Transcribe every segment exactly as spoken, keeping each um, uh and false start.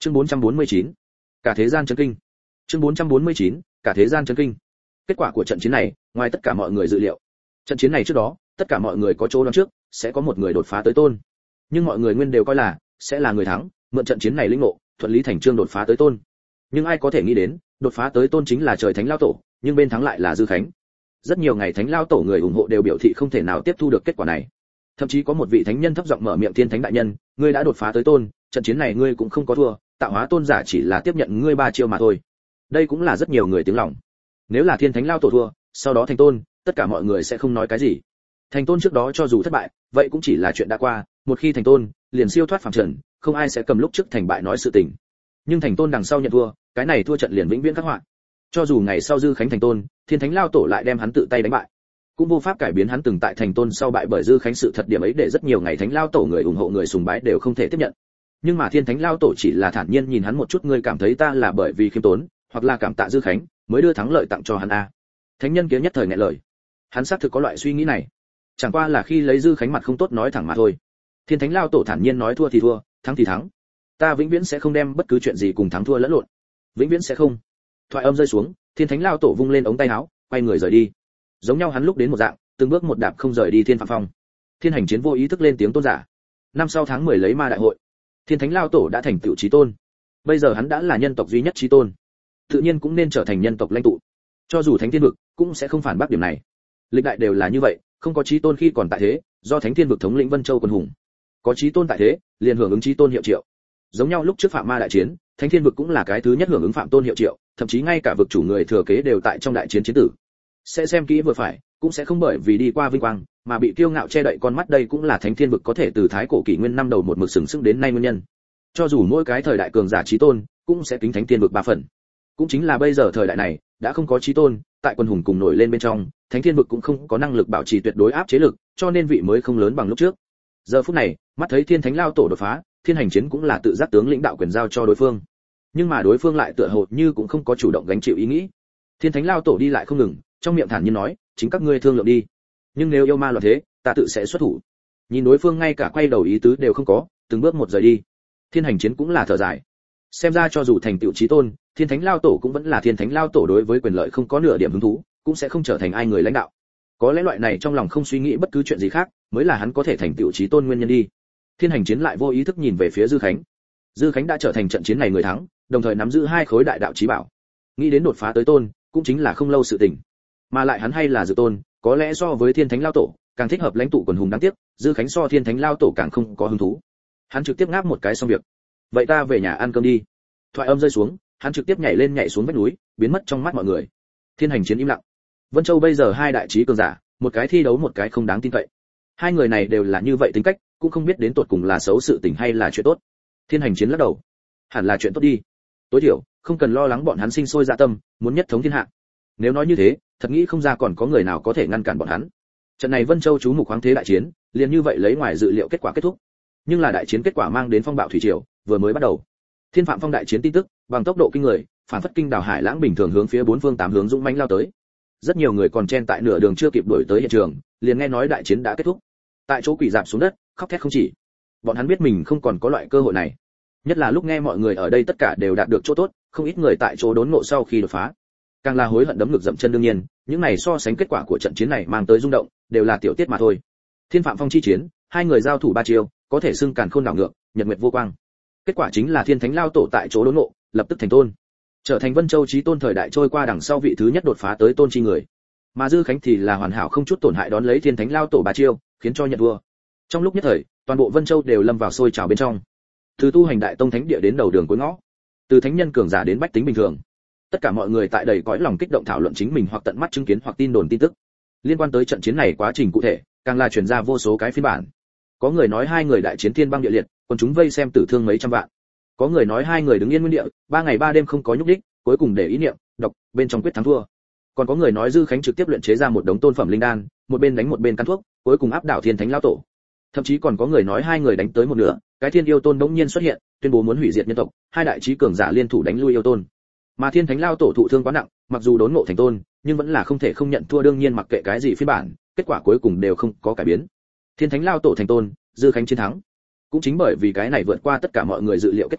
Chương bốn trăm bốn mươi chín, cả thế gian chấn kinh. Chương bốn trăm bốn mươi chín, cả thế gian chấn kinh. Kết quả của trận chiến này, ngoài tất cả mọi người dự liệu. Trận chiến này trước đó, tất cả mọi người có chỗ đoán trước, sẽ có một người đột phá tới tôn. Nhưng mọi người nguyên đều coi là sẽ là người thắng, mượn trận chiến này lĩnh ngộ, thuận lý thành chương đột phá tới tôn. Nhưng ai có thể nghĩ đến, đột phá tới tôn chính là trời thánh lao tổ, nhưng bên thắng lại là Dư Khánh. Rất nhiều ngày thánh lao tổ người ủng hộ đều biểu thị không thể nào tiếp thu được kết quả này. Thậm chí có một vị thánh nhân thấp giọng mở miệng: "Thiên thánh đại nhân, ngươi đã đột phá tới tôn, trận chiến này ngươi cũng không có thua, tạo hóa tôn giả chỉ là tiếp nhận ngươi ba chiêu mà thôi." Đây cũng là rất nhiều người tiếng lòng. Nếu là thiên thánh lao tổ thua, sau đó thành tôn, tất cả mọi người sẽ không nói cái gì. Thành tôn trước đó cho dù thất bại, vậy cũng chỉ là chuyện đã qua, một khi thành tôn, liền siêu thoát phàm trần, không ai sẽ cầm lúc trước thành bại nói sự tình. Nhưng thành tôn đằng sau nhận thua, cái này thua trận liền vĩnh viễn khắc họa. Cho dù ngày sau Dư Khánh thành tôn, thiên thánh lao tổ lại đem hắn tự tay đánh bại, cũng vô pháp cải biến hắn từng tại thành tôn sau bại bởi Dư Khánh sự thật. Điểm ấy để rất nhiều ngày thánh lao tổ người ủng hộ người sùng bái đều không thể tiếp nhận. Nhưng mà thiên thánh lao tổ chỉ là thản nhiên nhìn hắn một chút: "Ngươi cảm thấy ta là bởi vì khiêm tốn, hoặc là cảm tạ Dư Khánh mới đưa thắng lợi tặng cho hắn a?" Thánh nhân kia nhất thời nghẹn lời. Hắn xác thực có loại suy nghĩ này, chẳng qua là khi lấy Dư Khánh mặt không tốt nói thẳng mà thôi. Thiên thánh lao tổ thản nhiên nói: "Thua thì thua, thắng thì thắng, ta vĩnh viễn sẽ không đem bất cứ chuyện gì cùng thắng thua lẫn lộn, vĩnh viễn sẽ không." Thoại âm rơi xuống, thiên thánh lao tổ vung lên ống tay áo, quay người rời đi. Giống nhau hắn lúc đến một dạng, từng bước một đạp không rời đi Thiên Phạm Phong. Thiên Hành Chiến vô ý thức lên tiếng: "Tôn giả, năm sau tháng mười lấy ma đại hội, thiên thánh lao tổ đã thành tựu chí tôn, bây giờ hắn đã là nhân tộc duy nhất chí tôn, tự nhiên cũng nên trở thành nhân tộc lãnh tụ. Cho dù thánh thiên vực cũng sẽ không phản bác điểm này. Lịch đại đều là như vậy, không có chí tôn khi còn tại thế, do thánh thiên vực thống lĩnh Vân Châu quân hùng. Có chí tôn tại thế, liền hưởng ứng chí tôn hiệu triệu. Giống nhau lúc trước Phạm Ma đại chiến, thánh thiên vực cũng là cái thứ nhất hưởng ứng phạm tôn hiệu triệu, thậm chí ngay cả vực chủ người thừa kế đều tại trong đại chiến chiến tử. Sẽ xem kỹ vừa phải, cũng sẽ không bởi vì đi qua vinh quang mà bị kiêu ngạo che đậy con mắt. Đây cũng là thánh thiên vực có thể từ thái cổ kỷ nguyên năm đầu một mực sừng sững đến nay nguyên nhân. Cho dù mỗi cái thời đại cường giả chí tôn cũng sẽ kính thánh thiên vực ba phần. Cũng chính là bây giờ thời đại này đã không có chí tôn, tại quân hùng cùng nổi lên bên trong, thánh thiên vực cũng không có năng lực bảo trì tuyệt đối áp chế lực, cho nên vị mới không lớn bằng lúc trước. Giờ phút này, mắt thấy thiên thánh lao tổ đột phá, Thiên Hành Chiến cũng là tự giác tướng lĩnh đạo quyền giao cho đối phương. Nhưng mà đối phương lại tựa hồ như cũng không có chủ động gánh chịu ý nghĩ. Thiên thánh lao tổ đi lại không ngừng, trong miệng thản nhiên nói: "Chính các ngươi thương lượng đi, nhưng nếu yêu ma loạn thế, ta tự sẽ xuất thủ." Nhìn đối phương ngay cả quay đầu ý tứ đều không có, từng bước một rời đi. Thiên Hành Chiến cũng là thở dài. Xem ra cho dù thành tựu chí tôn, thiên thánh lao tổ cũng vẫn là thiên thánh lao tổ, đối với quyền lợi không có nửa điểm hứng thú, cũng sẽ không trở thành ai người lãnh đạo. Có lẽ loại này trong lòng không suy nghĩ bất cứ chuyện gì khác, mới là hắn có thể thành tựu chí tôn nguyên nhân đi. Thiên Hành Chiến lại vô ý thức nhìn về phía Dư Khánh. Dư Khánh đã trở thành trận chiến này người thắng, đồng thời nắm giữ hai khối đại đạo chí bảo. Nghĩ đến đột phá tới tôn, cũng chính là không lâu sự tình. Mà lại hắn hay là dự tôn, có lẽ so với thiên thánh lao tổ càng thích hợp lãnh tụ quần hùng. Đáng tiếc, Dư Khánh so thiên thánh lao tổ càng không có hứng thú. Hắn trực tiếp ngáp một cái xong việc. "Vậy ta về nhà ăn cơm đi." Thoại âm rơi xuống, hắn trực tiếp nhảy lên nhảy xuống vách núi, biến mất trong mắt mọi người. Thiên Hành Chiến im lặng. Vân Châu bây giờ hai đại chí cường giả, một cái thi đấu một cái không đáng tin cậy. Hai người này đều là như vậy tính cách, cũng không biết đến tột cùng là xấu sự tình hay là chuyện tốt. Thiên Hành Chiến lắc đầu: "Hẳn là chuyện tốt đi. Tối thiểu không cần lo lắng bọn hắn sinh sôi dạ tâm, muốn nhất thống thiên hạ. Nếu nói như thế, thật nghĩ không ra còn có người nào có thể ngăn cản bọn hắn." Trận này Vân Châu chú mục khoáng thế đại chiến, liền như vậy lấy ngoài dự liệu kết quả kết thúc. Nhưng là đại chiến kết quả mang đến phong bạo thủy triều, vừa mới bắt đầu. Thiên Phạm Phong đại chiến tin tức, bằng tốc độ kinh người, phản phất kinh đảo hải lãng bình thường hướng phía bốn phương tám hướng dũng mãnh lao tới. Rất nhiều người còn chen tại nửa đường chưa kịp đuổi tới hiện trường, liền nghe nói đại chiến đã kết thúc. Tại chỗ quỳ rạp xuống đất, khóc thét không chỉ. Bọn hắn biết mình không còn có loại cơ hội này. Nhất là lúc nghe mọi người ở đây tất cả đều đạt được chỗ tốt, không ít người tại chỗ đốn ngộ sau khi đột phá, càng là hối hận đấm ngực dậm chân. Đương nhiên, những này so sánh kết quả của trận chiến này mang tới rung động, đều là tiểu tiết mà thôi. Thiên Phạm Phong chi chiến, hai người giao thủ ba chiêu, có thể xưng càn khôn đảo ngược, nhật nguyệt vô quang. Kết quả chính là thiên thánh lao tổ tại chỗ đốn ngộ, lập tức thành tôn, trở thành Vân Châu chí tôn. Thời đại trôi qua, đằng sau vị thứ nhất đột phá tới tôn chi người. Mà Dư Khánh thì là hoàn hảo không chút tổn hại đón lấy thiên thánh lao tổ ba chiêu, khiến cho nhận vua. Trong lúc nhất thời, toàn bộ Vân Châu đều lâm vào sôi trào bên trong. Từ tu hành đại tông thánh địa đến đầu đường cuối ngõ, từ thánh nhân cường giả đến bách tính bình thường, tất cả mọi người tại đầy cõi lòng kích động thảo luận chính mình hoặc tận mắt chứng kiến hoặc tin đồn tin tức liên quan tới trận chiến này. Quá trình cụ thể càng là truyền ra vô số cái phiên bản. Có người nói hai người đại chiến thiên băng địa liệt, còn chúng vây xem tử thương mấy trăm vạn. Có người nói hai người đứng yên nguyên địa, ba ngày ba đêm không có nhúc đích, cuối cùng để ý niệm đọc bên trong quyết thắng thua. Còn có người nói Dư Khánh trực tiếp luyện chế ra một đống tôn phẩm linh đan, một bên đánh một bên căn thuốc, cuối cùng áp đảo thiên thánh lao tổ. Thậm chí còn có người nói hai người đánh tới một nửa, cái thiên yêu tôn đống nhiên xuất hiện, tuyên bố muốn hủy diệt nhân tộc, hai đại chí cường giả liên thủ đánh lui yêu tôn. Mà thiên thánh lao tổ thụ thương quá nặng, mặc dù đốn ngộ thành tôn, nhưng vẫn là không thể không nhận thua. đương nhiên mặc kệ cái gì phiên bản, kết quả cuối cùng đều không có cải biến. Thiên thánh lao tổ thành tôn, Dư Khánh chiến thắng. Cũng chính bởi vì cái này vượt qua tất cả mọi người dự liệu kết quả,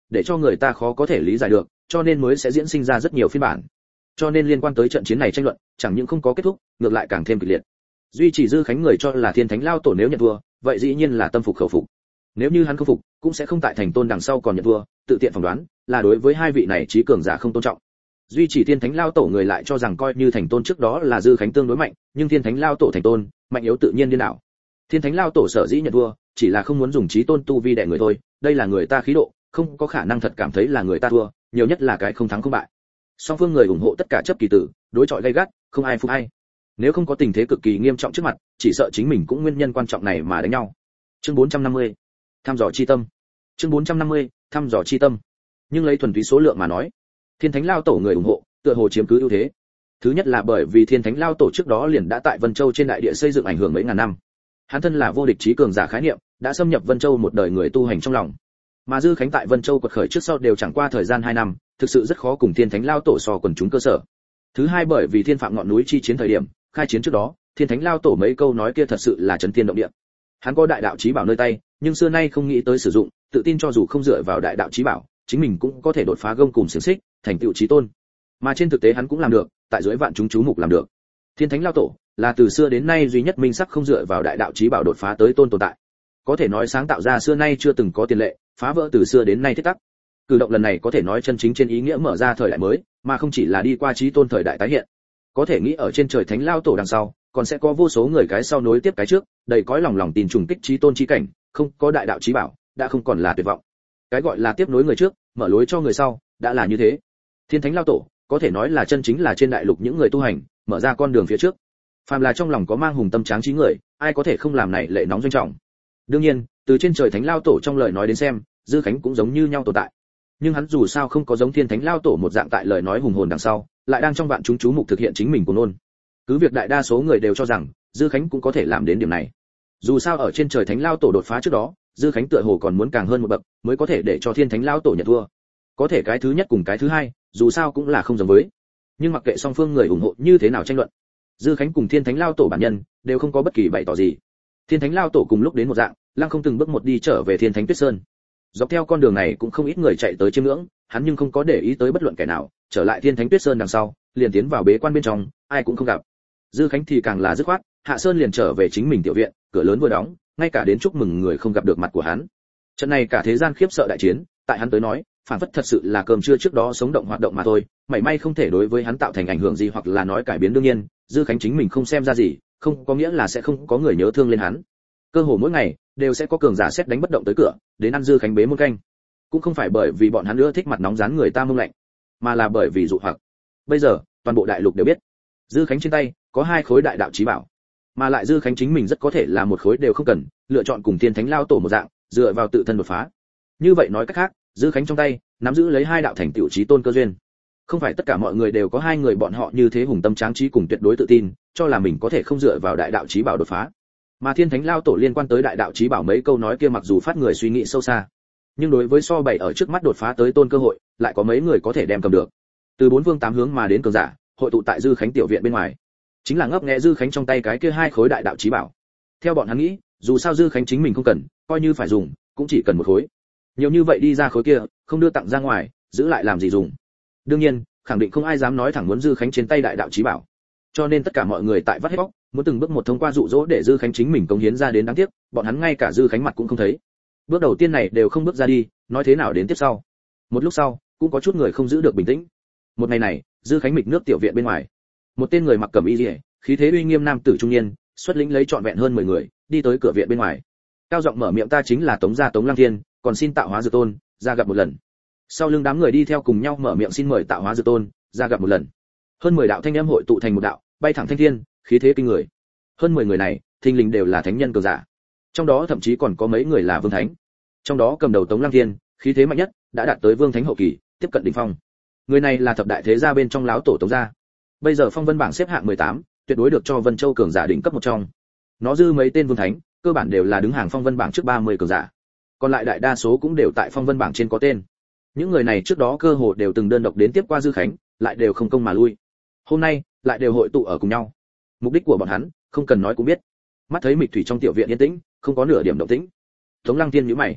để cho người ta khó có thể lý giải được, cho nên mới sẽ diễn sinh ra rất nhiều phiên bản. Cho nên liên quan tới trận chiến này tranh luận, chẳng những không có kết thúc, ngược lại càng thêm kịch liệt. Duy chỉ Dư Khánh người cho là Thiên Thánh Lao Tổ nếu nhận thua, vậy dĩ nhiên là tâm phục khẩu phục. Nếu như hắn không phục, cũng sẽ không tại thành tôn đằng sau còn nhận thua, tự tiện phỏng đoán, là đối với hai vị này trí cường giả không tôn trọng. Duy chỉ Thiên Thánh Lao Tổ người lại cho rằng coi như thành tôn trước đó là Dư Khánh tương đối mạnh, nhưng Thiên Thánh Lao Tổ thành tôn, mạnh yếu tự nhiên điên đảo. Thiên Thánh Lao Tổ sở dĩ nhận thua, chỉ là không muốn dùng trí tôn tu vi đè người thôi, đây là người ta khí độ, không có khả năng thật cảm thấy là người ta thua, nhiều nhất là cái không thắng không bại. Song phương người ủng hộ tất cả chấp kỳ tử, đối chọi gay gắt, không ai phục ai. Nếu không có tình thế cực kỳ nghiêm trọng trước mặt, chỉ sợ chính mình cũng nguyên nhân quan trọng này mà đánh nhau. Chương bốn trăm năm mươi, thăm dò chi tâm. Chương bốn trăm năm mươi, thăm dò chi tâm. Nhưng lấy thuần túy số lượng mà nói, Thiên Thánh Lao Tổ người ủng hộ, tựa hồ chiếm cứ ưu thế. Thứ nhất là bởi vì Thiên Thánh Lao Tổ trước đó liền đã tại Vân Châu trên đại địa xây dựng ảnh hưởng mấy ngàn năm. Hắn thân là vô địch trí cường giả khái niệm, đã xâm nhập Vân Châu một đời người tu hành trong lòng. Mà Dư Khánh tại Vân Châu quật khởi trước sau đều chẳng qua thời gian hai năm, thực sự rất khó cùng Thiên Thánh Lao Tổ so quần chúng cơ sở. Thứ hai bởi vì Thiên Phạm ngọn núi chi chiến thời điểm, khai chiến trước đó, Thiên Thánh Lao Tổ mấy câu nói kia thật sự là chấn thiên động địa. Hắn có đại đạo chí bảo nơi tay, nhưng xưa nay không nghĩ tới sử dụng, tự tin cho dù không dựa vào đại đạo chí bảo, chính mình cũng có thể đột phá gông cùm xiển xích, thành tựu chí tôn. Mà trên thực tế hắn cũng làm được, tại dưới vạn chúng chú mục làm được. Thiên Thánh Lao Tổ là từ xưa đến nay duy nhất minh sắc không dựa vào đại đạo chí bảo đột phá tới tôn tồn tại. Có thể nói sáng tạo ra xưa nay chưa từng có tiền lệ, phá vỡ từ xưa đến nay thiết tắc. Cử động lần này có thể nói chân chính trên ý nghĩa mở ra thời đại mới, mà không chỉ là đi qua chí tôn thời đại tái hiện. Có thể nghĩ ở trên trời Thánh Lao Tổ đằng sau, còn sẽ có vô số người cái sau nối tiếp cái trước, đầy cõi lòng lòng tin trùng kích chí tôn chí cảnh, không có đại đạo chí bảo, đã không còn là tuyệt vọng. Cái gọi là tiếp nối người trước, mở lối cho người sau, đã là như thế. Thiên Thánh Lao Tổ, có thể nói là chân chính là trên đại lục những người tu hành, mở ra con đường phía trước. Phàm là trong lòng có mang hùng tâm tráng trí người, ai có thể không làm này lệ nóng doanh trọng. Đương nhiên, từ trên trời Thánh Lao Tổ trong lời nói đến xem, Dư Khánh cũng giống như nhau tồn tại. Nhưng hắn dù sao không có giống Thiên Thánh Lao Tổ một dạng tại lời nói hùng hồn đằng sau, lại đang trong vạn chúng chú mục thực hiện chính mình của nôn. Cứ việc đại đa số người đều cho rằng Dư Khánh cũng có thể làm đến điểm này. Dù sao ở trên trời Thánh Lao Tổ đột phá trước đó, Dư Khánh tựa hồ còn muốn càng hơn một bậc, mới có thể để cho Thiên Thánh Lao Tổ nhận thua. Có thể cái thứ nhất cùng cái thứ hai, dù sao cũng là không giống với. Nhưng mặc kệ song phương người ủng hộ như thế nào tranh luận, Dư Khánh cùng Thiên Thánh Lao Tổ bản nhân đều không có bất kỳ bày tỏ gì. Thiên Thánh Lao Tổ cùng lúc đến một dạng, lăng không từng bước một đi trở về Thiên Thánh Tuyết Sơn. Dọc theo con đường này cũng không ít người chạy tới chiêm ngưỡng, hắn nhưng không có để ý tới bất luận kẻ nào, trở lại Thiên Thánh Tuyết Sơn đằng sau, liền tiến vào bế quan bên trong, ai cũng không gặp. Dư Khánh thì càng là dứt khoát, hạ sơn liền trở về chính mình tiểu viện, cửa lớn vừa đóng, ngay cả đến chúc mừng người không gặp được mặt của hắn. Trận này cả thế gian khiếp sợ đại chiến, tại hắn tới nói, phản phất thật sự là cơm trưa trước đó sống động hoạt động mà thôi, mảy may không thể đối với hắn tạo thành ảnh hưởng gì hoặc là nói cải biến. Đương nhiên, Dư Khánh chính mình không xem ra gì, không có nghĩa là sẽ không có người nhớ thương lên hắn. Cơ hồ mỗi ngày đều sẽ có cường giả xét đánh bất động tới cửa, đến ăn Dư Khánh bế muôn canh. Cũng không phải bởi vì bọn hắn nữa thích mặt nóng rán người ta mông lạnh, mà là bởi vì dụ hoặc. Bây giờ, toàn bộ đại lục đều biết, Dư Khánh trên tay có hai khối đại đạo chí bảo, mà lại Dư Khánh chính mình rất có thể là một khối đều không cần, lựa chọn cùng Thiên Thánh Lao Tổ một dạng, dựa vào tự thân đột phá. Như vậy nói cách khác, Dư Khánh trong tay nắm giữ lấy hai đạo thành tựu chí tôn cơ duyên. Không phải tất cả mọi người đều có hai người bọn họ như thế hùng tâm tráng trí cùng tuyệt đối tự tin, cho là mình có thể không dựa vào đại đạo chí bảo đột phá. Mà Thiên Thánh Lao Tổ liên quan tới đại đạo chí bảo mấy câu nói kia mặc dù phát người suy nghĩ sâu xa, nhưng đối với so bày ở trước mắt đột phá tới tôn cơ hội, lại có mấy người có thể đem cầm được. Từ bốn phương tám hướng mà đến cường giả, hội tụ tại Dư Khánh tiểu viện bên ngoài, chính là ngấp nghé Dư Khánh trong tay cái kia hai khối đại đạo chí bảo. Theo bọn hắn nghĩ, dù sao Dư Khánh chính mình không cần, coi như phải dùng, cũng chỉ cần một khối. Nhiều như vậy đi ra khối kia, không đưa tặng ra ngoài, giữ lại làm gì dùng. Đương nhiên, khẳng định không ai dám nói thẳng muốn Dư Khánh trên tay đại đạo chí bảo. Cho nên tất cả mọi người tại vắt hết bóc, muốn từng bước một thông qua dụ dỗ để Dư Khánh chính mình cống hiến ra đến. Đáng tiếc, bọn hắn ngay cả Dư Khánh mặt cũng không thấy. Bước đầu tiên này đều không bước ra đi, nói thế nào đến tiếp sau. Một lúc sau, cũng có chút người không giữ được bình tĩnh. Một ngày này, Dư Khánh mịch nước tiểu viện bên ngoài, một tên người mặc cẩm y liễu, khí thế uy nghiêm nam tử trung niên, xuất lĩnh lấy trọn vẹn hơn mười người, đi tới cửa viện bên ngoài. Cao giọng mở miệng: "Ta chính là Tống gia Tống Lăng Thiên, còn xin Tạo Hóa Dược Tôn ra gặp một lần." Sau lưng đám người đi theo cùng nhau mở miệng xin mời Tạo Hóa Dược Tôn ra gặp một lần. Hơn mười đạo thanh âm hội tụ thành một đạo, bay thẳng thanh thiên, khí thế kinh người. Hơn mười người này, thình lình đều là thánh nhân cường giả. Trong đó thậm chí còn có mấy người là vương thánh. Trong đó cầm đầu Tống Lăng Thiên, khí thế mạnh nhất, đã đạt tới vương thánh hậu kỳ, tiếp cận đỉnh phong. Người này là thập đại thế gia bên trong lão tổ Tống gia. Bây giờ phong vân bảng xếp hạng mười tám, tuyệt đối được cho Vân Châu cường giả đỉnh cấp một trong. Nó dư mấy tên vương thánh, cơ bản đều là đứng hàng phong vân bảng trước ba mươi cường giả. Còn lại đại đa số cũng đều tại phong vân bảng trên có tên. Những người này trước đó cơ hồ đều từng đơn độc đến tiếp qua Dư Khánh, lại đều không công mà lui. Hôm nay, lại đều hội tụ ở cùng nhau. Mục đích của bọn hắn, không cần nói cũng biết. Mắt thấy mịch thủy trong tiểu viện yên tĩnh, không có nửa điểm động tĩnh. Tống Lăng Thiên nhíu mày.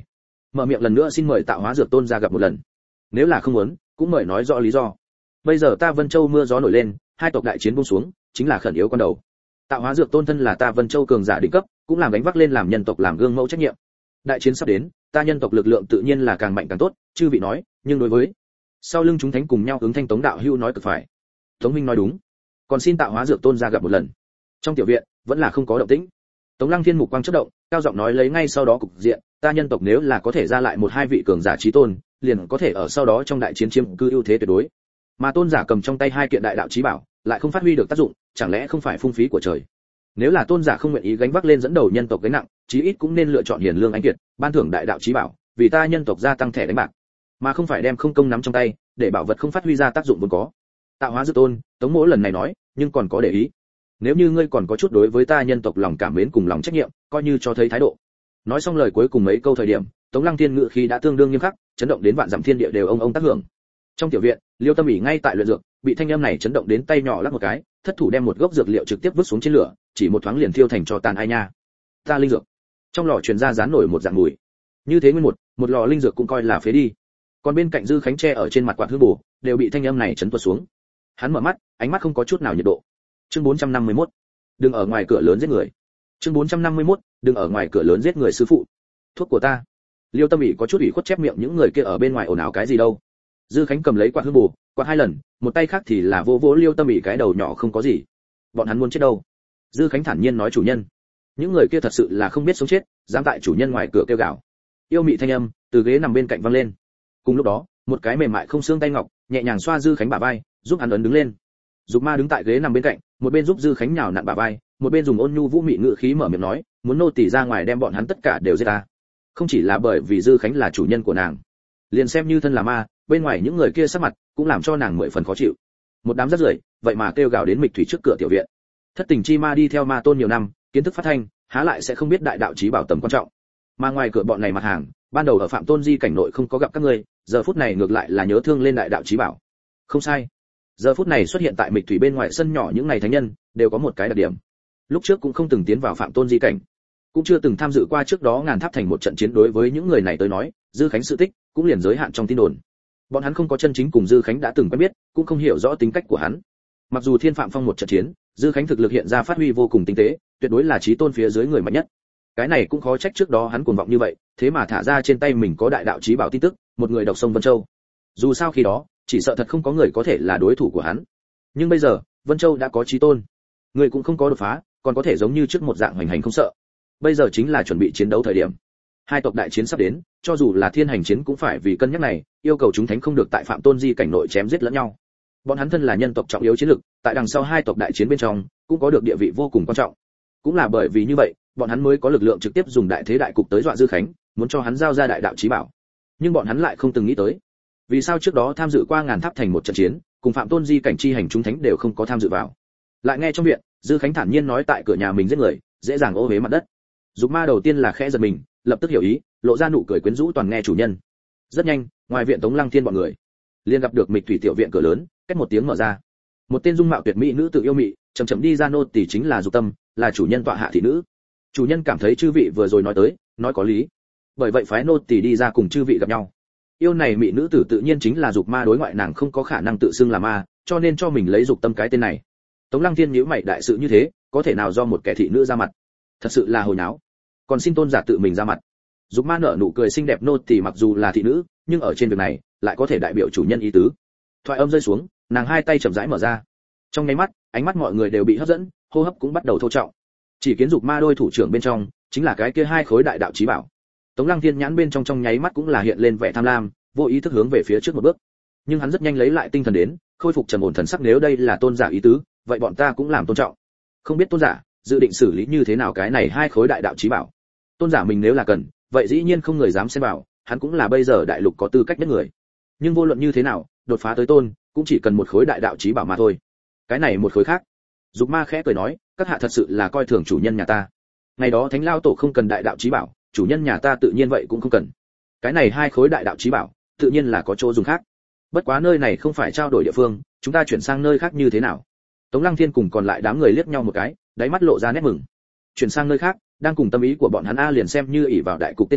mở miệng lần nữa xin mời Tạo Hóa Dược Tôn ra gặp một lần. Nếu là không muốn, cũng mời nói rõ lý do. Bây giờ ta Vân Châu mưa gió nổi lên, hai tộc đại chiến buông xuống, chính là khẩn yếu con đầu. Tạo Hóa Dược Tôn thân là ta Vân Châu cường giả đỉnh cấp, cũng làm gánh vác lên làm nhân tộc làm gương mẫu trách nhiệm. Đại chiến sắp đến, ta nhân tộc lực lượng tự nhiên là càng mạnh càng tốt, chư vị nói, nhưng đối với sau lưng chúng thánh cùng nhau ứng thanh Tống đạo hưu nói cực phải. Tống Minh nói đúng, còn xin Tạo Hóa Dược Tôn ra gặp một lần. Trong tiểu viện vẫn là không có động tĩnh. Tống Lăng Thiên mục quang chớp động, cao giọng nói lấy ngay sau đó cục diện, ta nhân tộc nếu là có thể ra lại một hai vị cường giả chí tôn, liền có thể ở sau đó trong đại chiến chiếm cư ưu thế tuyệt đối. Mà tôn giả cầm trong tay hai kiện đại đạo chí bảo, lại không phát huy được tác dụng, chẳng lẽ không phải phung phí của trời? Nếu là tôn giả không nguyện ý gánh vác lên dẫn đầu nhân tộc gánh nặng, chí ít cũng nên lựa chọn hiền lương anh kiệt, ban thưởng đại đạo chí bảo, vì ta nhân tộc gia tăng thẻ đánh bạc, mà không phải đem không công nắm trong tay, để bảo vật không phát huy ra tác dụng vốn có. Tạo Hóa Dược Tôn, Tống Mỗ lần này nói, nhưng còn có để ý. Nếu như ngươi còn có chút đối với ta nhân tộc lòng cảm mến cùng lòng trách nhiệm, coi như cho thấy thái độ. Nói xong lời cuối cùng mấy câu thời điểm, Tống Lăng Thiên ngự khí đã tương đương nghiêm khắc, chấn động đến vạn dặm thiên địa đều ông ông tác hưởng. Trong tiểu viện, Liêu Tâm ỉ ngay tại luyện dược, bị thanh âm này chấn động đến tay nhỏ lắc một cái, thất thủ đem một gốc dược liệu trực tiếp vứt xuống trên lửa, chỉ một thoáng liền thiêu thành tro tàn ai nha. Ta linh dược. Trong lò truyền ra dán nổi một dạng mùi. Như thế nguyên một, một lò linh dược cũng coi là phế đi. Còn bên cạnh Dư Khánh tre ở trên mặt quạt hư bổ, đều bị thanh âm này chấn tuột xuống. Hắn mở mắt, ánh mắt không có chút nào nhiệt độ. Chương bốn trăm năm mươi mốt. Đừng ở ngoài cửa lớn giết người. Chương bốn trăm năm mươi mốt. Đừng ở ngoài cửa lớn giết người sư phụ. Thuốc của ta. Liêu Tâm ỉ có chút ủy khuất chép miệng những người kia ở bên ngoài ồn ào cái gì đâu. Dư Khánh cầm lấy quạt hư bổ, quạt hai lần, một tay khác thì là vô vỗ Liêu Tâm ỉ cái đầu nhỏ không có gì. Bọn hắn muốn chết đâu? Dư Khánh thản nhiên nói chủ nhân. Những người kia thật sự là không biết sống chết, dám tại chủ nhân ngoài cửa kêu gào. Yêu mị thanh âm từ ghế nằm bên cạnh vang lên. Cùng lúc đó, một cái mềm mại không xương tay ngọc nhẹ nhàng xoa Dư Khánh bả vai, giúp hắn ấn đứng lên. Dục Ma đứng tại ghế nằm bên cạnh, một bên giúp Dư Khánh nhào nặn bả vai, một bên dùng ôn nhu vũ mị ngữ khí mở miệng nói, muốn nô tỳ ra ngoài đem bọn hắn tất cả đều giết ta. Không chỉ là bởi vì Dư Khánh là chủ nhân của nàng, liền xem như thân là ma, bên ngoài những người kia sắc mặt cũng làm cho nàng mười phần khó chịu. Một đám rác rưởi, vậy mà kêu gào đến mịch thủy trước cửa tiểu viện. Thất tình chi ma đi theo ma tôn nhiều năm, kiến thức phát thanh, há lại sẽ không biết đại đạo chí bảo tầm quan trọng. Mà ngoài cửa bọn này mặt hàng, ban đầu ở Phạm Tôn Di cảnh nội không có gặp các ngươi, giờ phút này ngược lại là nhớ thương lên đại đạo chí bảo. Không sai. Giờ phút này xuất hiện tại mịch thủy bên ngoài sân nhỏ những này thánh nhân, đều có một cái đặc điểm. Lúc trước cũng không từng tiến vào Phạm Tôn Di cảnh, cũng chưa từng tham dự qua trước đó ngàn tháp thành một trận chiến. Đối với những người này tới nói, Dư Khánh sự tích cũng liền giới hạn trong tin đồn. Bọn hắn không có chân chính cùng Dư Khánh đã từng quen biết, cũng không hiểu rõ tính cách của hắn. Mặc dù Thiên Phạm Phong một trận chiến, Dư Khánh thực lực hiện ra phát huy vô cùng tinh tế, tuyệt đối là chí tôn phía dưới người mạnh nhất. Cái này cũng khó trách trước đó hắn cuồng vọng như vậy, thế mà thả ra trên tay mình có đại đạo chí bảo tin tức, một người độc sông Vân Châu. Dù sao khi đó, chỉ sợ thật không có người có thể là đối thủ của hắn. Nhưng bây giờ, Vân Châu đã có chí tôn, người cũng không có đột phá, còn có thể giống như trước một dạng hoành hành không sợ. Bây giờ chính là chuẩn bị chiến đấu thời điểm. Hai tộc đại chiến sắp đến, cho dù là thiên hành chiến cũng phải vì cân nhắc này, yêu cầu chúng thánh không được tại Phạm Tôn Di cảnh nội chém giết lẫn nhau. Bọn hắn thân là nhân tộc trọng yếu chiến lực, tại đằng sau hai tộc đại chiến bên trong, cũng có được địa vị vô cùng quan trọng. Cũng là bởi vì như vậy, bọn hắn mới có lực lượng trực tiếp dùng đại thế đại cục tới dọa Dư Khánh, muốn cho hắn giao ra đại đạo chí bảo. Nhưng bọn hắn lại không từng nghĩ tới, vì sao trước đó tham dự qua ngàn tháp thành một trận chiến, cùng Phạm Tôn Di cảnh chi hành chúng thánh đều không có tham dự vào. Lại nghe trong viện, Dư Khánh thản nhiên nói tại cửa nhà mình giết người, dễ dàng ô uế mặt đất. Dục Ma đầu tiên là khẽ giật mình, lập tức hiểu ý, lộ ra nụ cười quyến rũ toàn nghe chủ nhân. Rất nhanh, ngoài viện Tống Lăng Thiên bọn người liền gặp được mịch thủy tiểu viện cửa lớn, cách một tiếng mở ra. Một tên dung mạo tuyệt mỹ nữ tự yêu mị, chậm chậm đi ra, nô tỳ chính là Dục Tâm, là chủ nhân tọa hạ thị nữ. Chủ nhân cảm thấy chư vị vừa rồi nói tới, nói có lý. Bởi vậy phái nô tỳ đi ra cùng chư vị gặp nhau. Yêu này mỹ nữ tử tự nhiên chính là Dục Ma, đối ngoại nàng không có khả năng tự xưng là ma, cho nên cho mình lấy Dục Tâm cái tên này. Tống Lăng Thiên nhíu mày, đại sự như thế, có thể nào do một kẻ thị nữ ra mặt? Thật sự là hồi náo. Còn xin tôn giả tự mình ra mặt. Dục Ma nở nụ cười xinh đẹp, nô tỳ mặc dù là thị nữ, nhưng ở trên việc này, lại có thể đại biểu chủ nhân ý tứ. Thoại âm rơi xuống, nàng hai tay chậm rãi mở ra. Trong nháy mắt, ánh mắt mọi người đều bị hấp dẫn, hô hấp cũng bắt đầu thô trọng. Chỉ kiến Dục Ma đôi thủ trưởng bên trong, chính là cái kia hai khối đại đạo chí bảo. Tống Lăng Thiên nhãn bên trong trong nháy mắt cũng là hiện lên vẻ tham lam, vô ý thức hướng về phía trước một bước. Nhưng hắn rất nhanh lấy lại tinh thần đến, khôi phục trầm ổn thần sắc, nếu đây là tôn giả ý tứ, vậy bọn ta cũng làm tôn trọng. Không biết tôn giả dự định xử lý như thế nào cái này hai khối đại đạo chí bảo. Tôn giả mình nếu là cần, vậy dĩ nhiên không người dám xen vào, hắn cũng là bây giờ đại lục có tư cách nhất người. Nhưng vô luận như thế nào, đột phá tới tôn, cũng chỉ cần một khối đại đạo chí bảo mà thôi. Cái này một khối khác. Dục Ma khẽ cười nói, các hạ thật sự là coi thường chủ nhân nhà ta. Ngày đó Thánh Lao tổ không cần đại đạo chí bảo, chủ nhân nhà ta tự nhiên vậy cũng không cần. Cái này hai khối đại đạo chí bảo, tự nhiên là có chỗ dùng khác. Bất quá nơi này không phải trao đổi địa phương, chúng ta chuyển sang nơi khác như thế nào? Tống Lăng Thiên cùng còn lại đám người liếc nhau một cái, đáy mắt lộ ra nét mừng. Chuyển sang nơi khác, đang cùng tâm ý của bọn hắn a, liền xem như ỷ vào đại cục tên tuổi,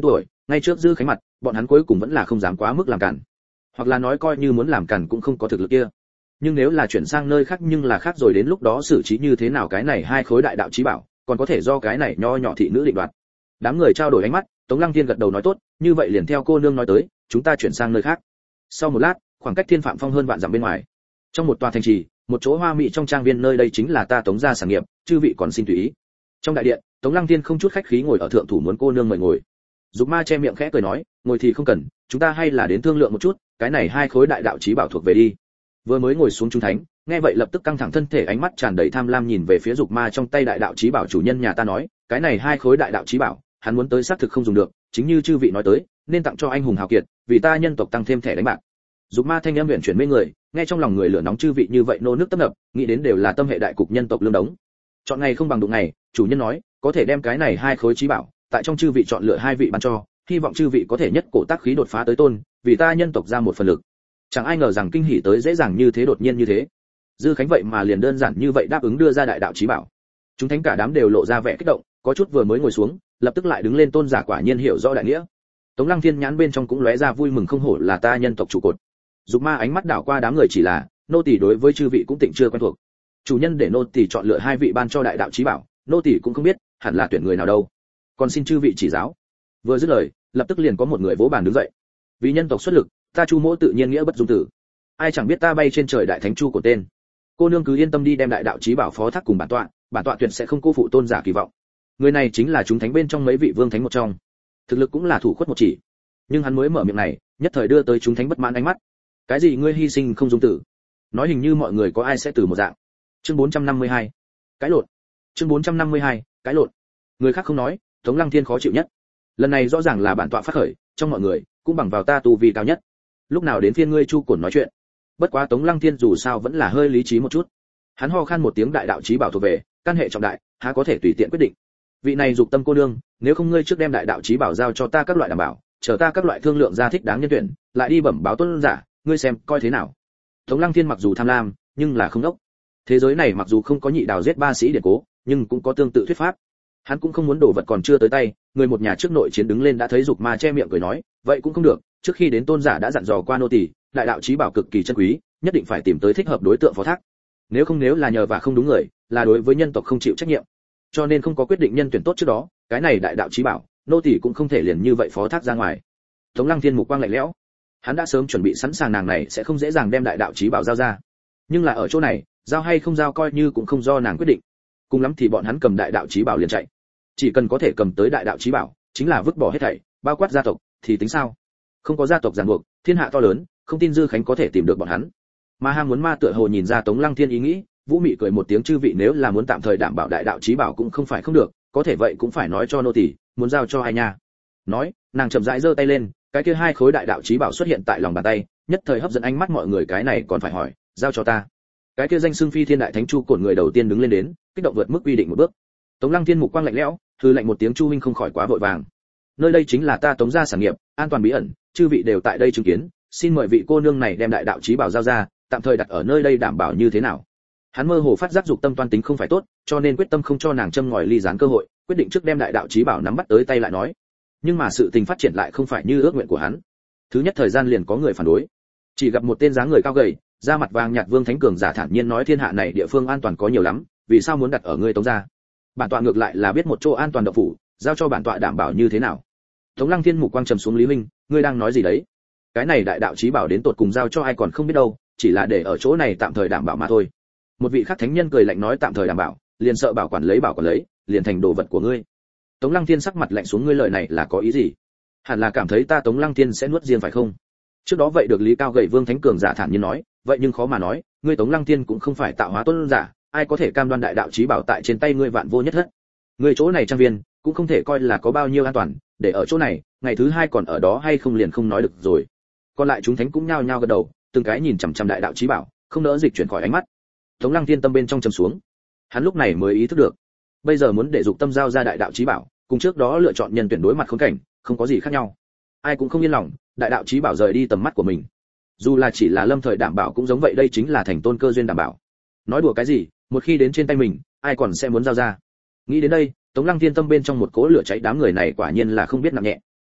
ngay trước Dư Khánh mặt, bọn hắn cuối cùng vẫn là không dám quá mức làm cản, hoặc là nói coi như muốn làm cản cũng không có thực lực kia. Nhưng nếu là chuyển sang nơi khác nhưng là khác rồi, đến lúc đó xử trí như thế nào cái này hai khối đại đạo chí bảo, còn có thể do cái này nho nhỏ thị nữ định đoạt. Đám người trao đổi ánh mắt, Tống Lăng Thiên gật đầu nói tốt, như vậy liền theo cô nương nói tới, chúng ta chuyển sang nơi khác. Sau một lát, khoảng cách Thiên Phạm Phong hơn vạn dặm bên ngoài, trong một tòa thành trì, một chỗ hoa mỹ trong trang viên, nơi đây chính là ta Tống gia sản nghiệp, chư vị còn xin tùy ý. Trong đại điện, Tống Lăng Thiên không chút khách khí ngồi ở thượng thủ, muốn cô nương mời ngồi. Dục Ma che miệng khẽ cười nói, ngồi thì không cần, chúng ta hay là đến thương lượng một chút, cái này hai khối đại đạo chí bảo thuộc về đi. Vừa mới ngồi xuống trung thánh, nghe vậy lập tức căng thẳng thân thể, ánh mắt tràn đầy tham lam nhìn về phía Dục Ma trong tay đại đạo chí bảo. Chủ nhân nhà ta nói, cái này hai khối đại đạo chí bảo, hắn muốn tới xác thực không dùng được, chính như chư vị nói tới, nên tặng cho anh hùng hào kiệt, vì ta nhân tộc tăng thêm thẻ đánh bạc. Dục Ma thanh âm huyền chuyển mê người, nghe trong lòng người lửa nóng, chư vị như vậy nô nước tấp nập, nghĩ đến đều là tâm hệ đại cục nhân tộc lương đống. Chọn ngày không bằng đụng ngày, chủ nhân nói, có thể đem cái này hai khối chí bảo, tại trong chư vị chọn lựa hai vị ban cho, hy vọng chư vị có thể nhất cổ tác khí đột phá tới tôn, vì ta nhân tộc ra một phần lực. Chẳng ai ngờ rằng kinh hỉ tới dễ dàng như thế, đột nhiên như thế. Dư Khánh vậy mà liền đơn giản như vậy đáp ứng đưa ra đại đạo chí bảo. Chúng thánh cả đám đều lộ ra vẻ kích động, có chút vừa mới ngồi xuống, lập tức lại đứng lên, tôn giả quả nhiên hiểu rõ đại nghĩa. Tống Lăng Thiên nhãn bên trong cũng lóe ra vui mừng, không hổ là ta nhân tộc trụ cột. Dục Ma ánh mắt đảo qua đám người, chỉ là nô tỳ đối với chư vị cũng tịnh chưa quen thuộc. Chủ nhân để nô tỳ chọn lựa hai vị ban cho đại đạo chí bảo, nô tỳ cũng không biết hẳn là tuyển người nào đâu, còn xin chư vị chỉ giáo. Vừa dứt lời, lập tức liền có một người vỗ bàn đứng dậy. Vì nhân tộc xuất lực, ta Chu Mỗ tự nhiên nghĩa bất dung tử. Ai chẳng biết ta bay trên trời đại thánh chu của tên. Cô nương cứ yên tâm đi, đem đại đạo chí bảo phó thác cùng bản tọa, bản tọa tuyệt sẽ không cô phụ tôn giả kỳ vọng. Người này chính là chúng thánh bên trong mấy vị vương thánh một trong, thực lực cũng là thủ khuất một chỉ. Nhưng hắn mới mở miệng này, nhất thời đưa tới chúng thánh bất mãn ánh mắt. Cái gì ngươi hy sinh không dung tử? Nói hình như mọi người có ai sẽ từ một dạng. Chương bốn trăm năm mươi hai, cái lộn. Chương bốn trăm năm mươi hai, cái lộn. Người khác không nói, Tống Lăng Thiên khó chịu nhất. Lần này rõ ràng là bản tọa phát khởi, trong mọi người cũng bằng vào ta tu vi cao nhất. Lúc nào đến phiên ngươi Chu Cổn nói chuyện? Bất quá Tống Lăng Thiên dù sao vẫn là hơi lý trí một chút. Hắn ho khan một tiếng, đại đạo chí bảo thuộc về, căn hệ trọng đại, há có thể tùy tiện quyết định. Vị này dục tâm cô nương, nếu không ngươi trước đem đại đạo chí bảo giao cho ta các loại đảm bảo, chờ ta các loại thương lượng ra thích đáng nhân tuyển, lại đi bẩm báo tôn giả, ngươi xem coi thế nào. Tống Lăng Thiên mặc dù tham lam, nhưng là không đốc. Thế giới này mặc dù không có nhị đào giết ba sĩ điển cố, nhưng cũng có tương tự thuyết pháp. Hắn cũng không muốn đổ vật còn chưa tới tay, người một nhà trước nội chiến đứng lên đã thấy Dục Ma che miệng cười nói, vậy cũng không được, trước khi đến tôn giả đã dặn dò qua nô tỳ, đại đạo chí bảo cực kỳ chân quý, nhất định phải tìm tới thích hợp đối tượng phó thác. Nếu không nếu là nhờ và không đúng người, là đối với nhân tộc không chịu trách nhiệm. Cho nên không có quyết định nhân tuyển tốt trước đó, cái này đại đạo chí bảo, nô tỳ cũng không thể liền như vậy phó thác ra ngoài. Tống Lăng Thiên mục quang lạnh lẽo, hắn đã sớm chuẩn bị sẵn sàng, nàng này sẽ không dễ dàng đem đại đạo chí bảo giao ra. Nhưng là ở chỗ này, giao hay không giao coi như cũng không do nàng quyết định. Cùng lắm thì bọn hắn cầm đại đạo chí bảo liền chạy. Chỉ cần có thể cầm tới đại đạo chí bảo, chính là vứt bỏ hết thảy, bao quát gia tộc, thì tính sao? Không có gia tộc ràng buộc, thiên hạ to lớn, không tin Dư Khánh có thể tìm được bọn hắn. Mà ham muốn ma tựa hồ nhìn ra Tống Lăng Thiên ý nghĩ, Vũ Mị cười một tiếng, chư vị nếu là muốn tạm thời đảm bảo đại đạo chí bảo cũng không phải không được, có thể vậy cũng phải nói cho nô tỳ, muốn giao cho ai nha. Nói, nàng chậm rãi giơ tay lên, cái kia hai khối đại đạo chí bảo xuất hiện tại lòng bàn tay, nhất thời hấp dẫn ánh mắt mọi người, cái này còn phải hỏi, giao cho ta. Cái kia danh xưng phi thiên đại thánh Chu Cổn người đầu tiên đứng lên đến, kích động vượt mức quy định một bước. Tống Lăng Thiên mục quang lạnh lẽo, hừ lạnh một tiếng, Chu huynh không khỏi quá vội vàng. Nơi đây chính là ta Tống gia sản nghiệp, an toàn bí ẩn, chư vị đều tại đây chứng kiến, xin mời vị cô nương này đem đại đạo chí bảo giao ra, tạm thời đặt ở nơi đây đảm bảo như thế nào. Hắn mơ hồ phát giác dục tâm toan tính không phải tốt, cho nên quyết tâm không cho nàng châm ngòi ly gián cơ hội, quyết định trước đem đại đạo chí bảo nắm bắt tới tay lại nói. Nhưng mà sự tình phát triển lại không phải như ước nguyện của hắn. Thứ nhất thời gian liền có người phản đối. Chỉ gặp một tên dáng người cao gầy, da mặt vàng nhạt vương thánh cường giả thản nhiên nói, thiên hạ này địa phương an toàn có nhiều lắm, vì sao muốn đặt ở ngươi Tống gia? Bản tọa ngược lại là biết một chỗ an toàn động phủ, giao cho bản tọa đảm bảo như thế nào. Tống Lăng Thiên mục quang trầm xuống, Lý Minh, ngươi đang nói gì đấy? Cái này đại đạo chí bảo đến tột cùng giao cho ai còn không biết đâu, chỉ là để ở chỗ này tạm thời đảm bảo mà thôi. Một vị khác thánh nhân cười lạnh nói, tạm thời đảm bảo, liền sợ bảo quản lấy bảo quản lấy, liền thành đồ vật của ngươi. Tống Lăng Thiên sắc mặt lạnh xuống, ngươi lời này là có ý gì? Hẳn là cảm thấy ta Tống Lăng Thiên sẽ nuốt riêng phải không? Trước đó vậy được Lý Cao gầy vương thánh cường giả thản nhiên nói, vậy nhưng khó mà nói, ngươi Tống Lăng Thiên cũng không phải tạo hóa tôn giả, ai có thể cam đoan đại đạo chí bảo tại trên tay ngươi vạn vô nhất thất. Ngươi chỗ này trang viên cũng không thể coi là có bao nhiêu an toàn, để ở chỗ này, ngày thứ hai còn ở đó hay không liền không nói được rồi. Còn lại chúng thánh cũng nhao nhao gật đầu, từng cái nhìn chằm chằm đại đạo chí bảo, không nỡ dịch chuyển khỏi ánh mắt. Tống Lăng Thiên tâm bên trong trầm xuống, hắn lúc này mới ý thức được, bây giờ muốn để dục tâm giao ra đại đạo chí bảo, cùng trước đó lựa chọn nhân tuyển đối mặt khốn cảnh, không có gì khác nhau. Ai cũng không yên lòng, đại đạo chí bảo rời đi tầm mắt của mình. Dù là chỉ là lâm thời đảm bảo cũng giống vậy, đây chính là thành tôn cơ duyên đảm bảo. Nói đùa cái gì, một khi đến trên tay mình, ai còn sẽ muốn giao ra. Nghĩ đến đây, Tống Lăng Thiên tâm bên trong một cỗ lửa cháy, đám người này quả nhiên là không biết nặng nhẹ.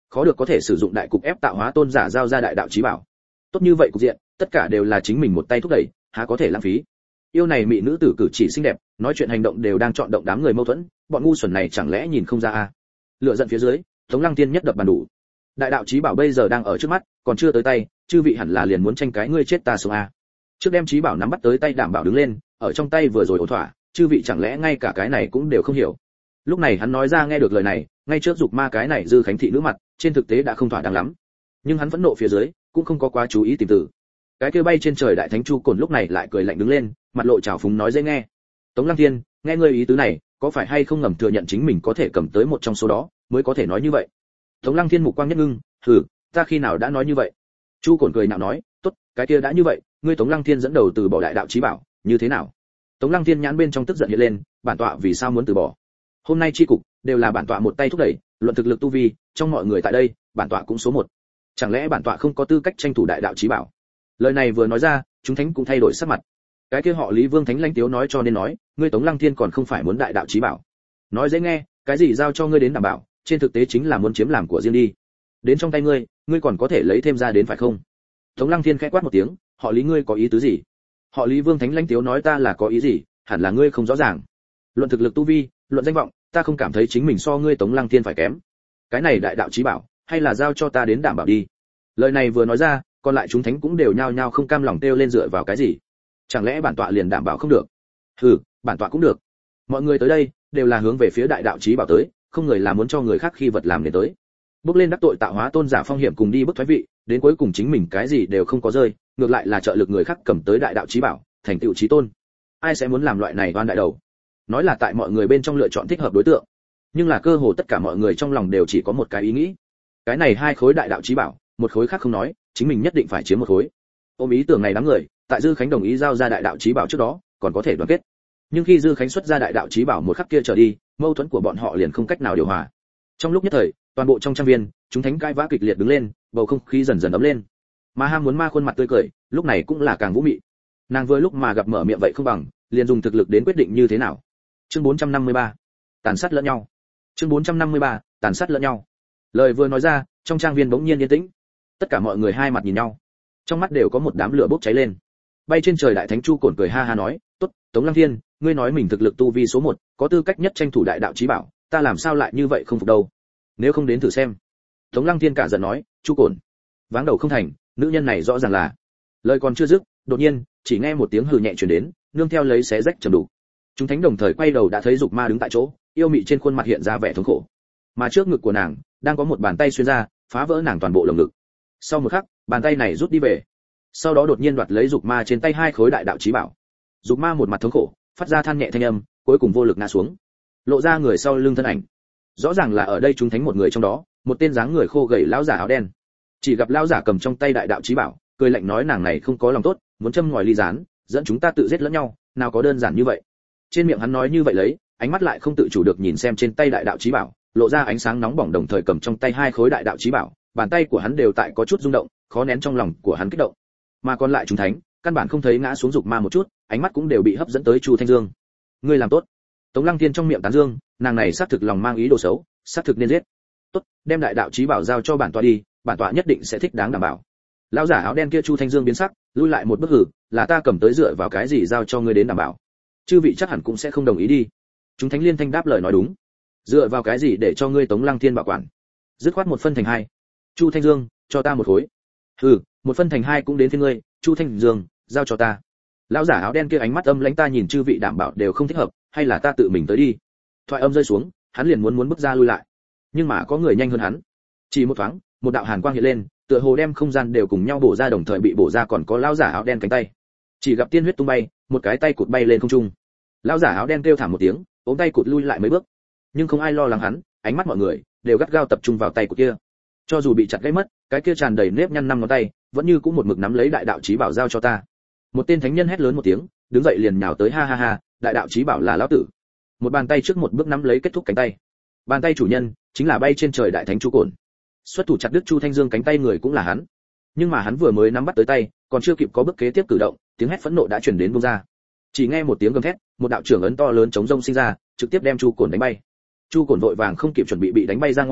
khó được có thể sử dụng đại cục ép tạo hóa tôn giả giao ra đại đạo chí bảo. Tốt như vậy cục diện, tất cả đều là chính mình một tay thúc đẩy, há có thể lãng phí. Yêu này mỹ nữ tử cử chỉ xinh đẹp, nói chuyện hành động đều đang chọn động đám người mâu thuẫn, bọn ngu xuẩn này chẳng lẽ nhìn không ra à? Lựa giận phía dưới, Tống Lăng Tiên nhất đập bàn đủ. Đại đạo chí bảo bây giờ đang ở trước mắt, còn chưa tới tay, chư vị hẳn là liền muốn tranh cái ngươi chết ta sống à? Trước đem chí bảo nắm bắt tới tay đảm bảo đứng lên, ở trong tay vừa rồi ổn thỏa, chư vị chẳng lẽ ngay cả cái này cũng đều không hiểu. Lúc này hắn nói ra nghe được lời này, ngay trước dục ma cái này dư khánh thị nữ mặt, trên thực tế đã không thỏa đáng lắm. Nhưng hắn vẫn nộ phía dưới, cũng không có quá chú ý tìm từ. Cái kia bay trên trời đại thánh chu cồn lúc này lại cười lạnh đứng lên, mặt lộ trào phúng nói dễ nghe. Tống Lăng Thiên, nghe ngươi ý tứ này, có phải hay không ngầm thừa nhận chính mình có thể cầm tới một trong số đó, mới có thể nói như vậy. Tống Lăng Thiên mục quang nhất ngưng, hừ, ta khi nào đã nói như vậy? Chu cồn cười nhạo nói, tốt, cái kia đã như vậy, ngươi Tống Lăng Thiên dẫn đầu từ bỏ đại đạo chí bảo, như thế nào? Tống Lăng Thiên nhãn bên trong tức giận hiện lên, bản tọa vì sao muốn từ bỏ? Hôm nay chi cục đều là bản tọa một tay thúc đẩy, luận thực lực tu vi, trong mọi người tại đây, bản tọa cũng số một. Chẳng lẽ bản tọa không có tư cách tranh thủ đại đạo chí bảo? Lời này vừa nói ra, chúng thánh cũng thay đổi sắc mặt. Cái kia họ Lý Vương Thánh lãnh tiếu nói cho nên nói, ngươi Tống Lăng Thiên còn không phải muốn đại đạo chí bảo. Nói dễ nghe, cái gì giao cho ngươi đến đảm bảo, trên thực tế chính là muốn chiếm làm của riêng đi. Đến trong tay ngươi, ngươi còn có thể lấy thêm ra đến phải không? Tống Lăng Thiên khẽ quát một tiếng, họ Lý ngươi có ý tứ gì? Họ Lý Vương Thánh lãnh tiếu nói ta là có ý gì, hẳn là ngươi không rõ ràng. Luận thực lực tu vi, luận danh vọng, ta không cảm thấy chính mình so ngươi Tống Lăng Thiên phải kém. Cái này đại đạo chí bảo, hay là giao cho ta đến đảm bảo đi. Lời này vừa nói ra, còn lại chúng thánh cũng đều nhao nhao không cam lòng kêu lên dựa vào cái gì? Chẳng lẽ bản tọa liền đảm bảo không được? Hừ, bản tọa cũng được. Mọi người tới đây đều là hướng về phía đại đạo chí bảo tới, không người là muốn cho người khác khi vật làm để tới. Bước lên đắc tội tạo hóa tôn giả phong hiểm cùng đi bức thoái vị, đến cuối cùng chính mình cái gì đều không có rơi, ngược lại là trợ lực người khác cầm tới đại đạo chí bảo, thành tựu chí tôn. Ai sẽ muốn làm loại này oan đại đầu? Nói là tại mọi người bên trong lựa chọn thích hợp đối tượng, nhưng là cơ hồ tất cả mọi người trong lòng đều chỉ có một cái ý nghĩ. Cái này hai khối đại đạo chí bảo, một khối khác không nói, chính mình nhất định phải chiếm một khối. Ôm ý tưởng này đám người, tại Dư Khánh đồng ý giao ra đại đạo chí bảo trước đó, còn có thể đoàn kết. Nhưng khi Dư Khánh xuất ra đại đạo chí bảo một khắc kia trở đi, mâu thuẫn của bọn họ liền không cách nào điều hòa. Trong lúc nhất thời, toàn bộ trong trang viên, chúng thánh cãi vã kịch liệt đứng lên, bầu không khí dần dần ấm lên. Mà ham muốn ma khuôn mặt tươi cười, lúc này cũng là càng vũ mị. Nàng vừa lúc mà gặp mở miệng vậy không bằng, liền dùng thực lực đến quyết định như thế nào. Chương bốn trăm năm mươi ba, tàn sát lẫn nhau. Chương bốn trăm năm mươi ba, tàn sát lẫn nhau. Lời vừa nói ra, trong trang viên bỗng nhiên yên tĩnh. Tất cả mọi người hai mặt nhìn nhau, trong mắt đều có một đám lửa bốc cháy lên. Bay trên trời đại thánh chu cồn cười ha ha nói, tốt, Tống Lăng Thiên, ngươi nói mình thực lực tu vi số một, có tư cách nhất tranh thủ đại đạo chí bảo, ta làm sao lại như vậy không phục đâu? Nếu không đến thử xem. Tống Lăng Thiên cả giận nói, chu cồn, váng đầu không thành, nữ nhân này rõ ràng là. Lời còn chưa dứt, đột nhiên chỉ nghe một tiếng hừ nhẹ truyền đến, nương theo lấy xé rách trầm đủ. Chúng thánh đồng thời quay đầu đã thấy dục ma đứng tại chỗ, yêu mị trên khuôn mặt hiện ra vẻ thống khổ, mà trước ngực của nàng đang có một bàn tay xuyên ra, phá vỡ nàng toàn bộ lồng ngực. Sau một khắc, bàn tay này rút đi về, sau đó đột nhiên đoạt lấy dục ma trên tay hai khối đại đạo chí bảo. Dục ma một mặt thống khổ, phát ra than nhẹ thanh âm, cuối cùng vô lực ngã xuống, lộ ra người sau lưng thân ảnh. Rõ ràng là ở đây chúng thánh một người trong đó, một tên dáng người khô gầy lão giả áo đen. Chỉ gặp lão giả cầm trong tay đại đạo chí bảo, cười lạnh nói nàng này không có lòng tốt, muốn châm ngòi ly gián, dẫn chúng ta tự giết lẫn nhau, nào có đơn giản như vậy. Trên miệng hắn nói như vậy lấy, ánh mắt lại không tự chủ được nhìn xem trên tay đại đạo chí bảo, lộ ra ánh sáng nóng bỏng, đồng thời cầm trong tay hai khối đại đạo chí bảo, bàn tay của hắn đều tại có chút rung động, khó nén trong lòng của hắn kích động. Mà còn lại chúng thánh, căn bản không thấy ngã xuống dục ma một chút, ánh mắt cũng đều bị hấp dẫn tới Chu Thanh Dương. Ngươi làm tốt. Tống Lăng Thiên trong miệng tán dương, nàng này xác thực lòng mang ý đồ xấu, xác thực nên giết. Tốt, đem đại đạo chí bảo giao cho bản tọa đi, bản tọa nhất định sẽ thích đáng đảm bảo. Lão giả áo đen kia Chu Thanh Dương biến sắc, lui lại một bước hử, là ta cầm tới dựa vào cái gì giao cho ngươi đến đảm bảo? Chư vị chắc hẳn cũng sẽ không đồng ý đi. Chúng thánh liên thanh đáp lời nói đúng. Dựa vào cái gì để cho ngươi Tống Lăng Thiên bảo quản? Dứt khoát một phân thành hai. Chu Thanh Dương, cho ta một khối. Hừ, một phân thành hai cũng đến phiên ngươi, Chu Thanh Dương, giao cho ta. Lão giả áo đen kia ánh mắt âm lãnh, ta nhìn chư vị đảm bảo đều không thích hợp, hay là ta tự mình tới đi. Thoại âm rơi xuống, hắn liền muốn muốn bước ra lui lại. Nhưng mà có người nhanh hơn hắn. Chỉ một thoáng, một đạo hàn quang hiện lên, tựa hồ đem không gian đều cùng nhau bổ ra, đồng thời bị bổ ra còn có lão giả áo đen cánh tay. Chỉ gặp tiên huyết tung bay, một cái tay cụt bay lên không trung. Lão giả áo đen kêu thảm một tiếng, ôm tay cụt lui lại mấy bước. Nhưng không ai lo lắng hắn, ánh mắt mọi người đều gắt gao tập trung vào tay của kia. Cho dù bị chặt gãy mất, cái kia tràn đầy nếp nhăn năm ngón tay, vẫn như cũng một mực nắm lấy đại đạo chí bảo giao cho ta. Một tên thánh nhân hét lớn một tiếng, đứng dậy liền nhào tới, ha ha ha, đại đạo chí bảo là lão tử. Một bàn tay trước một bước nắm lấy kết thúc cánh tay. Bàn tay chủ nhân chính là bay trên trời đại thánh Chu Cổn. Xuất thủ chặt đứt Chu Thanh Dương cánh tay người cũng là hắn. Nhưng mà hắn vừa mới nắm bắt tới tay, còn chưa kịp có bước kế tiếp cử động, tiếng hét phẫn nộ đã truyền đến buông ra. Chỉ nghe một tiếng gầm thét, một đạo trưởng ấn to lớn chống rông sinh ra, trực tiếp đem Chu Cổn đánh bay. Chu Cổn vội vàng không kịp chuẩn bị bị đánh bay ra ngoài,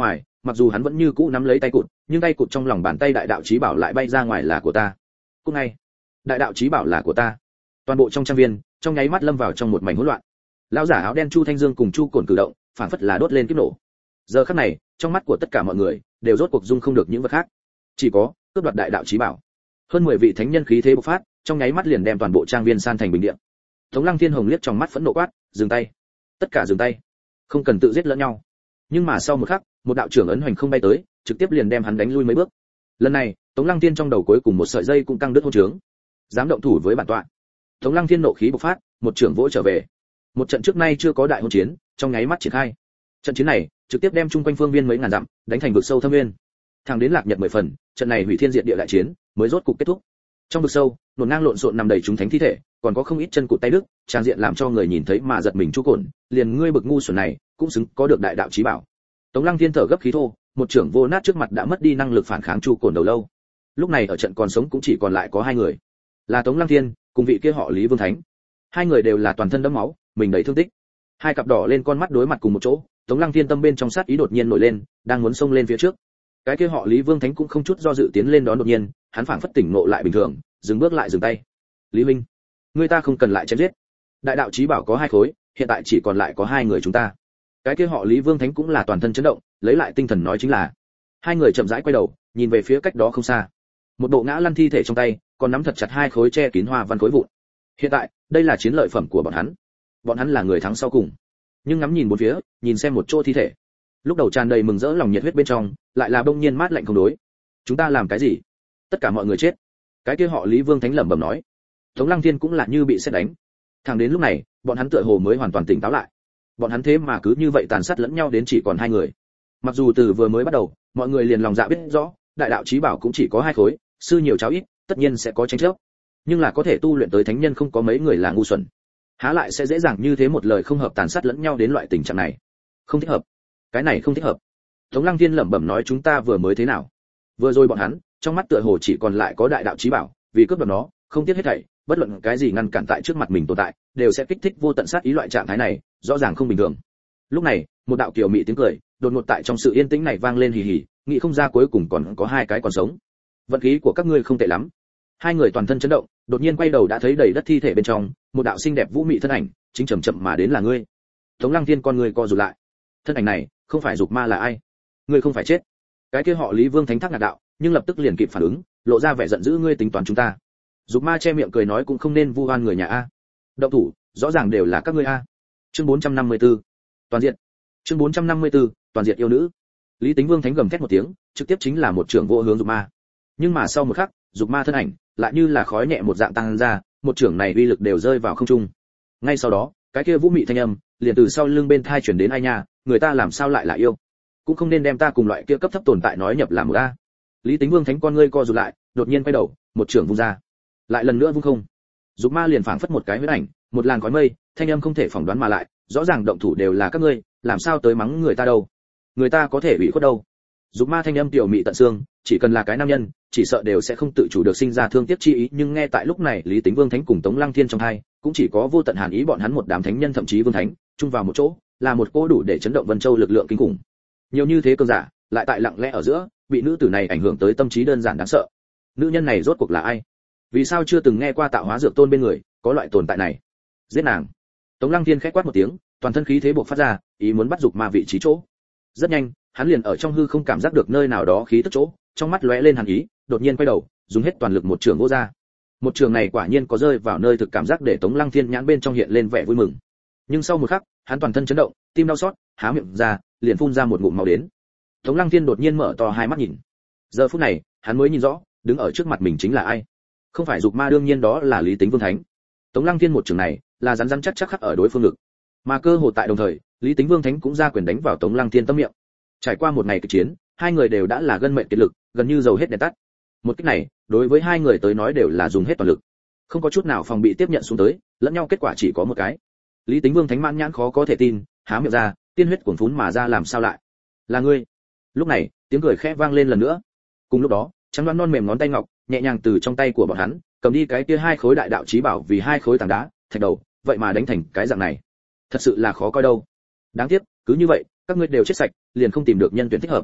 mặc dù hắn vẫn như cũ nắm lấy tay cụt, nhưng tay cụt trong lòng bàn tay đại đạo chí bảo lại bay ra ngoài là của ta. Cút ngay. Đại đạo chí bảo là của ta. Toàn bộ trong trang viên, trong nháy mắt lâm vào trong một mảnh hỗn loạn. Lão giả áo đen Chu Thanh Dương cùng Chu Cổn cử động, phản phất là đốt lên kiếp nổ. Giờ khắc này, trong mắt của tất cả mọi người đều rốt cuộc dung không được những vật khác, chỉ có cướp đoạt đại đạo chí bảo. Hơn mười vị thánh nhân khí thế bộc phát, trong nháy mắt liền đem toàn bộ trang viên san thành bình địa. Tống Lăng Thiên Hồng liếc trong mắt phẫn nộ quát, dừng tay. Tất cả dừng tay. Không cần tự giết lẫn nhau. Nhưng mà sau một khắc, một đạo trưởng ấn hoành không bay tới, trực tiếp liền đem hắn đánh lui mấy bước. Lần này, Tống Lăng Thiên trong đầu cuối cùng một sợi dây cũng căng đứt hôn trướng. Dám động thủ với bản tọa. Tống Lăng Thiên nộ khí bộc phát, một trưởng vỗ trở về. Một trận trước nay chưa có đại hôn chiến, trong nháy mắt triển khai. Trận chiến này, trực tiếp đem chung quanh phương viên mấy ngàn dặm, đánh thành vực sâu thâm nguyên. Thẳng đến lạc nhật mười phần, trận này hủy thiên diệt địa đại chiến mới rốt cục kết thúc. Trong vực sâu, nổn ngang lộn xộn nằm đầy chúng thánh thi thể, còn có không ít chân cụt tay đứt, trang diện làm cho người nhìn thấy mà giật mình. Chu Cổn, liền ngươi bực ngu xuẩn này, cũng xứng có được đại đạo chí bảo. Tống Lăng Thiên thở gấp khí thô, một trưởng vô nát trước mặt đã mất đi năng lực phản kháng Chu Cổn đầu lâu. Lúc này ở trận còn sống cũng chỉ còn lại có hai người, là Tống Lăng Thiên cùng vị kia họ Lý Vương Thánh. Hai người đều là toàn thân đẫm máu, mình đầy thương tích. Hai cặp đỏ lên con mắt đối mặt cùng một chỗ, Tống Lăng Thiên tâm bên trong sát ý đột nhiên nổi lên, đang muốn xông lên phía trước. Cái kia họ Lý Vương Thánh cũng không chút do dự tiến lên đón đột nhiên, hắn phảng phất tỉnh ngộ lại bình thường, dừng bước lại dừng tay. Lý huynh, người ta không cần lại chém giết. Đại đạo chí bảo có hai khối, hiện tại chỉ còn lại có hai người chúng ta. Cái kia họ Lý Vương Thánh cũng là toàn thân chấn động, lấy lại tinh thần nói chính là. Hai người chậm rãi quay đầu, nhìn về phía cách đó không xa. Một bộ ngã lăn thi thể trong tay, còn nắm thật chặt hai khối che kín hoa văn khối vụn. Hiện tại, đây là chiến lợi phẩm của bọn hắn. Bọn hắn là người thắng sau cùng. Nhưng ngắm nhìn bốn phía, nhìn xem một chỗ thi thể. Lúc đầu tràn đầy mừng rỡ lòng nhiệt huyết bên trong, lại là bỗng nhiên mát lạnh không đối. Chúng ta làm cái gì? Tất cả mọi người chết. Cái kia họ Lý Vương Thánh lẩm bẩm nói. Tống Lăng Thiên cũng là như bị sét đánh. Thẳng đến lúc này, bọn hắn tựa hồ mới hoàn toàn tỉnh táo lại. Bọn hắn thế mà cứ như vậy tàn sát lẫn nhau đến chỉ còn hai người. Mặc dù từ vừa mới bắt đầu, mọi người liền lòng dạ biết rõ, đại đạo chí bảo cũng chỉ có hai khối, sư nhiều cháu ít, tất nhiên sẽ có tranh chấp. Nhưng là có thể tu luyện tới thánh nhân không có mấy người là ngu xuẩn. Há lại sẽ dễ dàng như thế một lời không hợp tàn sát lẫn nhau đến loại tình trạng này. Không thích hợp. Cái này không thích hợp. Tống Lăng Thiên lẩm bẩm nói chúng ta vừa mới thế nào? Vừa rồi bọn hắn, trong mắt tựa hồ chỉ còn lại có đại đạo chí bảo, vì cướp đoạt nó, không tiếc hết thảy, bất luận cái gì ngăn cản tại trước mặt mình tồn tại, đều sẽ kích thích vô tận sát ý loại trạng thái này, rõ ràng không bình thường. Lúc này, một đạo kiều mị tiếng cười, đột ngột tại trong sự yên tĩnh này vang lên hì hì, nghĩ không ra cuối cùng còn có hai cái còn sống. Vận khí của các ngươi không tệ lắm. Hai người toàn thân chấn động, đột nhiên quay đầu đã thấy đầy đất thi thể bên trong, một đạo xinh đẹp vũ mị thân ảnh, chính chậm chậm mà đến là ngươi. Tống Lăng Thiên con người co rụt lại. Thân ảnh này, không phải Dục Ma là ai? Ngươi không phải chết. Cái kia họ Lý Vương Thánh thác ngạc đạo, nhưng lập tức liền kịp phản ứng, lộ ra vẻ giận dữ ngươi tính toán chúng ta. Dục Ma che miệng cười nói cũng không nên vu oan người nhà a. Động thủ, rõ ràng đều là các ngươi a. Chương bốn trăm năm mươi tư. Toàn diện. Chương bốn trăm năm mươi tư, toàn diện yêu nữ. Lý Tính Vương Thánh gầm thét một tiếng, trực tiếp chính là một trường vô hướng Dục Ma. Nhưng mà sau một khắc, Dục Ma thân ảnh lại như là khói nhẹ một dạng tăng ra, một trường này uy lực đều rơi vào không trung. Ngay sau đó, cái kia vũ mị thanh âm liền từ sau lưng bên thai truyền đến ai nha, người ta làm sao lại là yêu? Cũng không nên đem ta cùng loại kia cấp thấp tồn tại nói nhập làm một a. Lý Tính Vương Thánh con ngươi co rụt lại, đột nhiên quay đầu, một trường vung ra. Lại lần nữa vung không. Dục Ma liền phảng phất một cái huyết ảnh, một làn khói mây, thanh âm không thể phỏng đoán mà lại, rõ ràng động thủ đều là các ngươi, làm sao tới mắng người ta đâu? Người ta có thể bị khuất đâu? Dục Ma thanh âm tiểu mị tận xương, chỉ cần là cái nam nhân, chỉ sợ đều sẽ không tự chủ được sinh ra thương tiếc chi ý, nhưng nghe tại lúc này Lý Tính Vương Thánh cùng Tống Lăng Thiên trong hai, cũng chỉ có vô tận hàn ý bọn hắn một đám thánh nhân thậm chí vương thánh, chung vào một chỗ, là một cỗ đủ để chấn động Vân Châu lực lượng kinh khủng. Nhiều như thế cường giả, lại tại lặng lẽ ở giữa, bị nữ tử này ảnh hưởng tới tâm trí đơn giản đáng sợ. Nữ nhân này rốt cuộc là ai? Vì sao chưa từng nghe qua Tạo Hóa Dược Tôn bên người có loại tồn tại này? Giết nàng! Tống Lăng Thiên khẽ quát một tiếng, toàn thân khí thế bộc phát ra, ý muốn bắt Dục Ma vị trí chỗ. Rất nhanh, hắn liền ở trong hư không cảm giác được nơi nào đó khí tức chỗ, trong mắt lóe lên hàn ý, đột nhiên quay đầu, dùng hết toàn lực một trường vỗ ra. Một trường này quả nhiên có rơi vào nơi thực cảm giác để Tống Lăng Thiên nhãn bên trong hiện lên vẻ vui mừng. Nhưng sau một khắc, hắn toàn thân chấn động, tim đau xót, há miệng ra, liền phun ra một ngụm máu đến. Tống Lăng Thiên đột nhiên mở to hai mắt nhìn. Giờ phút này, hắn mới nhìn rõ, đứng ở trước mặt mình chính là ai. Không phải Dục Ma đương nhiên đó là Lý Tính Vương Thánh. Tống Lăng Thiên một trường này, là rắn rắn chắc chắc khắc ở đối phương ngực. Mà cơ hồ tại đồng thời, Lý Tính Vương Thánh cũng ra quyền đánh vào Tống Lăng Thiên tâm miệng. Trải qua một ngày kịch chiến, hai người đều đã là gân mệnh kiệt lực, gần như dầu hết đèn tắt. Một kích này, đối với hai người tới nói đều là dùng hết toàn lực, không có chút nào phòng bị tiếp nhận xuống tới, lẫn nhau kết quả chỉ có một cái. Lý Tính Vương Thánh mãn nhãn khó có thể tin, há miệng ra, tiên huyết cuồn phún mà ra làm sao lại? Là ngươi? Lúc này, tiếng cười khẽ vang lên lần nữa. Cùng lúc đó, trắng đoán non mềm ngón tay ngọc, nhẹ nhàng từ trong tay của bọn hắn, cầm đi cái kia hai khối đại đạo chí bảo vì hai khối tảng đá, thạch đầu, vậy mà đánh thành cái dạng này. Thật sự là khó coi đâu. Đáng tiếc, cứ như vậy, các ngươi đều chết sạch, liền không tìm được nhân tuyển thích hợp.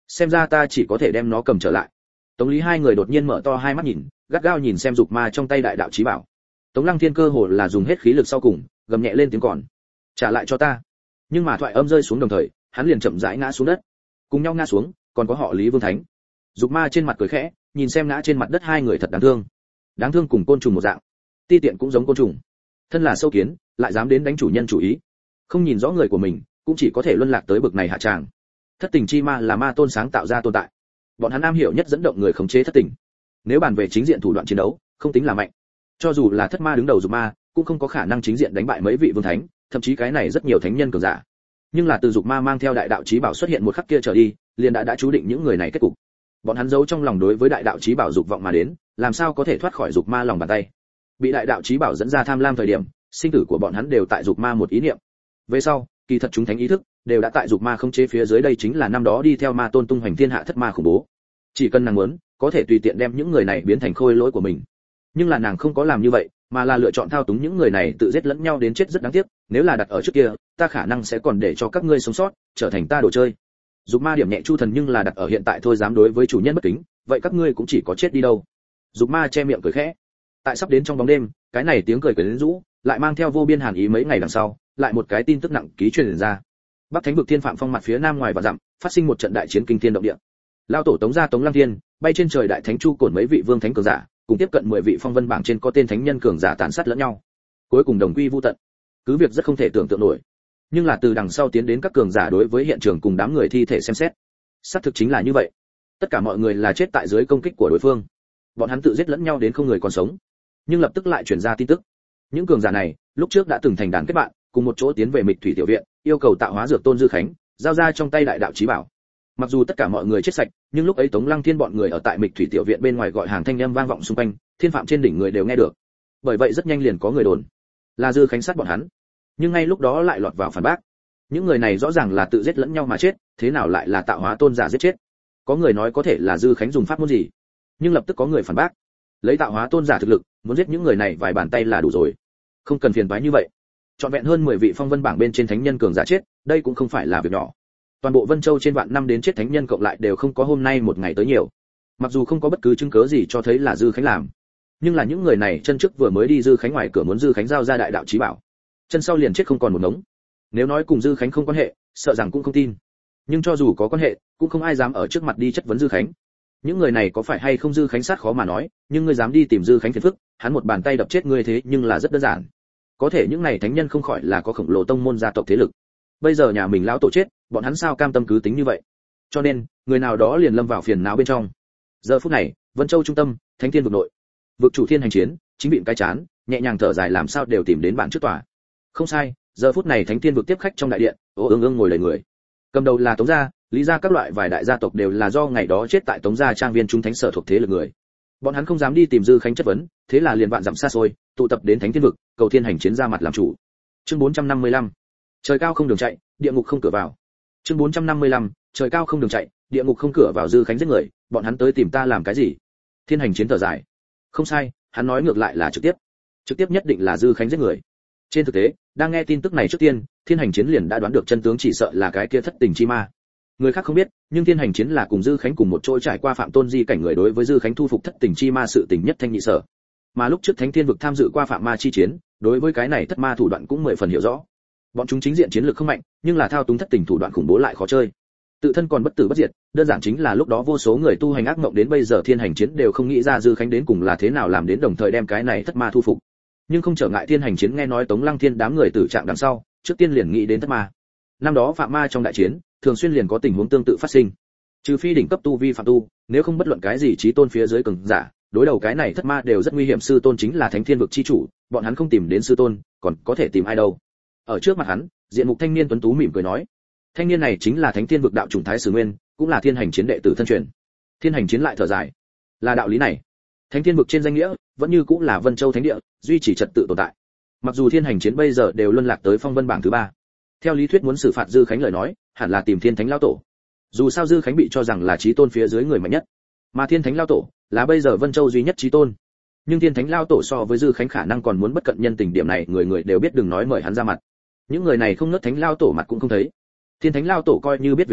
xem ra ta chỉ có thể đem nó cầm trở lại. Tống Lý hai người đột nhiên mở to hai mắt nhìn, gắt gao nhìn xem dục ma trong tay đại đạo chí bảo. Tống Lăng Thiên cơ hồ là dùng hết khí lực sau cùng, gầm nhẹ lên tiếng còn, trả lại cho ta. Nhưng mà thoại âm rơi xuống đồng thời, hắn liền chậm rãi ngã xuống đất. Cùng nhau ngã xuống, còn có họ Lý Vương Thánh. Dục ma trên mặt cười khẽ, nhìn xem ngã trên mặt đất hai người thật đáng thương. Đáng thương cùng côn trùng một dạng. Ti tiện cũng giống côn trùng. Thân là sâu kiến, lại dám đến đánh chủ nhân chủ ý. Không nhìn rõ người của mình, cũng chỉ có thể luân lạc tới bực này hạ tràng. Thất tình chi ma là ma tôn sáng tạo ra tồn tại. Bọn hắn am hiểu nhất dẫn động người khống chế thất tình. Nếu bàn về chính diện thủ đoạn chiến đấu, không tính là mạnh. Cho dù là thất ma đứng đầu dục ma, cũng không có khả năng chính diện đánh bại mấy vị vương thánh, thậm chí cái này rất nhiều thánh nhân cường giả. Nhưng là từ dục ma mang theo đại đạo chí bảo xuất hiện một khắc kia trở đi, liền đã đã chú định những người này kết cục. Bọn hắn giấu trong lòng đối với đại đạo chí bảo dục vọng mà đến, làm sao có thể thoát khỏi dục ma lòng bàn tay. Bị đại đạo chí bảo dẫn ra tham lam thời điểm, sinh tử của bọn hắn đều tại dục ma một ý niệm. Về sau, kỳ thật chúng thánh ý thức đều đã tại dục ma không chế phía dưới, đây chính là năm đó đi theo ma tôn tung hoành thiên hạ thất ma khủng bố. Chỉ cần nàng muốn, có thể tùy tiện đem những người này biến thành khôi lỗi của mình. Nhưng là nàng không có làm như vậy, mà là lựa chọn thao túng những người này tự giết lẫn nhau đến chết, rất đáng tiếc. Nếu là đặt ở trước kia, ta khả năng sẽ còn để cho các ngươi sống sót, trở thành ta đồ chơi. Dục ma điểm nhẹ Chu Thần, nhưng là đặt ở hiện tại thôi dám đối với chủ nhân bất kính, vậy các ngươi cũng chỉ có chết đi đâu. Dục ma che miệng cười khẽ. Tại sắp đến trong bóng đêm, cái này tiếng cười quyến rũ, lại mang theo vô biên hàn ý. Mấy ngày đằng sau, lại một cái tin tức nặng ký truyền ra. Bắc Thánh vực Thiên Phạm Phong mặt phía nam ngoài và dặm, phát sinh một trận đại chiến kinh thiên động địa. Lao tổ Tống gia Tống Lăng Thiên, bay trên trời đại thánh chu cổn mấy vị vương thánh cường giả, cùng tiếp cận mười vị phong vân bảng trên có tên thánh nhân cường giả tàn sát lẫn nhau. Cuối cùng đồng quy vu tận. Cứ việc rất không thể tưởng tượng nổi, nhưng là từ đằng sau tiến đến các cường giả đối với hiện trường cùng đám người thi thể xem xét. Xác thực chính là như vậy. Tất cả mọi người là chết tại dưới công kích của đối phương. Bọn hắn tự giết lẫn nhau đến không người còn sống. Nhưng lập tức lại truyền ra tin tức. Những cường giả này, lúc trước đã từng thành đàn kết bạn, cùng một chỗ tiến về Mịch Thủy tiểu viện, yêu cầu tạo hóa dược tôn Dư Khánh, giao ra trong tay đại đạo chí bảo. Mặc dù tất cả mọi người chết sạch, nhưng lúc ấy Tống Lăng Thiên bọn người ở tại Mịch Thủy tiểu viện bên ngoài gọi hàng thanh âm vang vọng xung quanh, thiên phạm trên đỉnh người đều nghe được. Bởi vậy rất nhanh liền có người đồn là Dư Khánh sát bọn hắn. Nhưng ngay lúc đó lại lọt vào phản bác. Những người này rõ ràng là tự giết lẫn nhau mà chết, thế nào lại là tạo hóa tôn giả giết chết? Có người nói có thể là Dư Khánh dùng pháp môn gì, nhưng lập tức có người phản bác. Lấy tạo hóa tôn giả thực lực, muốn giết những người này vài bàn tay là đủ rồi, không cần phiền toái như vậy. Trọn vẹn hơn mười vị phong vân bảng bên trên thánh nhân cường giả chết, đây cũng không phải là việc nhỏ. Toàn bộ Vân Châu trên vạn năm đến chết thánh nhân cộng lại đều không có hôm nay một ngày tới nhiều. Mặc dù không có bất cứ chứng cứ gì cho thấy là Dư Khánh làm, nhưng là những người này chân trước vừa mới đi Dư Khánh ngoài cửa muốn Dư Khánh giao ra đại đạo chí bảo, chân sau liền chết không còn một ngống. Nếu nói cùng Dư Khánh không quan hệ, sợ rằng cũng không tin. Nhưng cho dù có quan hệ, cũng không ai dám ở trước mặt đi chất vấn Dư Khánh. Những người này có phải hay không Dư Khánh sát khó mà nói, nhưng ngươi dám đi tìm Dư Khánh phiền phức, hắn một bàn tay đập chết ngươi thế nhưng là rất đơn giản. Có thể những này thánh nhân không khỏi là có khổng lồ tông môn gia tộc thế lực. Bây giờ nhà mình lão tổ chết, bọn hắn sao cam tâm cứ tính như vậy? Cho nên, người nào đó liền lâm vào phiền não bên trong. Giờ phút này, Vân Châu trung tâm, Thánh Thiên vực nội. Vực chủ thiên hành chiến, chính viện cái chán, nhẹ nhàng thở dài làm sao đều tìm đến bạn trước tòa. Không sai, giờ phút này Thánh Thiên vực tiếp khách trong đại điện, ô ương ương ngồi đầy người. Cầm đầu là Tống gia, Lý gia các loại vài đại gia tộc đều là do ngày đó chết tại Tống gia trang viên trung thánh sở thuộc thế lực người. Bọn hắn không dám đi tìm Dư Khánh chất vấn, thế là liền vạn dặm xa xôi, tụ tập đến Thánh Thiên vực, cầu thiên hành chiến ra mặt làm chủ. Chương bốn trăm năm mươi lăm. Trời cao không đường chạy, địa ngục không cửa vào. Chương bốn trăm năm mươi lăm. Trời cao không đường chạy, địa ngục không cửa vào. Dư Khánh giết người, bọn hắn tới tìm ta làm cái gì? Thiên hành chiến thở dài. Không sai, hắn nói ngược lại là trực tiếp. Trực tiếp nhất định là Dư Khánh giết người. Trên thực tế, đang nghe tin tức này trước tiên, Thiên hành chiến liền đã đoán được chân tướng, chỉ sợ là cái kia thất tình chi ma. Người khác không biết, nhưng Thiên hành chiến là cùng Dư Khánh cùng một chỗ trải qua phạm tôn di cảnh người, đối với Dư Khánh thu phục thất tình chi ma sự tình nhất thanh nhị sở. Mà lúc trước Thánh Thiên vực tham dự qua phạm ma chi chiến, đối với cái này thất ma thủ đoạn cũng mười phần hiểu rõ. Bọn chúng chính diện chiến lược không mạnh, nhưng là thao túng thất tình thủ đoạn khủng bố lại khó chơi. Tự thân còn bất tử bất diệt, đơn giản chính là lúc đó vô số người tu hành ác mộng, đến bây giờ Thiên hành chiến đều không nghĩ ra Dư Khánh đến cùng là thế nào làm đến đồng thời đem cái này thất ma thu phục. Nhưng không trở ngại Thiên hành chiến nghe nói Tống Lăng Thiên đám người tử trạng đằng sau, trước tiên liền nghĩ đến thất ma. Năm đó phạm ma trong đại chiến, thường xuyên liền có tình huống tương tự phát sinh. Trừ phi đỉnh cấp tu vi phạm tu, nếu không bất luận cái gì chí tôn phía dưới cường giả, đối đầu cái này thất ma đều rất nguy hiểm. Sư tôn chính là Thánh Thiên vực chi chủ, bọn hắn không tìm đến sư tôn, còn có thể tìm ai đâu? Ở trước mặt hắn, diện mục thanh niên tuấn tú mỉm cười nói, thanh niên này chính là Thánh Thiên vực đạo chủng Thái Sử Nguyên, cũng là Thiên hành chiến đệ tử thân truyền. Thiên hành chiến lại thở dài, là đạo lý này. Thánh Thiên vực trên danh nghĩa, vẫn như cũng là Vân Châu thánh địa, duy trì trật tự tồn tại. Mặc dù Thiên hành chiến bây giờ đều luân lạc tới phong vân bảng thứ ba, theo lý thuyết muốn xử phạt Dư Khánh lời nói, hẳn là tìm Thiên Thánh lão tổ. Dù sao Dư Khánh bị cho rằng là chí tôn phía dưới người mạnh nhất, mà Thiên Thánh lão tổ là bây giờ Vân Châu duy nhất chí tôn. Nhưng Thiên Thánh lão tổ so với Dư Khánh khả năng còn muốn bất cận nhân tình, điểm này người người đều biết, đừng nói mời hắn ra mặt. Những người này không ngớt Thánh lão tổ mặt cũng không thấy. Thiên Thánh lão tổ coi như biết việc này,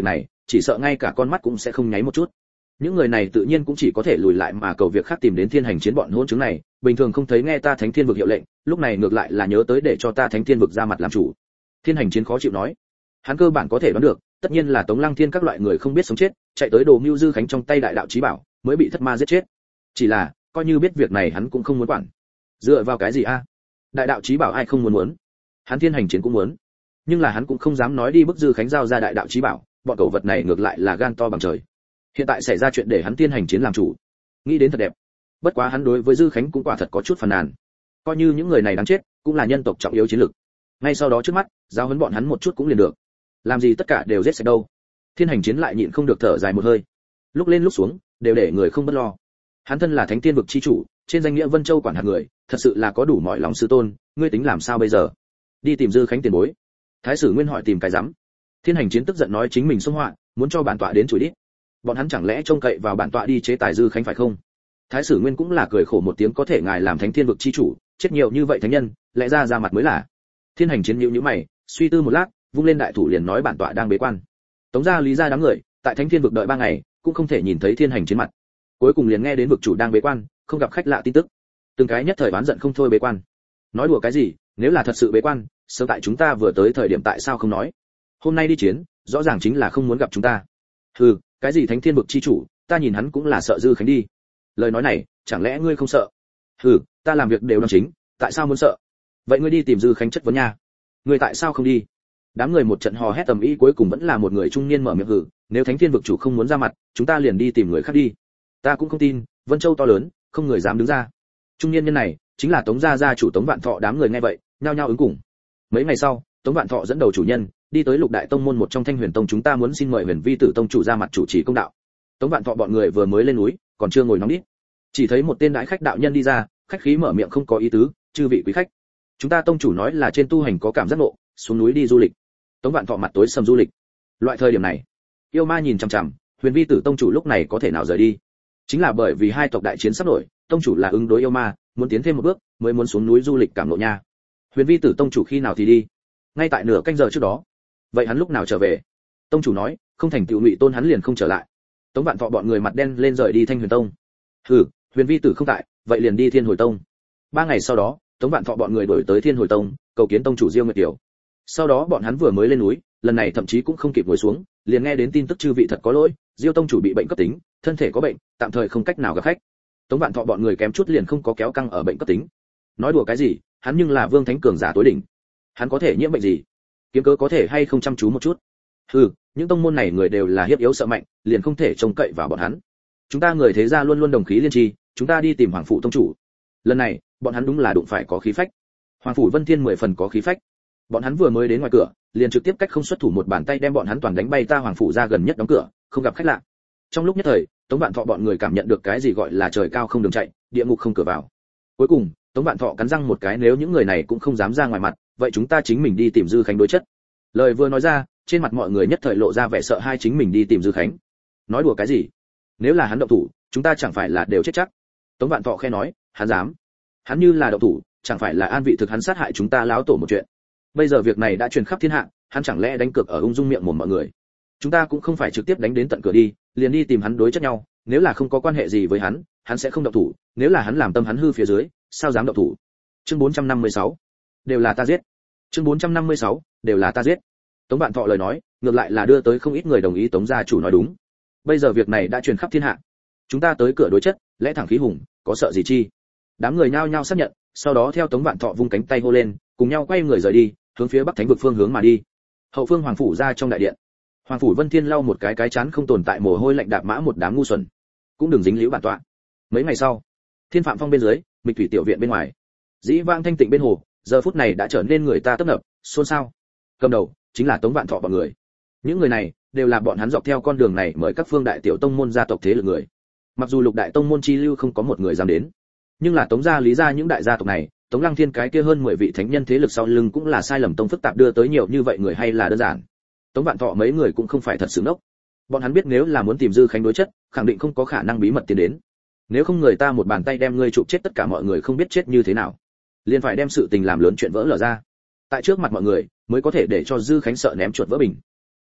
chỉ sợ ngay cả con mắt cũng sẽ không nháy một chút. Những người này tự nhiên cũng chỉ có thể lùi lại mà cầu việc khác tìm đến thiên hành chiến bọn hỗn chứng này, bình thường không thấy nghe ta thánh thiên vực hiệu lệnh, lúc này ngược lại là nhớ tới để cho ta thánh thiên vực ra mặt làm chủ. Thiên hành chiến khó chịu nói, hắn cơ bản có thể đoán được, tất nhiên là Tống Lăng Thiên các loại người không biết sống chết, chạy tới đồ mưu dư khánh trong tay đại đạo chí bảo, mới bị thất ma giết chết. Chỉ là, coi như biết việc này hắn cũng không muốn quản. Dựa vào cái gì a? Đại đạo chí bảo ai không muốn muốn? Hắn thiên hành chiến cũng muốn, nhưng là hắn cũng không dám nói đi bức dư khánh giao ra đại đạo chí bảo, bọn cẩu vật này ngược lại là gan to bằng trời. Hiện tại xảy ra chuyện để hắn thiên hành chiến làm chủ, nghĩ đến thật đẹp. Bất quá hắn đối với dư khánh cũng quả thật có chút phàn nàn. Coi như những người này đáng chết, cũng là nhân tộc trọng yếu chiến lực. Ngay sau đó trước mắt, giao huấn bọn hắn một chút cũng liền được. Làm gì tất cả đều giết sạch đâu. Thiên hành chiến lại nhịn không được thở dài một hơi. Lúc lên lúc xuống, đều để người không bất lo. Hắn thân là thánh thiên vực chi chủ, trên danh nghĩa Vân Châu quản hạt người, thật sự là có đủ mọi lòng sư tôn, ngươi tính làm sao bây giờ? Đi tìm dư khánh tiền bối. Thái sử Nguyên hỏi tìm cái rắm. Thiên hành chiến tức giận nói chính mình xông họa, muốn cho bản tọa đến chửi đít. Bọn hắn chẳng lẽ trông cậy vào bản tọa đi chế tài dư khánh phải không? Thái sử Nguyên cũng là cười khổ một tiếng, có thể ngài làm thánh thiên vực chi chủ, chết nhiều như vậy thánh nhân, lẽ ra ra mặt mới là. Thiên hành chiến nhíu nhíu mày, suy tư một lát, vung lên đại thủ liền nói bản tọa đang bế quan. Tống gia Lý gia đám người, tại thánh thiên vực đợi ba ngày, cũng không thể nhìn thấy thiên hành chiến mặt. Cuối cùng liền nghe đến vực chủ đang bế quan, không gặp khách lạ tin tức. Từng cái nhất thời oán giận không thôi bế quan. Nói đùa cái gì, nếu là thật sự bế quan, sớm tại chúng ta vừa tới thời điểm tại sao không nói? Hôm nay đi chiến, rõ ràng chính là không muốn gặp chúng ta. Hừ, cái gì thánh thiên vực chi chủ, ta nhìn hắn cũng là sợ dư khánh đi. Lời nói này, chẳng lẽ ngươi không sợ? Hừ, ta làm việc đều đoan chính, tại sao muốn sợ? Vậy ngươi đi tìm dư khánh chất vấn nha. Ngươi tại sao không đi? Đám người một trận hò hét tầm ý, cuối cùng vẫn là một người trung niên mở miệng hừ, nếu thánh thiên vực chủ không muốn ra mặt, chúng ta liền đi tìm người khác đi. Ta cũng không tin, Vân Châu to lớn, không người dám đứng ra. Trung niên nhân này chính là Tống gia gia chủ Tống Vạn Thọ. Đám người nghe vậy, nhao nhao ứng cùng. Mấy ngày sau, Tống Vạn Thọ dẫn đầu chủ nhân đi tới Lục Đại Tông môn một trong Thanh Huyền Tông, chúng ta muốn xin mời Huyền Vi Tử Tông chủ ra mặt chủ trì công đạo. Tống Vạn Thọ bọn người vừa mới lên núi, còn chưa ngồi nóng đít, chỉ thấy một tên đại khách đạo nhân đi ra, khách khí mở miệng không có ý tứ, chư vị quý khách, chúng ta tông chủ nói là trên tu hành có cảm giác ngộ, xuống núi đi du lịch. Tống Vạn Thọ mặt tối sầm, du lịch? Loại thời điểm này, yêu ma nhìn chằm chằm, Huyền Vi Tử Tông chủ lúc này có thể nào rời đi? Chính là bởi vì hai tộc đại chiến sắp nổi, tông chủ là ứng đối yêu ma, muốn tiến thêm một bước, mới muốn xuống núi du lịch cảm ngộ nha. Huyền Vi Tử Tông chủ khi nào thì đi? Ngay tại nửa canh giờ trước đó. Vậy hắn lúc nào trở về? Tông chủ nói, không thành tựu Ngụy Tôn hắn liền không trở lại. Tống Vạn Thọ bọn người mặt đen lên rời đi Thanh Huyền Tông. Hừ, Huyền Vi Tử không tại, vậy liền đi Thiên Hồi Tông. Ba ngày sau đó, Tống Vạn Thọ bọn người đổi tới Thiên Hồi Tông, cầu kiến tông chủ Diêu Nguyệt Tiểu. Sau đó bọn hắn vừa mới lên núi, lần này thậm chí cũng không kịp ngồi xuống, liền nghe đến tin tức chư vị thật có lỗi, Diêu tông chủ bị bệnh cấp tính, thân thể có bệnh, tạm thời không cách nào gặp khách. Tống Vạn Thọ bọn người kém chút liền không có kéo căng ở bệnh cấp tính. Nói đùa cái gì, hắn nhưng là vương thánh cường giả tối đỉnh, hắn có thể nhiễm bệnh gì? Kiếm cớ có thể hay không chăm chú một chút? Hừ, những tông môn này người đều là hiếp yếu sợ mạnh, liền không thể trông cậy vào bọn hắn. Chúng ta người thế gia luôn luôn đồng khí liên tri, chúng ta đi tìm Hoàng phủ tông chủ. Lần này, bọn hắn đúng là đụng phải có khí phách. Hoàng phủ Vân Thiên mười phần có khí phách. Bọn hắn vừa mới đến ngoài cửa, liền trực tiếp cách không xuất thủ một bàn tay đem bọn hắn toàn đánh bay ta Hoàng phủ ra gần nhất đóng cửa, không gặp khách lạ. Trong lúc nhất thời, Tống Vạn Thọ bọn người cảm nhận được cái gì gọi là trời cao không đường chạy, địa ngục không cửa vào. Cuối cùng, Tống Vạn Thọ cắn răng một cái, nếu những người này cũng không dám ra ngoài mặt, vậy chúng ta chính mình đi tìm Dư Khánh đối chất. Lời vừa nói ra, trên mặt mọi người nhất thời lộ ra vẻ sợ hai, chính mình đi tìm Dư Khánh. Nói đùa cái gì? Nếu là hắn động thủ, chúng ta chẳng phải là đều chết chắc? Tống Vạn Thọ khẽ nói, hắn dám? Hắn như là động thủ, chẳng phải là an vị thực hắn sát hại chúng ta láo tổ một chuyện. Bây giờ việc này đã truyền khắp thiên hạ, hắn chẳng lẽ đánh cược ở ung dung miệng mồm mọi người? Chúng ta cũng không phải trực tiếp đánh đến tận cửa đi, liền đi tìm hắn đối chất nhau, nếu là không có quan hệ gì với hắn, hắn sẽ không động thủ, nếu là hắn làm tâm hắn hư phía dưới, sao dám động thủ? Chương bốn trăm năm mươi sáu, đều là ta giết. Chương bốn trăm năm mươi sáu, đều là ta giết. Tống Vạn Thọ lời nói, ngược lại là đưa tới không ít người đồng ý Tống gia chủ nói đúng. Bây giờ việc này đã truyền khắp thiên hạ, chúng ta tới cửa đối chất, lẽ thẳng khí hùng, có sợ gì chi? Đám người nhao nhao xác nhận, sau đó theo Tống Vạn Thọ vung cánh tay hô lên, cùng nhau quay người rời đi, hướng phía Bắc Thánh vực phương hướng mà đi. Hậu phương Hoàng phủ ra trong đại điện. Hoàng phủ Vân Thiên lau một cái cái chán không tồn tại mồ hôi lạnh, đạp mã một đám ngu xuẩn, cũng đừng dính líu bản tọa. Mấy ngày sau, Thiên Phạm Phong bên dưới, Mịch Thủy tiểu viện bên ngoài, dĩ vãng thanh tịnh bên hồ, giờ phút này đã trở nên người ta tấp nập, xôn xao. Cầm đầu chính là Tống Vạn Thọ bọn người. Những người này đều là bọn hắn dọc theo con đường này mời các phương đại tiểu tông môn gia tộc thế lực người. Mặc dù Lục Đại Tông môn chi lưu không có một người dám đến, nhưng là Tống gia Lý gia những đại gia tộc này, Tống Lăng Thiên cái kia hơn mười vị thánh nhân thế lực sau lưng cũng là sai lầm tông phức tạp đưa tới nhiều như vậy người hay là đơn giản. Tống Vạn Thọ mấy người cũng không phải thật sự ngốc. Bọn hắn biết nếu là muốn tìm Dư Khánh đối chất, khẳng định không có khả năng bí mật tiến đến. Nếu không người ta một bàn tay đem ngươi chụp chết, tất cả mọi người không biết chết như thế nào. Liền phải đem sự tình làm lớn chuyện vỡ lở ra. Tại trước mặt mọi người, mới có thể để cho Dư Khánh sợ ném chuột vỡ bình.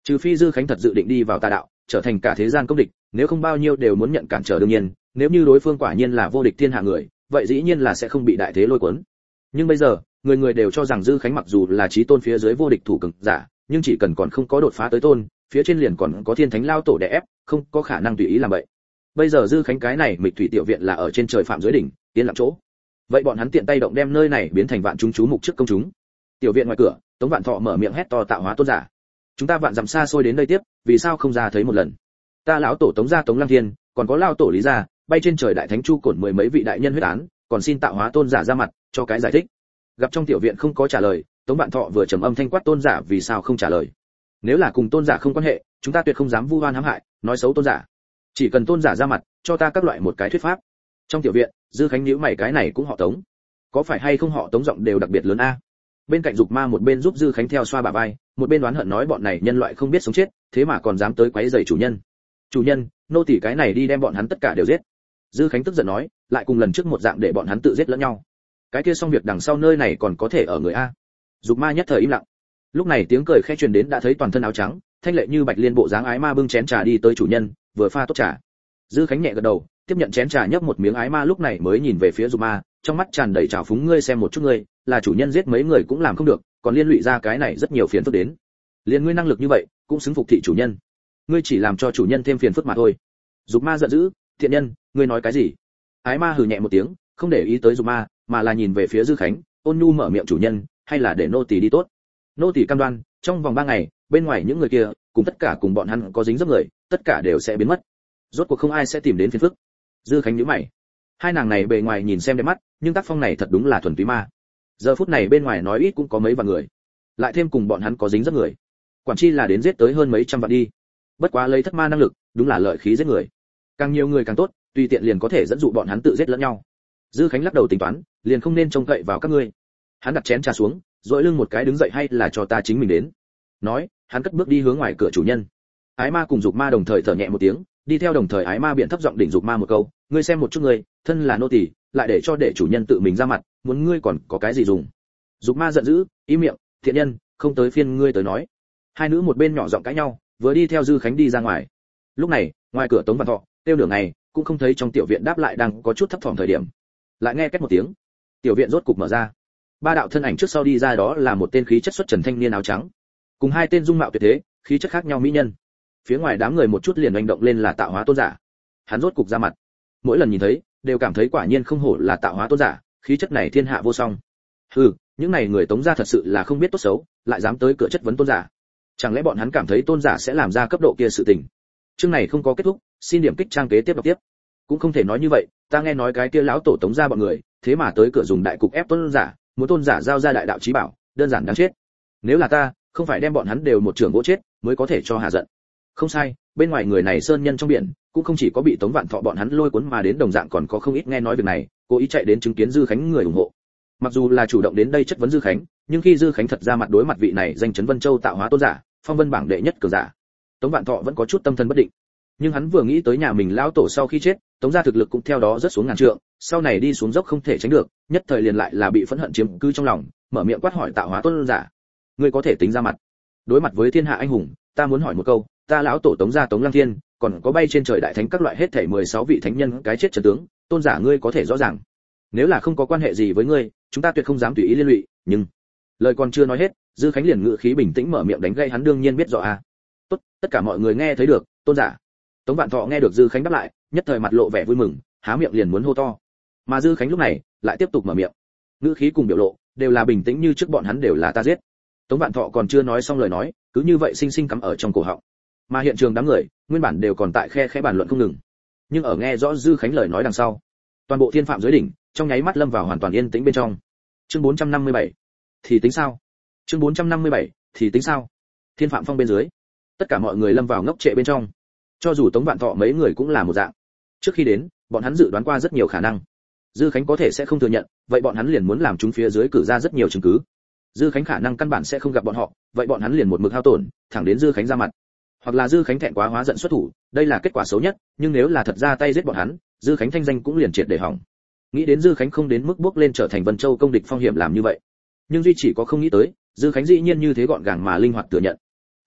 Trừ phi Dư Khánh thật dự định đi vào tà đạo, trở thành cả thế gian công địch, nếu không bao nhiêu đều muốn nhận cản trở đương nhiên, nếu như đối phương quả nhiên là vô địch thiên hạ người, vậy dĩ nhiên là sẽ không bị đại thế lôi cuốn. Nhưng bây giờ, người người đều cho rằng Dư Khánh mặc dù là chí tôn phía dưới vô địch thủ cường giả, nhưng chỉ cần còn không có đột phá tới tôn, phía trên liền còn có thiên thánh lao tổ đè ép, không có khả năng tùy ý làm vậy. Bây giờ Dư Khánh cái này Mịch Thủy tiểu viện là ở trên trời phạm dưới đỉnh, yên lặng chỗ. Vậy bọn hắn tiện tay động đem nơi này biến thành vạn chúng chú mục trước công chúng. Tiểu viện ngoài cửa, Tống Vạn Thọ mở miệng hét to tạo hóa tôn giả. Chúng ta vạn dặm xa xôi đến đây tiếp, vì sao không ra thấy một lần? Ta lão tổ Tống gia Tống Lăng Thiên, còn có lao tổ Lý gia, bay trên trời đại thánh chu cổn mười mấy vị đại nhân huyết án, còn xin tạo hóa tôn giả ra mặt, cho cái giải thích. Gặp trong tiểu viện không có trả lời, Tống Vạn Thọ vừa trầm âm thanh quát tôn giả vì sao không trả lời. Nếu là cùng tôn giả không quan hệ, chúng ta tuyệt không dám vu oan hãm hại, nói xấu tôn giả. Chỉ cần tôn giả ra mặt, cho ta các loại một cái thuyết pháp. Trong tiểu viện, Dư Khánh nhíu mày cái này cũng họ Tống. Có phải hay không họ Tống giọng đều đặc biệt lớn a? Bên cạnh Dục Ma một bên giúp Dư Khánh theo xoa bả vai, một bên đoán hận nói bọn này nhân loại không biết sống chết, thế mà còn dám tới quấy rầy chủ nhân. Chủ nhân, nô tỳ cái này đi đem bọn hắn tất cả đều giết. Dư Khánh tức giận nói, lại cùng lần trước một dạng để bọn hắn tự giết lẫn nhau. Cái kia xong việc đằng sau nơi này còn có thể ở người a. Dục Ma nhất thời im lặng. Lúc này tiếng cười khẽ truyền đến đã thấy toàn thân áo trắng, thanh lệ như bạch liên bộ dáng ái ma bưng chén trà đi tới chủ nhân, vừa pha tốt trà. Dư Khánh nhẹ gật đầu, tiếp nhận chén trà nhấp một miếng ái ma lúc này mới nhìn về phía Dục Ma, trong mắt tràn đầy trào phúng ngươi xem một chút ngươi, là chủ nhân giết mấy người cũng làm không được, còn liên lụy ra cái này rất nhiều phiền phức đến. Liên ngươi năng lực như vậy, cũng xứng phục thị chủ nhân. Ngươi chỉ làm cho chủ nhân thêm phiền phức mà thôi. Dục Ma giận dữ, thiện nhân, ngươi nói cái gì? Ái ma hừ nhẹ một tiếng, không để ý tới Dục Ma, mà là nhìn về phía Dư Khánh, ôn nhu mở miệng chủ nhân, hay là để nô tỳ đi tốt. Nô tỳ cam đoan, trong vòng ba ngày, bên ngoài những người kia, cùng tất cả cùng bọn hắn có dính dấp người, tất cả đều sẽ biến mất. Rốt cuộc không ai sẽ tìm đến phiền phức. Dư Khánh nhíu mày. Hai nàng này bề ngoài nhìn xem đẹp mắt, nhưng tác phong này thật đúng là thuần túy ma. Giờ phút này bên ngoài nói ít cũng có mấy vạn người, lại thêm cùng bọn hắn có dính dấp người, quản chi là đến giết tới hơn mấy trăm vạn đi. Bất quá lấy thất ma năng lực, đúng là lợi khí giết người. Càng nhiều người càng tốt, tùy tiện liền có thể dẫn dụ bọn hắn tự giết lẫn nhau. Dư Khánh lắc đầu tính toán, liền không nên trông cậy vào các ngươi. Hắn đặt chén trà xuống, duỗi lưng một cái đứng dậy hay là cho ta chính mình đến. Nói, hắn cất bước đi hướng ngoài cửa chủ nhân. Ái ma cùng Dục Ma đồng thời thở nhẹ một tiếng, đi theo đồng thời Ái ma biện thấp giọng đỉnh Dục Ma một câu, ngươi xem một chút ngươi, thân là nô tỳ, lại để cho để chủ nhân tự mình ra mặt, muốn ngươi còn có cái gì dùng? Dục Ma giận dữ, im miệng, thiện nhân, không tới phiên ngươi tới nói. Hai nữ một bên nhỏ giọng cãi nhau, vừa đi theo Dư Khánh đi ra ngoài. Lúc này, ngoài cửa Tống Vạn Thọ, tiêu nửa ngày, cũng không thấy trong tiểu viện đáp lại đang có chút thấp thỏm thời điểm. Lại nghe két một tiếng, tiểu viện rốt cục mở ra. Ba đạo thân ảnh trước sau đi ra đó là một tên khí chất xuất trần thanh niên áo trắng, cùng hai tên dung mạo tuyệt thế, khí chất khác nhau mỹ nhân. Phía ngoài đám người một chút liền hành động lên là tạo hóa tôn giả. Hắn rốt cục ra mặt. Mỗi lần nhìn thấy, đều cảm thấy quả nhiên không hổ là tạo hóa tôn giả, khí chất này thiên hạ vô song. Hừ, những này người Tống gia thật sự là không biết tốt xấu, lại dám tới cửa chất vấn tôn giả. Chẳng lẽ bọn hắn cảm thấy tôn giả sẽ làm ra cấp độ kia sự tình? Chương này không có kết thúc, xin điểm kích trang kế tiếp đọc tiếp. Cũng không thể nói như vậy, ta nghe nói cái kia lão tổ Tống gia bọn người, thế mà tới cửa dùng đại cục ép tôn giả, muốn tôn giả giao ra đại đạo chí bảo, đơn giản đáng chết. Nếu là ta, không phải đem bọn hắn đều một trường gỗ chết, mới có thể cho hạ giận. Không sai, bên ngoài người này sơn nhân trong biển, cũng không chỉ có bị Tống Vạn Thọ bọn hắn lôi cuốn mà đến đồng dạng còn có không ít nghe nói việc này, cố ý chạy đến chứng kiến Dư Khánh người ủng hộ. Mặc dù là chủ động đến đây chất vấn Dư Khánh, nhưng khi Dư Khánh thật ra mặt đối mặt vị này danh chấn Vân Châu tạo hóa tôn giả, phong vân bảng đệ nhất cường giả, Tống Vạn Thọ vẫn có chút tâm thần bất định. Nhưng hắn vừa nghĩ tới nhà mình lão tổ sau khi chết, Tống gia thực lực cũng theo đó rất xuống ngàn trượng, sau này đi xuống dốc không thể tránh được, nhất thời liền lại là bị phẫn hận chiếm cứ trong lòng, mở miệng quát hỏi tạo hóa tôn giả, ngươi có thể tính ra mặt? Đối mặt với thiên hạ anh hùng, ta muốn hỏi một câu, ta lão tổ Tống gia Tống Lăng Thiên, còn có bay trên trời đại thánh các loại hết thảy mười sáu vị thánh nhân cái chết trận tướng, tôn giả ngươi có thể rõ ràng. Nếu là không có quan hệ gì với ngươi, chúng ta tuyệt không dám tùy ý liên lụy, nhưng lời còn chưa nói hết, Dư Khánh liền ngự khí bình tĩnh mở miệng đánh gây hắn đương nhiên biết rõ à. Tốt, tất cả mọi người nghe thấy được, tôn giả. Tống Vạn Thọ nghe được Dư Khánh đáp lại, nhất thời mặt lộ vẻ vui mừng, há miệng liền muốn hô to. Mà Dư Khánh lúc này lại tiếp tục mở miệng, ngữ khí cùng biểu lộ đều là bình tĩnh như trước bọn hắn đều là ta giết. Tống Vạn Thọ còn chưa nói xong lời nói, cứ như vậy sinh sinh cắm ở trong cổ họng. Mà hiện trường đám người, nguyên bản đều còn tại khe khẽ bàn luận không ngừng. Nhưng ở nghe rõ Dư Khánh lời nói đằng sau, toàn bộ thiên phạm dưới đỉnh, trong nháy mắt lâm vào hoàn toàn yên tĩnh bên trong. Chương bốn trăm năm mươi bảy, thì tính sao? Chương bốn trăm năm mươi bảy, thì tính sao? Thiên phạm phong bên dưới, tất cả mọi người lâm vào ngốc trệ bên trong. Cho dù Tống Vạn Thọ mấy người cũng là một dạng. Trước khi đến, bọn hắn dự đoán qua rất nhiều khả năng. Dư Khánh có thể sẽ không thừa nhận, vậy bọn hắn liền muốn làm chúng phía dưới cử ra rất nhiều chứng cứ. Dư Khánh khả năng căn bản sẽ không gặp bọn họ, vậy bọn hắn liền một mực hao tổn, thẳng đến Dư Khánh ra mặt. Hoặc là Dư Khánh thẹn quá hóa giận xuất thủ, đây là kết quả xấu nhất, nhưng nếu là thật ra tay giết bọn hắn, Dư Khánh thanh danh cũng liền triệt để hỏng. Nghĩ đến Dư Khánh không đến mức bước lên trở thành Vân Châu công địch phong hiểm làm như vậy, nhưng duy chỉ có không nghĩ tới, Dư Khánh dĩ nhiên như thế gọn gàng mà linh hoạt thừa nhận.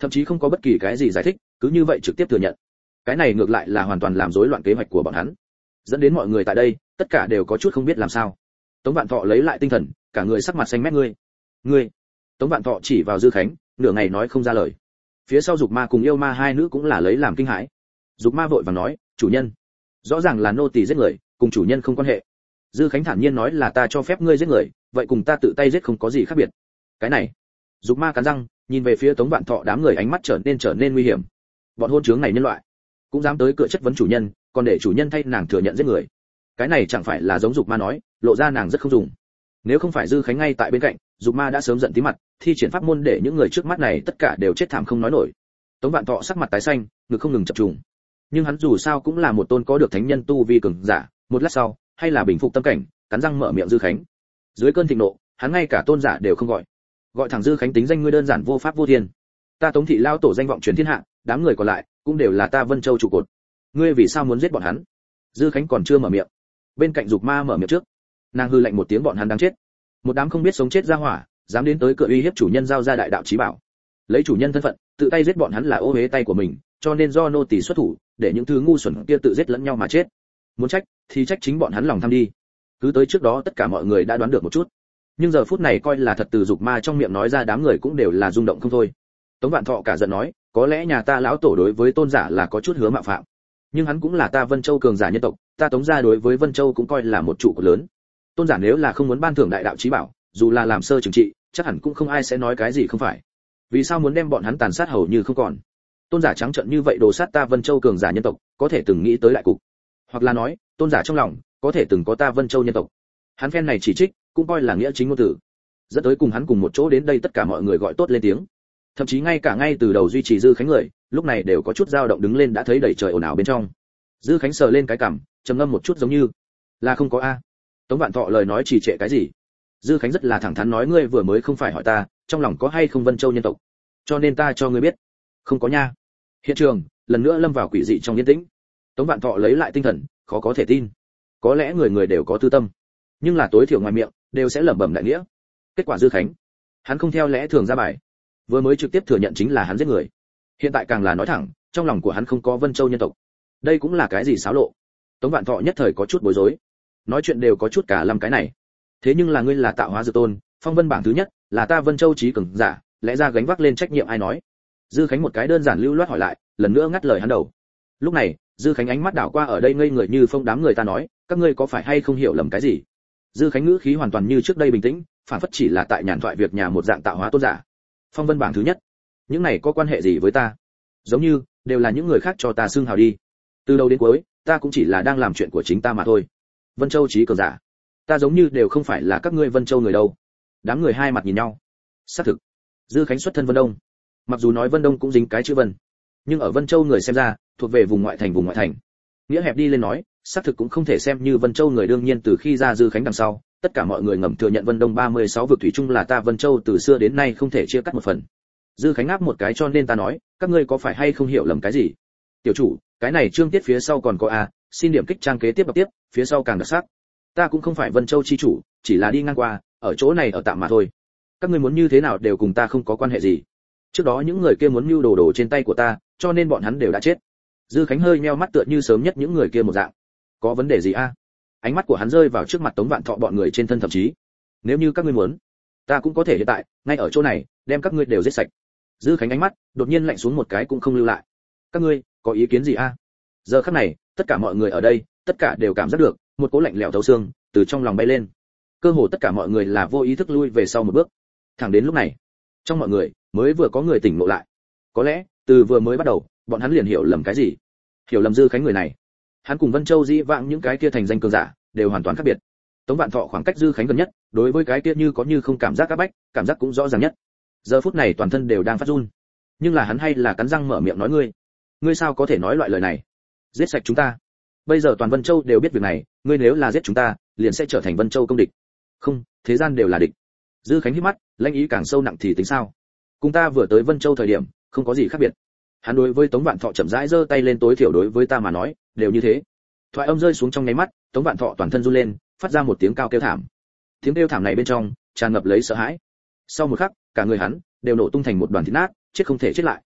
thậm chí không có bất kỳ cái gì giải thích, cứ như vậy trực tiếp thừa nhận. Cái này ngược lại là hoàn toàn làm rối loạn kế hoạch của bọn hắn, dẫn đến mọi người tại đây tất cả đều có chút không biết làm sao. Tống Vạn Thọ lấy lại tinh thần, cả người sắc mặt xanh mét. Ngươi, ngươi! Tống Vạn Thọ chỉ vào Dư Khánh, nửa ngày nói không ra lời. Phía sau Dục Ma cùng Yêu Ma hai nữ cũng là lấy làm kinh hãi. Dục Ma vội vàng nói, chủ nhân, rõ ràng là nô tỳ giết người, cùng chủ nhân không quan hệ. Dư Khánh thản nhiên nói, là ta cho phép ngươi giết người, vậy cùng ta tự tay giết không có gì khác biệt. Cái này, Dục Ma cắn răng, nhìn về phía Tống Vạn Thọ, đám người ánh mắt trở nên trở nên nguy hiểm. Bọn hôn trướng này nhân loại, cũng dám tới cửa chất vấn chủ nhân, còn để chủ nhân thay nàng thừa nhận giết người. Cái này chẳng phải là giống Dục Ma nói, lộ ra nàng rất không dùng. Nếu không phải Dư Khánh ngay tại bên cạnh, Dục Ma đã sớm giận tí mặt, thi triển pháp môn để những người trước mắt này tất cả đều chết thảm không nói nổi. Tống Vạn Thọ sắc mặt tái xanh, ngực không ngừng chập trùng. Nhưng hắn dù sao cũng là một tôn có được thánh nhân tu vi cường giả, một lát sau, hay là bình phục tâm cảnh, cắn răng mở miệng Dư Khánh. Dưới cơn thịnh nộ, hắn ngay cả tôn giả đều không gọi. Gọi thẳng Dư Khánh tính danh ngươi đơn giản vô pháp vô thiên. Ta Tống thị lao tổ danh vọng truyền thiên hạ, đám người còn lại cũng đều là ta Vân Châu trụ cột. Ngươi vì sao muốn giết bọn hắn? Dư Khánh còn chưa mở miệng, bên cạnh Dục Ma mở miệng trước. Nàng hư lạnh một tiếng, bọn hắn đáng chết. Một đám không biết sống chết ra hỏa, dám đến tới cửa uy hiếp chủ nhân giao ra đại đạo chí bảo. Lấy chủ nhân thân phận, tự tay giết bọn hắn là ô uế tay của mình, cho nên do nô tỳ xuất thủ, để những thứ ngu xuẩn kia tự giết lẫn nhau mà chết. Muốn trách thì trách chính bọn hắn lòng tham đi. Cứ tới trước đó tất cả mọi người đã đoán được một chút, nhưng giờ phút này coi là thật từ Dục Ma trong miệng nói ra, đám người cũng đều là rung động không thôi. Tống Vạn Thọ cả giận nói, có lẽ nhà ta lão tổ đối với tôn giả là có chút hứa mạo phạm, nhưng hắn cũng là ta Vân Châu cường giả nhân tộc, ta Tống gia đối với Vân Châu cũng coi là một trụ cột lớn. Tôn giả nếu là không muốn ban thưởng đại đạo chí bảo, dù là làm sơ trừng trị, chắc hẳn cũng không ai sẽ nói cái gì không phải. Vì sao muốn đem bọn hắn tàn sát hầu như không còn? Tôn giả trắng trợn như vậy đồ sát ta Vân Châu cường giả nhân tộc, có thể từng nghĩ tới đại cục, hoặc là nói, tôn giả trong lòng có thể từng có ta Vân Châu nhân tộc. Hắn phen này chỉ trích, cũng coi là nghĩa chính ngôn tử, dẫn tới cùng hắn cùng một chỗ đến đây tất cả mọi người gọi tốt lên tiếng. Thậm chí ngay cả ngay từ đầu duy trì Dư Khánh người, lúc này đều có chút dao động đứng lên, đã thấy đầy trời ồn ào bên trong. Dư Khánh sờ lên cái cằm, trầm ngâm một chút, giống như là không có a. Tống Vạn Thọ lời nói trì trệ cái gì? Dư Khánh rất là thẳng thắn nói, ngươi vừa mới không phải hỏi ta trong lòng có hay không Vân Châu nhân tộc, cho nên ta cho ngươi biết, không có nha. Hiện trường lần nữa lâm vào quỷ dị trong yên tĩnh. Tống Vạn Thọ lấy lại tinh thần, khó có thể tin. Có lẽ người người đều có tư tâm, nhưng là tối thiểu ngoài miệng đều sẽ lẩm bẩm đại nghĩa. Kết quả Dư Khánh, hắn không theo lẽ thường ra bài, vừa mới trực tiếp thừa nhận chính là hắn giết người, hiện tại càng là nói thẳng trong lòng của hắn không có Vân Châu nhân tộc. Đây cũng là cái gì xáo lộ? Tống Vạn Thọ nhất thời có chút bối rối, nói chuyện đều có chút cả lâm cái này. Thế nhưng là ngươi là tạo hóa dược tôn, phong vân bảng thứ nhất, là ta Vân Châu trí cường giả, lẽ ra gánh vác lên trách nhiệm ai nói? Dư Khánh một cái đơn giản lưu loát hỏi lại, lần nữa ngắt lời hắn đầu. Lúc này Dư Khánh ánh mắt đảo qua ở đây ngây người như phong đám người, ta nói, các ngươi có phải hay không hiểu lầm cái gì? Dư Khánh ngữ khí hoàn toàn như trước đây bình tĩnh, phản phất chỉ là tại nhàn thoại việc nhà một dạng tạo hóa tôn giả. Phong vân bảng thứ nhất, những này có quan hệ gì với ta? Giống như đều là những người khác cho ta xưng hào đi. Từ đầu đến cuối, ta cũng chỉ là đang làm chuyện của chính ta mà thôi. Vân Châu trí cường giả, ta giống như đều không phải là các ngươi Vân Châu người đâu. Đám người hai mặt nhìn nhau. Xác thực, Dư Khánh xuất thân Vân Đông, mặc dù nói Vân Đông cũng dính cái chữ Vân, nhưng ở Vân Châu người xem ra thuộc về vùng ngoại thành vùng ngoại thành. Nghĩa hẹp đi lên nói, xác thực cũng không thể xem như Vân Châu người. Đương nhiên từ khi ra Dư Khánh đằng sau, tất cả mọi người ngầm thừa nhận Vân Đông ba mươi sáu vực thủy chung là ta Vân Châu từ xưa đến nay không thể chia cắt một phần. Dư Khánh ngáp một cái, cho nên ta nói, các ngươi có phải hay không hiểu lầm cái gì? Tiểu chủ, cái này chương tiết phía sau còn có a, xin điểm kích trang kế tiếp đọc tiếp, phía sau càng đặc sắc. Ta cũng không phải Vân Châu chi chủ, chỉ là đi ngang qua, ở chỗ này ở tạm mà thôi. Các ngươi muốn như thế nào đều cùng ta không có quan hệ gì. Trước đó những người kia muốn mưu đồ đồ trên tay của ta, cho nên bọn hắn đều đã chết. Dư Khánh hơi nheo mắt tựa như sớm nhất những người kia một dạng. Có vấn đề gì a? Ánh mắt của hắn rơi vào trước mặt Tống Vạn Thọ bọn người trên thân, thậm chí, nếu như các ngươi muốn, ta cũng có thể hiện tại, ngay ở chỗ này, đem các ngươi đều giết sạch. Dư Khánh ánh mắt đột nhiên lạnh xuống một cái cũng không lưu lại. Các ngươi có ý kiến gì a? Giờ khắc này, tất cả mọi người ở đây, tất cả đều cảm giác được một cỗ lạnh lẽo thấu xương từ trong lòng bay lên. Cơ hồ tất cả mọi người là vô ý thức lui về sau một bước. Thẳng đến lúc này, trong mọi người mới vừa có người tỉnh ngộ lại. Có lẽ từ vừa mới bắt đầu, bọn hắn liền hiểu lầm cái gì. Hiểu lầm Dư Khánh người này, hắn cùng Vân Châu dĩ vãng những cái kia thành danh cường giả đều hoàn toàn khác biệt. Tống Vạn Thọ khoảng cách Dư Khánh gần nhất, đối với cái kia như có như không cảm giác áp bách, cảm giác cũng rõ ràng nhất. Giờ phút này toàn thân đều đang phát run, nhưng là hắn hay là cắn răng mở miệng nói, ngươi, ngươi sao có thể nói loại lời này? Giết sạch chúng ta? Bây giờ toàn Vân Châu đều biết việc này, ngươi nếu là giết chúng ta, liền sẽ trở thành Vân Châu công địch. Không, thế gian đều là địch. Dư Khánh hít mắt, lãnh ý càng sâu nặng thì tính sao? Cùng ta vừa tới Vân Châu thời điểm, không có gì khác biệt. Hắn đối với Tống Vạn Thọ chậm rãi giơ tay lên, tối thiểu đối với ta mà nói, đều như thế. Thoại âm rơi xuống trong nháy mắt, Tống Vạn Thọ toàn thân run lên, phát ra một tiếng cao kêu thảm. Tiếng kêu thảm này bên trong tràn ngập lấy sợ hãi. Sau một khắc, cả người hắn đều nổ tung thành một đoàn thịt nát, chết không thể chết lại.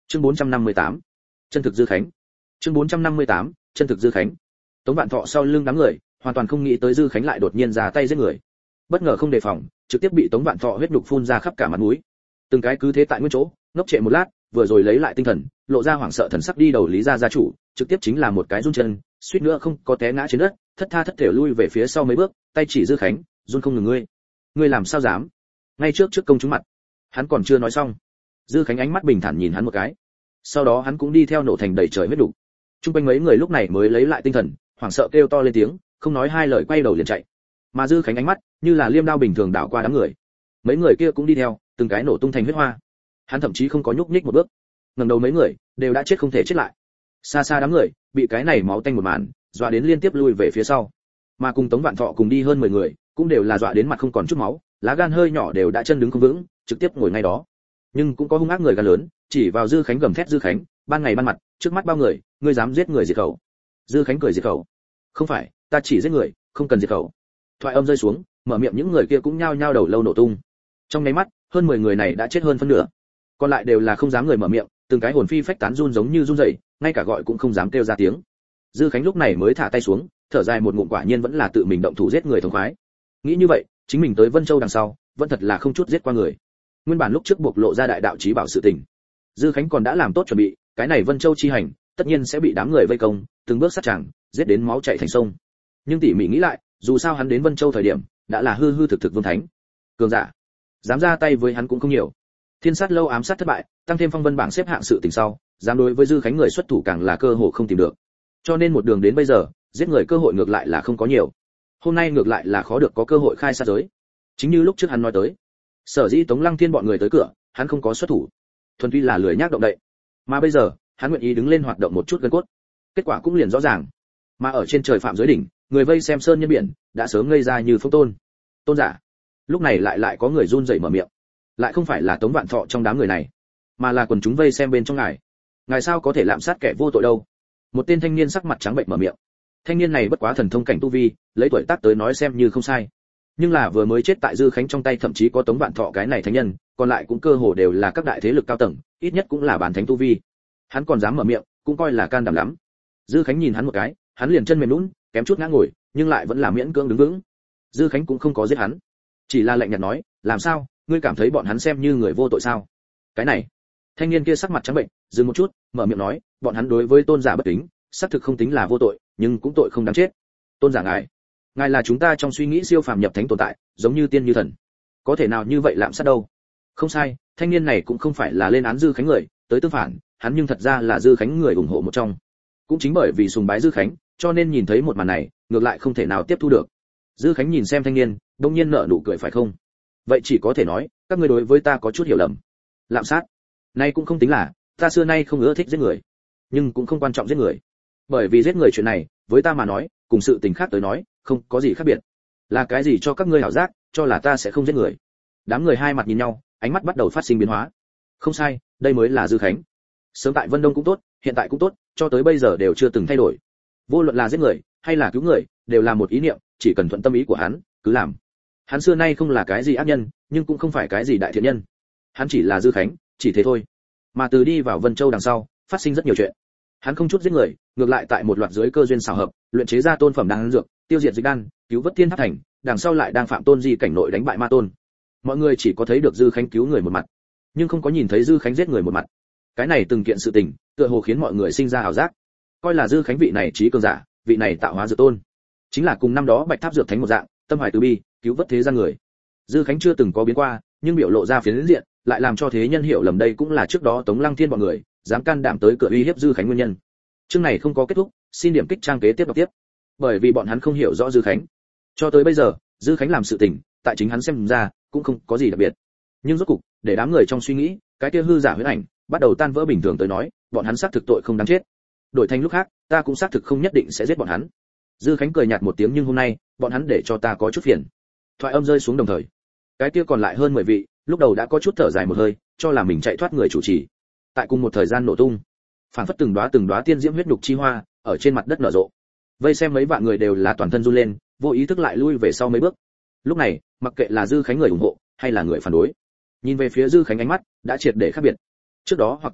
Chương bốn trăm năm mươi tám, chân thực Dư Khánh. Chương bốn trăm năm mươi tám, chân thực Dư Khánh. Tống Vạn Thọ sau lưng đám người, hoàn toàn không nghĩ tới Dư Khánh lại đột nhiên ra tay giết người. Bất ngờ không đề phòng, trực tiếp bị Tống Vạn Thọ huyết nhục phun ra khắp cả mặt mũi. Từng cái cứ thế tại nguyên chỗ, ngốc trệ một lát, vừa rồi lấy lại tinh thần, lộ ra hoảng sợ thần sắc đi đầu Lý gia gia chủ, trực tiếp chính là một cái run chân, suýt nữa không có té ngã trên đất, thất tha thất thểu lui về phía sau mấy bước, tay chỉ Dư Khánh, run không ngừng ngươi. Ngươi làm sao dám? Ngay trước trước công chúng mặt. Hắn còn chưa nói xong, Dư Khánh ánh mắt bình thản nhìn hắn một cái. Sau đó hắn cũng đi theo nổ thành đầy trời huyết đủ. Trung quanh mấy người lúc này mới lấy lại tinh thần, hoảng sợ kêu to lên tiếng, không nói hai lời quay đầu liền chạy. Mà Dư Khánh ánh mắt như là liêm đao bình thường đảo qua đám người. Mấy người kia cũng đi theo, từng cái nổ tung thành huyết hoa. Hắn thậm chí không có nhúc nhích một bước. Ngẩng đầu mấy người đều đã chết không thể chết lại. Xa xa đám người bị cái này máu tanh một màn dọa đến liên tiếp lui về phía sau. Mà cùng Tống Vạn Thọ cùng đi hơn mười người, cũng đều là dọa đến mặt không còn chút máu, lá gan hơi nhỏ đều đã chân đứng không vững, trực tiếp ngồi ngay đó. Nhưng cũng có hung ác người gan lớn, chỉ vào Dư Khánh gầm thét Dư Khánh, ban ngày ban mặt, trước mắt bao người, ngươi dám giết người diệt khẩu. Dư Khánh cười diệt khẩu. Không phải, ta chỉ giết người, không cần diệt khẩu. Thoại âm rơi xuống, mở miệng những người kia cũng nhao nhao đầu lâu nổ tung. Trong nháy mắt, hơn mười người này đã chết hơn phân nửa. Còn lại đều là không dám người mở miệng, từng cái hồn phi phách tán run giống như run rẩy, ngay cả gọi cũng không dám kêu ra tiếng. Dư Khánh lúc này mới thả tay xuống, thở dài một ngụm quả nhiên vẫn là tự mình động thủ giết người thống khoái. Nghĩ như vậy, chính mình tới Vân Châu đằng sau, vẫn thật là không chút giết qua người. Nguyên bản lúc trước buộc lộ ra đại đạo chí bảo sự tình, Dư Khánh còn đã làm tốt chuẩn bị, cái này Vân Châu chi hành, tất nhiên sẽ bị đám người vây công, từng bước sát chàng, giết đến máu chảy thành sông. Nhưng tỉ mỉ nghĩ lại, dù sao hắn đến Vân Châu thời điểm, đã là hư hư thực thực vương thánh, cường giả, dám ra tay với hắn cũng không nhiều. Thiên sát lâu ám sát thất bại, tăng thêm phong vân bảng xếp hạng sự tình sau, dám đối với Dư Khánh người xuất thủ càng là cơ hội không tìm được. Cho nên một đường đến bây giờ, giết người cơ hội ngược lại là không có nhiều. Hôm nay ngược lại là khó được có cơ hội khai sát giới. Chính như lúc trước hắn nói tới, sở dĩ Tống Lăng Thiên bọn người tới cửa, hắn không có xuất thủ, thuần túy là lười nhác động đậy. Mà bây giờ, hắn nguyện ý đứng lên hoạt động một chút gân cốt. Kết quả cũng liền rõ ràng. Mà ở trên trời phạm giới đỉnh, người vây xem sơn nhân biển, đã sớm ngây ra như phong tôn. Tôn giả. Lúc này lại lại có người run rẩy mở miệng. Lại không phải là Tống Vạn Thọ trong đám người này, mà là quần chúng vây xem bên trong ngài. Ngài sao có thể lạm sát kẻ vô tội đâu? Một tên thanh niên sắc mặt trắng bệnh mở miệng. Thanh niên này bất quá thần thông cảnh tu vi, lấy tuổi tác tới nói xem như không sai. Nhưng là vừa mới chết tại Dư Khánh trong tay, thậm chí có Tống Vạn Thọ cái này thánh nhân, còn lại cũng cơ hồ đều là các đại thế lực cao tầng, ít nhất cũng là bản thánh tu vi. Hắn còn dám mở miệng, cũng coi là can đảm lắm. Dư Khánh nhìn hắn một cái, hắn liền chân mềm nhũn, kém chút ngã ngồi, nhưng lại vẫn là miễn cưỡng đứng vững. Dư Khánh cũng không có giết hắn, chỉ là lạnh nhạt nói, làm sao, ngươi cảm thấy bọn hắn xem như người vô tội sao? Cái này, thanh niên kia sắc mặt trắng bệnh, dừng một chút, mở miệng nói, bọn hắn đối với tôn giả bất kính, xác thực không tính là vô tội, nhưng cũng tội không đáng chết. Tôn giả ngài, ngài là chúng ta trong suy nghĩ siêu phàm nhập thánh tồn tại, giống như tiên như thần, có thể nào như vậy lạm sát đâu? Không sai, thanh niên này cũng không phải là lên án Dư Khánh người, tới tương phản, hắn nhưng thật ra là Dư Khánh người ủng hộ một trong. Cũng chính bởi vì sùng bái Dư Khánh, cho nên nhìn thấy một màn này, ngược lại không thể nào tiếp thu được. Dư Khánh nhìn xem thanh niên, đột nhiên nở nụ cười phải không? Vậy chỉ có thể nói, các ngươi đối với ta có chút hiểu lầm. Lạm sát, nay cũng không tính là, ta xưa nay không ưa thích giết người, nhưng cũng không quan trọng giết người. Bởi vì giết người chuyện này, với ta mà nói, cùng sự tình khác tới nói, không có gì khác biệt. Là cái gì cho các ngươi hảo giác, cho là ta sẽ không giết người? Đám người hai mặt nhìn nhau, ánh mắt bắt đầu phát sinh biến hóa. Không sai, đây mới là Dư Khánh. Sớm tại Vân Đông cũng tốt, hiện tại cũng tốt, cho tới bây giờ đều chưa từng thay đổi. Vô luận là giết người hay là cứu người, đều là một ý niệm, chỉ cần thuận tâm ý của hắn, cứ làm. Hắn xưa nay không là cái gì ác nhân, nhưng cũng không phải cái gì đại thiện nhân. Hắn chỉ là Dư Khánh, chỉ thế thôi. Mà từ đi vào Vân Châu đằng sau, phát sinh rất nhiều chuyện. Hắn không chút giết người, ngược lại tại một loạt dưới cơ duyên xảo hợp, luyện chế ra tôn phẩm đan dược, tiêu diệt dịch đan, cứu vớt thiên tháp thành, đằng sau lại đang phạm tôn di cảnh nội đánh bại ma tôn. Mọi người chỉ có thấy được Dư Khánh cứu người một mặt, nhưng không có nhìn thấy Dư Khánh giết người một mặt. Cái này từng kiện sự tình, tựa hồ khiến mọi người sinh ra ảo giác, coi là Dư Khánh vị này trí cường giả, vị này tạo hóa dược tôn, chính là cùng năm đó Bạch Tháp dược thánh một dạng, tâm hoài từ bi, cứu vớt thế gian người. Dư Khánh chưa từng có biến qua, nhưng biểu lộ ra phiến diện, lại làm cho thế nhân hiểu lầm đây cũng là trước đó Tống Lăng Thiên bọn người dám can đảm tới cửa uy hiếp Dư Khánh nguyên nhân. Chương này không có kết thúc, xin điểm kích trang kế tiếp đọc tiếp. Bởi vì bọn hắn không hiểu rõ Dư Khánh. Cho tới bây giờ, Dư Khánh làm sự tình, tại chính hắn xem ra, cũng không có gì đặc biệt. Nhưng rốt cục, để đám người trong suy nghĩ, cái kia hư giả huyễn ảnh, bắt đầu tan vỡ bình thường tới nói, bọn hắn xác thực tội không đáng chết. Đổi thành lúc khác, ta cũng xác thực không nhất định sẽ giết bọn hắn. Dư Khánh cười nhạt một tiếng nhưng hôm nay, bọn hắn để cho ta có chút phiền. Thoại âm rơi xuống đồng thời, cái kia còn lại hơn mười vị, lúc đầu đã có chút thở dài một hơi, cho là mình chạy thoát người chủ trì. Tại cùng một thời gian nổ tung, phản phất từng đóa từng đóa tiên diễm huyết nhục chi hoa, ở trên mặt đất nở rộ. Vây xem mấy vạn người đều là toàn thân run lên, vô ý thức lại lui về sau mấy bước. Lúc này, mặc kệ là Dư Khánh người ủng hộ hay là người phản đối, nhìn về phía Dư Khánh ánh mắt đã triệt để khác biệt. Trước đó hoặc thống hận,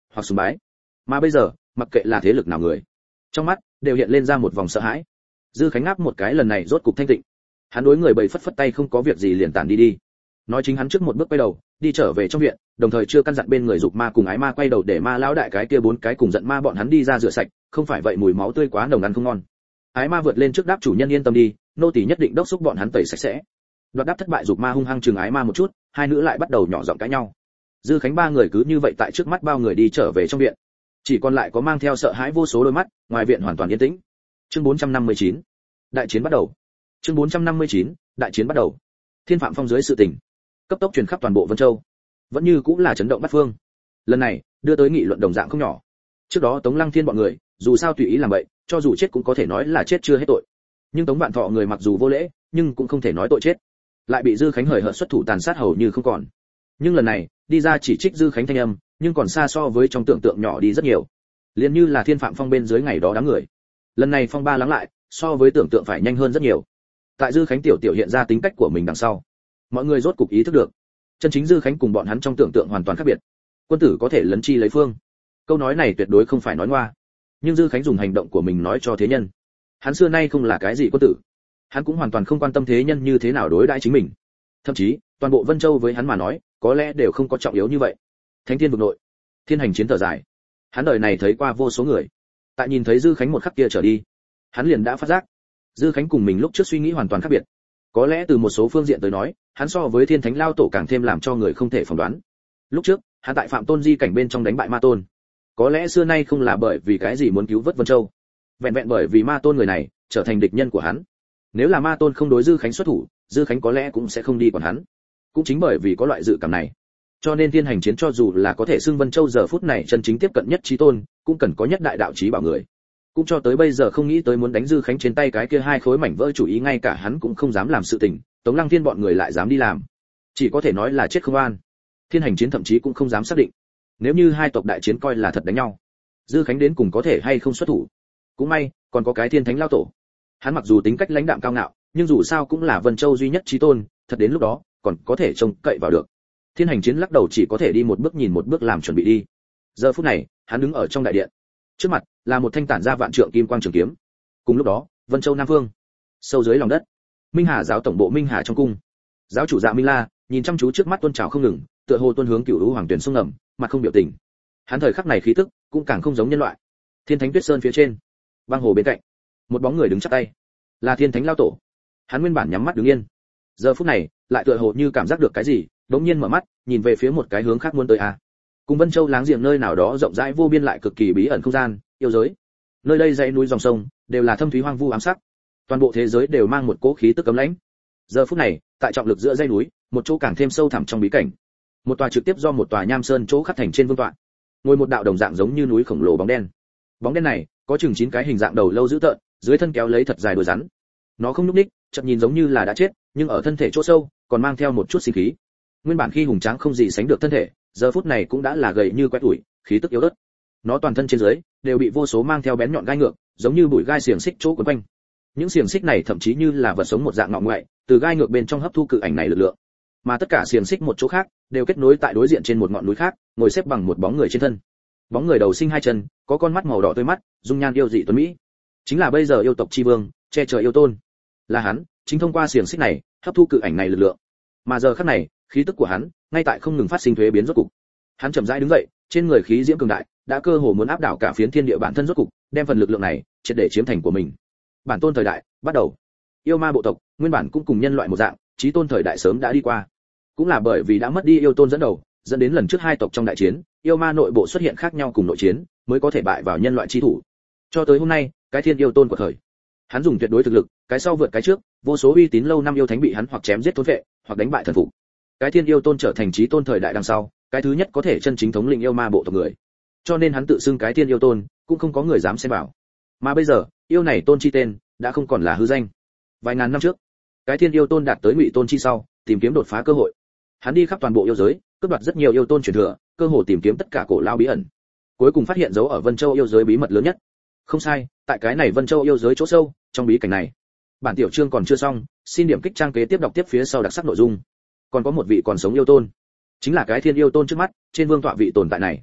hoặc sùng bái. Mà bây giờ, mặc kệ là thế lực nào người, trong mắt đều hiện lên ra một vòng sợ hãi. Dư Khánh ngáp một cái, lần này rốt cục thanh tịnh. Hắn đối người bầy phất phất tay, không có việc gì liền tản đi đi. Nói chính hắn trước một bước quay đầu, đi trở về trong viện, đồng thời chưa căn dặn bên người dục ma cùng ái ma quay đầu để ma lão đại cái kia bốn cái cùng giận ma bọn hắn đi ra rửa sạch, không phải vậy mùi máu tươi quá nồng ăn không ngon. Ái ma vượt lên trước đáp chủ nhân yên tâm đi, nô tỳ nhất định đốc xúc bọn hắn tẩy sạch sẽ. Đoạt đáp thất bại, dục ma hung hăng chừng ái ma một chút, hai nữ lại bắt đầu nhỏ giọng cãi nhau. Dư Khánh ba người cứ như vậy tại trước mắt bao người đi trở về trong viện, chỉ còn lại có mang theo sợ hãi vô số đôi mắt, ngoài viện hoàn toàn yên tĩnh. Chương bốn trăm năm mươi chín, đại chiến bắt đầu. Chương bốn trăm năm mươi chín, đại chiến bắt đầu. Thiên Phạm Phong dưới sự tình cấp tốc truyền khắp toàn bộ Vân Châu, vẫn như cũng là chấn động bát phương. Lần này đưa tới nghị luận đồng dạng không nhỏ. Trước đó Tống Lăng Thiên bọn người, dù sao tùy ý làm vậy, cho dù chết cũng có thể nói là chết chưa hết tội. Nhưng Tống Vạn Thọ người mặc dù vô lễ, nhưng cũng không thể nói tội chết. Lại bị Dư Khánh hời hợt xuất thủ tàn sát hầu như không còn. Nhưng lần này, đi ra chỉ trích Dư Khánh thanh âm, nhưng còn xa so với trong tưởng tượng nhỏ đi rất nhiều. Liên như là Thiên Phạm Phong bên dưới ngày đó đám người. Lần này phong ba lắng lại, so với tưởng tượng phải nhanh hơn rất nhiều. Tại Dư Khánh tiểu tiểu hiện ra tính cách của mình đằng sau, mọi người rốt cục ý thức được, chân chính Dư Khánh cùng bọn hắn trong tưởng tượng hoàn toàn khác biệt. Quân tử có thể lấn chi lấy phương. Câu nói này tuyệt đối không phải nói ngoa. Nhưng Dư Khánh dùng hành động của mình nói cho thế nhân, hắn xưa nay không là cái gì quân tử. Hắn cũng hoàn toàn không quan tâm thế nhân như thế nào đối đãi chính mình. Thậm chí, toàn bộ Vân Châu với hắn mà nói, có lẽ đều không có trọng yếu như vậy. Thánh Thiên vực nội, thiên hành chiến thở dài. Hắn đời này thấy qua vô số người, tại nhìn thấy Dư Khánh một khắc kia trở đi, hắn liền đã phát giác, Dư Khánh cùng mình lúc trước suy nghĩ hoàn toàn khác biệt. Có lẽ từ một số phương diện tới nói, hắn so với Thiên Thánh Lao Tổ càng thêm làm cho người không thể phỏng đoán. Lúc trước, hắn tại Phạm Tôn Di cảnh bên trong đánh bại Ma Tôn, có lẽ xưa nay không là bởi vì cái gì muốn cứu vớt Vân Châu, vẹn vẹn bởi vì Ma Tôn người này trở thành địch nhân của hắn. Nếu là Ma Tôn không đối Dư Khánh xuất thủ, Dư Khánh có lẽ cũng sẽ không đi còn hắn. Cũng chính bởi vì có loại dự cảm này, cho nên thiên hành chiến cho dù là có thể xưng Vân Châu giờ phút này chân chính tiếp cận nhất chí tôn, cũng cần có nhất đại đạo chí bảo người. Cũng cho tới bây giờ không nghĩ tới muốn đánh Dư Khánh trên tay cái kia hai khối mảnh vỡ chủ ý, ngay cả hắn cũng không dám làm sự tình, Tống Lăng Thiên bọn người lại dám đi làm, chỉ có thể nói là chết không an. Thiên hành chiến thậm chí cũng không dám xác định, nếu như hai tộc đại chiến coi là thật đánh nhau, Dư Khánh đến cùng có thể hay không xuất thủ. Cũng may còn có cái Thiên Thánh Lao Tổ, hắn mặc dù tính cách lãnh đạm cao ngạo, nhưng dù sao cũng là Vân Châu duy nhất chí tôn, thật đến lúc đó còn có thể trông cậy vào được. Thiên hành chiến lắc đầu, chỉ có thể đi một bước nhìn một bước làm chuẩn bị đi. Giờ phút này, hắn đứng ở trong đại điện, trước mặt là một thanh tản ra vạn trượng kim quang trường kiếm. Cùng lúc đó, Vân Châu Nam Vương, sâu dưới lòng đất, Minh Hà giáo tổng bộ Minh Hà trong cung, giáo chủ Dạ Minh La nhìn chăm chú trước mắt tuôn trào không ngừng, tựa hồ tuôn hướng cựu lũ hoàng tuyển sông ngầm, mặt không biểu tình. Hắn thời khắc này khí tức cũng càng không giống nhân loại. Thiên Thánh Tuyết Sơn phía trên, băng hồ bên cạnh, một bóng người đứng chắp tay, là Thiên Thánh Lao Tổ. Hắn nguyên bản nhắm mắt đứng yên, giờ phút này lại tựa hồ như cảm giác được cái gì, đống nhiên mở mắt, nhìn về phía một cái hướng khác muốn tới à. Cùng Vân Châu láng giềng nơi nào đó rộng rãi vô biên lại cực kỳ bí ẩn không gian, yêu giới. Nơi đây dãy núi dòng sông đều là thâm thúy hoang vu ám sắc, toàn bộ thế giới đều mang một cỗ khí tức cấm lãnh. Giờ phút này, tại trọng lực giữa dãy núi, một chỗ càng thêm sâu thẳm trong bí cảnh, một tòa trực tiếp do một tòa nham sơn chỗ khắc thành trên vương tọa, ngồi một đạo đồng dạng giống như núi khổng lồ bóng đen. Bóng đen này có chừng chín cái hình dạng đầu lâu dữ tợn, dưới thân kéo lấy thật dài đuôi rắn. Nó không nhúc nhích, chợt nhìn giống như là đã chết, nhưng ở thân thể chỗ sâu còn mang theo một chút sinh khí. Nguyên bản khi hùng tráng không gì sánh được thân thể, giờ phút này cũng đã là gầy như quét tủi, khí tức yếu ớt. Nó toàn thân trên dưới đều bị vô số mang theo bén nhọn gai ngược, giống như bụi gai xiềng xích chỗ quấn quanh. Những xiềng xích này thậm chí như là vật sống một dạng ngọ ngoại, từ gai ngược bên trong hấp thu cự ảnh này lực lượng. Mà tất cả xiềng xích một chỗ khác đều kết nối tại đối diện trên một ngọn núi khác, ngồi xếp bằng một bóng người trên thân. Bóng người đầu sinh hai chân, có con mắt màu đỏ tươi mắt, dung nhan yêu dị tuấn mỹ. Chính là bây giờ yêu tộc chi vương, che trời yêu tôn. Là hắn, chính thông qua xiềng xích này, hấp thu cự ảnh này lực lượng. Mà giờ khắc này, khí tức của hắn ngay tại không ngừng phát sinh thuế biến rốt cục. Hắn chậm rãi đứng dậy, trên người khí diễm cường đại, đã cơ hồ muốn áp đảo cả phiến thiên địa bản thân rốt cục, đem phần lực lượng này triệt để chiếm thành của mình. Bản tôn thời đại bắt đầu. Yêu ma bộ tộc nguyên bản cũng cùng nhân loại một dạng, chí tôn thời đại sớm đã đi qua. Cũng là bởi vì đã mất đi yêu tôn dẫn đầu, dẫn đến lần trước hai tộc trong đại chiến, yêu ma nội bộ xuất hiện khác nhau cùng nội chiến, mới có thể bại vào nhân loại chi thủ. Cho tới hôm nay, cái thiên yêu tôn của thời, hắn dùng tuyệt đối thực lực, cái sau vượt cái trước, vô số uy tín lâu năm yêu thánh bị hắn hoặc chém giết thôn vệ, hoặc đánh bại thần phục. Cái thiên yêu tôn trở thành chí tôn thời đại đằng sau, cái thứ nhất có thể chân chính thống lĩnh yêu ma bộ tộc người. Cho nên hắn tự xưng cái thiên yêu tôn, cũng không có người dám xen vào. Mà bây giờ, yêu này tôn chi tên đã không còn là hư danh. Vài ngàn năm trước, cái thiên yêu tôn đạt tới ngụy tôn chi sau, tìm kiếm đột phá cơ hội. Hắn đi khắp toàn bộ yêu giới, cướp đoạt rất nhiều yêu tôn truyền thừa, cơ hồ tìm kiếm tất cả cổ lao bí ẩn. Cuối cùng phát hiện dấu ở Vân Châu yêu giới bí mật lớn nhất. Không sai, tại cái này Vân Châu yêu giới chỗ sâu, trong bí cảnh này. Bản tiểu chương còn chưa xong, xin điểm kích trang kế tiếp đọc tiếp phía sau đặc sắc nội dung. Còn có một vị còn sống yêu tôn, chính là cái thiên yêu tôn trước mắt, trên vương tọa vị tồn tại này.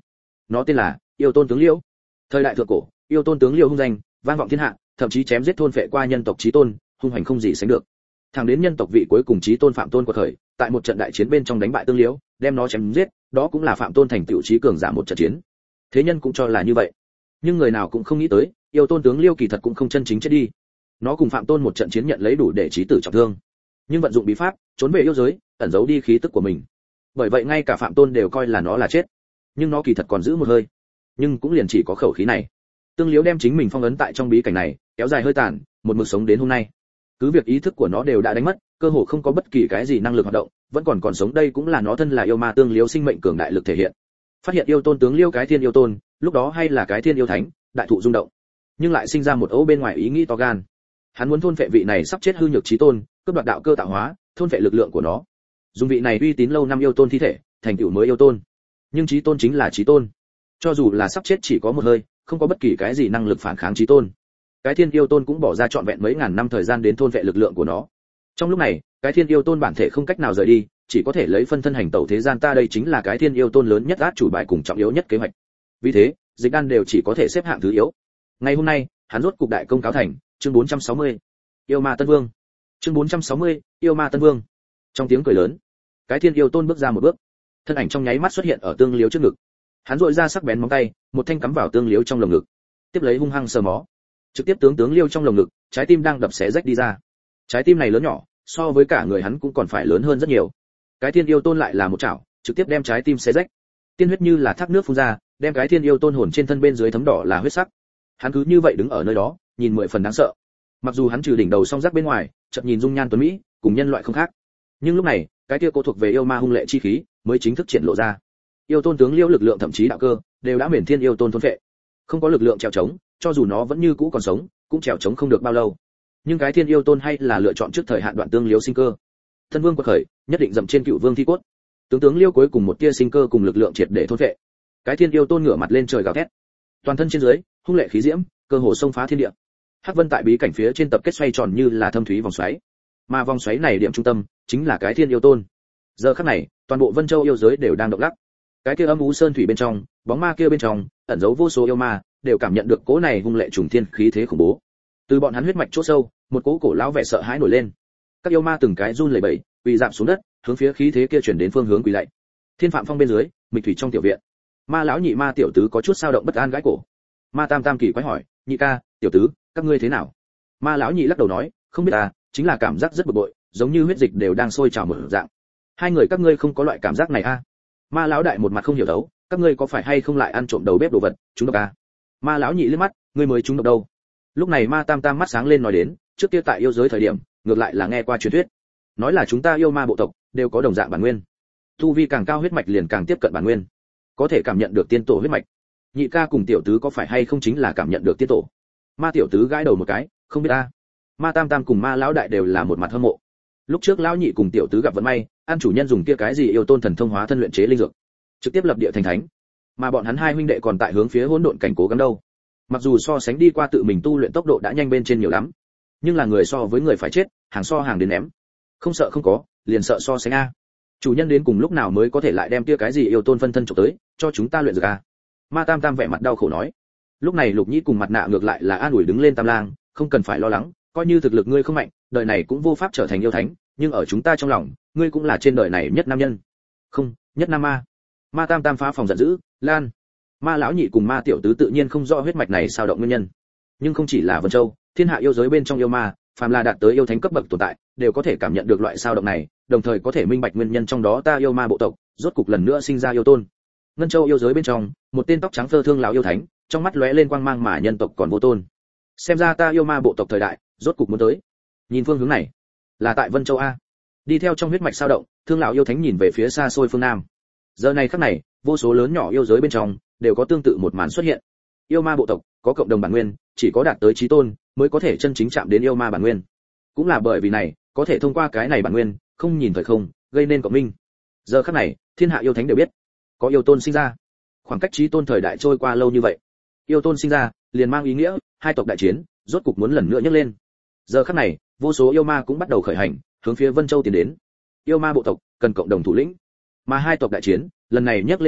nó tên là yêu tôn tướng Liêu. Thời đại thượng cổ, yêu tôn tướng Liêu hung danh vang vọng thiên hạ, thậm chí chém giết thôn phệ qua nhân tộc chí tôn, hung hành không gì sánh được. Thẳng đến nhân tộc vị cuối cùng chí tôn Phạm Tôn của thời, tại một trận đại chiến bên trong đánh bại tương Liêu, đem nó chém giết, đó cũng là Phạm Tôn thành tựu chí cường giả một trận chiến. Thế nhân cũng cho là như vậy, nhưng người nào cũng không nghĩ tới, yêu tôn tướng Liêu kỳ thật cũng không chân chính chết đi. Nó cùng Phạm Tôn một trận chiến nhận lấy đủ để chí tử trọng thương, nhưng vận dụng bí pháp, trốn về yêu giới, ẩn giấu đi khí tức của mình. Bởi vậy ngay cả Phạm Tôn đều coi là nó là chết, nhưng nó kỳ thật còn giữ một hơi, nhưng cũng liền chỉ có khẩu khí này. Tương Liễu đem chính mình phong ấn tại trong bí cảnh này, kéo dài hơi tàn, một mực sống đến hôm nay. Cứ việc ý thức của nó đều đã đánh mất, cơ hồ không có bất kỳ cái gì năng lực hoạt động, vẫn còn còn sống, đây cũng là nó thân là yêu ma Tương Liễu sinh mệnh cường đại lực thể hiện. Phát hiện yêu tôn tướng Liêu cái thiên yêu tôn, lúc đó hay là cái thiên yêu thánh, đại thụ rung động, nhưng lại sinh ra một ấu bên ngoài ý nghĩ to gan. Hắn muốn thôn phệ vị này sắp chết hư nhược chí tôn, cướp đoạt đạo cơ tạo hóa, thôn phệ lực lượng của nó. Dùng vị này uy tín lâu năm yêu tôn thi thể, thành tựu mới yêu tôn. Nhưng chí tôn chính là chí tôn, cho dù là sắp chết chỉ có một hơi, không có bất kỳ cái gì năng lực phản kháng chí tôn. Cái thiên yêu tôn cũng bỏ ra trọn vẹn mấy ngàn năm thời gian đến thôn phệ lực lượng của nó. Trong lúc này, cái thiên yêu tôn bản thể không cách nào rời đi, chỉ có thể lấy phân thân hành tẩu thế gian ta, đây chính là cái thiên yêu tôn lớn nhất át chủ bài cùng trọng yếu nhất kế hoạch. Vì thế, Dịch Đan đều chỉ có thể xếp hạng thứ yếu. Ngày hôm nay, hắn rốt cục đại công cáo thành, chương bốn trăm sáu mươi. Yêu ma Tân Vương. Chương bốn trăm sáu mươi, Yêu ma Tân Vương. Trong tiếng cười lớn, cái thiên yêu tôn bước ra một bước, thân ảnh trong nháy mắt xuất hiện ở Tương Liếu trước ngực. Hắn rọi ra sắc bén móng tay, một thanh cắm vào Tương Liếu trong lồng ngực, tiếp lấy hung hăng sờ mó, trực tiếp tướng tướng Liêu trong lồng ngực, trái tim đang đập xé rách đi ra. Trái tim này lớn nhỏ, so với cả người hắn cũng còn phải lớn hơn rất nhiều. Cái thiên yêu tôn lại là một chảo, trực tiếp đem trái tim xé rách. Tiên huyết như là thác nước phun ra, đem cái thiên yêu tôn hồn trên thân bên dưới thấm đỏ là huyết sắc. Hắn cứ như vậy đứng ở nơi đó, nhìn mười phần đáng sợ. Mặc dù hắn trừ đỉnh đầu song rác bên ngoài, chợt nhìn dung nhan tuấn mỹ, cùng nhân loại không khác. Nhưng lúc này, cái kia cô thuộc về yêu ma hung lệ chi khí, mới chính thức triển lộ ra. Yêu tôn tướng Liêu lực lượng thậm chí đạo cơ, đều đã miễn thiên yêu tôn thôn phệ. Không có lực lượng trèo chống, cho dù nó vẫn như cũ còn sống, cũng trèo chống không được bao lâu. Nhưng cái thiên yêu tôn hay là lựa chọn trước thời hạn đoạn Tương Liêu sinh cơ. Thân vương quật khởi, nhất định dậm trên cựu vương thi cốt. Tướng tướng Liêu cuối cùng một tia sinh cơ cùng lực lượng triệt để thôn phệ. Cái thiên yêu tôn ngửa mặt lên trời gào thét, toàn thân trên dưới hung lệ khí diễm, cơ hồ xông phá thiên địa. Hắc vân tại bí cảnh phía trên tập kết xoay tròn như là thâm thúy vòng xoáy, mà vòng xoáy này điểm trung tâm chính là cái thiên yêu tôn. Giờ khắc này, toàn bộ Vân Châu yêu giới đều đang động lắc. Cái kia âm u sơn thủy bên trong, bóng ma kia bên trong, ẩn giấu vô số yêu ma, đều cảm nhận được cỗ này hung lệ trùng thiên khí thế khủng bố. Từ bọn hắn huyết mạch chỗ sâu, một cỗ cổ lão vẻ sợ hãi nổi lên. Các yêu ma từng cái run lẩy bẩy, quỳ rạp xuống đất, hướng phía khí thế kia chuyển đến phương hướng quỳ lạy. Thiên Phạm Phong bên dưới, Mịch Thủy trong tiểu viện, Ma lão nhị Ma tiểu tứ có chút sao động bất an gãi cổ. Ma Tam Tam kỳ quái hỏi, nhị ca, tiểu tứ, các ngươi thế nào? Ma lão nhị lắc đầu nói, không biết ta, chính là cảm giác rất bực bội, giống như huyết dịch đều đang sôi trào mở dạng. Hai người các ngươi không có loại cảm giác này a? À? Ma lão đại một mặt không hiểu đấu, các ngươi có phải hay không lại ăn trộm đầu bếp đồ vật, chúng độc a? À? Ma lão nhị liếc mắt, ngươi mới chúng độc đâu? Lúc này Ma Tam Tam mắt sáng lên nói đến, trước kia tại yêu giới thời điểm, ngược lại là nghe qua truyền thuyết, nói là chúng ta yêu ma bộ tộc đều có đồng dạng bản nguyên, tu vi càng cao huyết mạch liền càng tiếp cận bản nguyên, có thể cảm nhận được tiên tổ huyết mạch. Nhị ca cùng tiểu tứ có phải hay không chính là cảm nhận được tiên tổ? Ma tiểu tứ gãi đầu một cái, không biết ta. Ma Tam Tam cùng Ma lão đại đều là một mặt hâm mộ. Lúc trước lão nhị cùng tiểu tứ gặp vận may, ăn chủ nhân dùng kia cái gì yêu tôn thần thông hóa thân luyện chế linh dược, trực tiếp lập địa thành thánh. Mà bọn hắn hai huynh đệ còn tại hướng phía hỗn độn cảnh cố gắng đâu. Mặc dù so sánh đi qua tự mình tu luyện tốc độ đã nhanh bên trên nhiều lắm, nhưng là người so với người phải chết, hàng so hàng đến ném. Không sợ không có, liền sợ so sánh a. Chủ nhân đến cùng lúc nào mới có thể lại đem kia cái gì yêu tôn phân thân chụp tới, cho chúng ta luyện dược a. Ma Tam Tam vẻ mặt đau khổ nói. Lúc này Lục Nhĩ cùng mặt nạ ngược lại là an ủi đứng lên Tam Lang, không cần phải lo lắng, coi như thực lực ngươi không mạnh, đời này cũng vô pháp trở thành yêu thánh, nhưng ở chúng ta trong lòng, ngươi cũng là trên đời này nhất nam nhân. Không, nhất nam ma. Ma Tam Tam phá phòng giận dữ, lan. Ma lão nhị cùng Ma tiểu tứ tự nhiên không rõ huyết mạch này sao động nguyên nhân, nhưng không chỉ là Vân Châu, thiên hạ yêu giới bên trong yêu ma, phàm là đạt tới yêu thánh cấp bậc tồn tại, đều có thể cảm nhận được loại sao động này, đồng thời có thể minh bạch nguyên nhân trong đó. Ta yêu ma bộ tộc, rốt cục lần nữa sinh ra yêu tôn. Ngân Châu yêu giới bên trong, một tên tóc trắng phơ thương lão yêu thánh, trong mắt lóe lên quang mang mà nhân tộc còn vô tôn. Xem ra ta yêu ma bộ tộc thời đại, rốt cục muốn tới. Nhìn phương hướng này, là tại Vân Châu a. Đi theo trong huyết mạch sao động, thương lão yêu thánh nhìn về phía xa xôi phương nam. Giờ này khắc này, vô số lớn nhỏ yêu giới bên trong đều có tương tự một màn xuất hiện. Yêu ma bộ tộc có cộng đồng bản nguyên, chỉ có đạt tới chí tôn mới có thể chân chính chạm đến yêu ma bản nguyên. Cũng là bởi vì này, có thể thông qua cái này bản nguyên, không nhìn thời không, gây nên cộng minh. Giờ khắc này, thiên hạ yêu thánh đều biết, có yêu tôn sinh ra. Khoảng cách chí tôn thời đại trôi qua lâu như vậy, yêu tôn sinh ra, liền mang ý nghĩa hai tộc đại chiến, rốt cục muốn lần nữa nhấc lên. Giờ khắc này, vô số yêu ma cũng bắt đầu khởi hành, hướng phía Vân Châu tiến đến. Yêu ma bộ tộc cần cộng đồng thủ lĩnh, mà hai tộc đại chiến, lần này nhấc lên chỗ,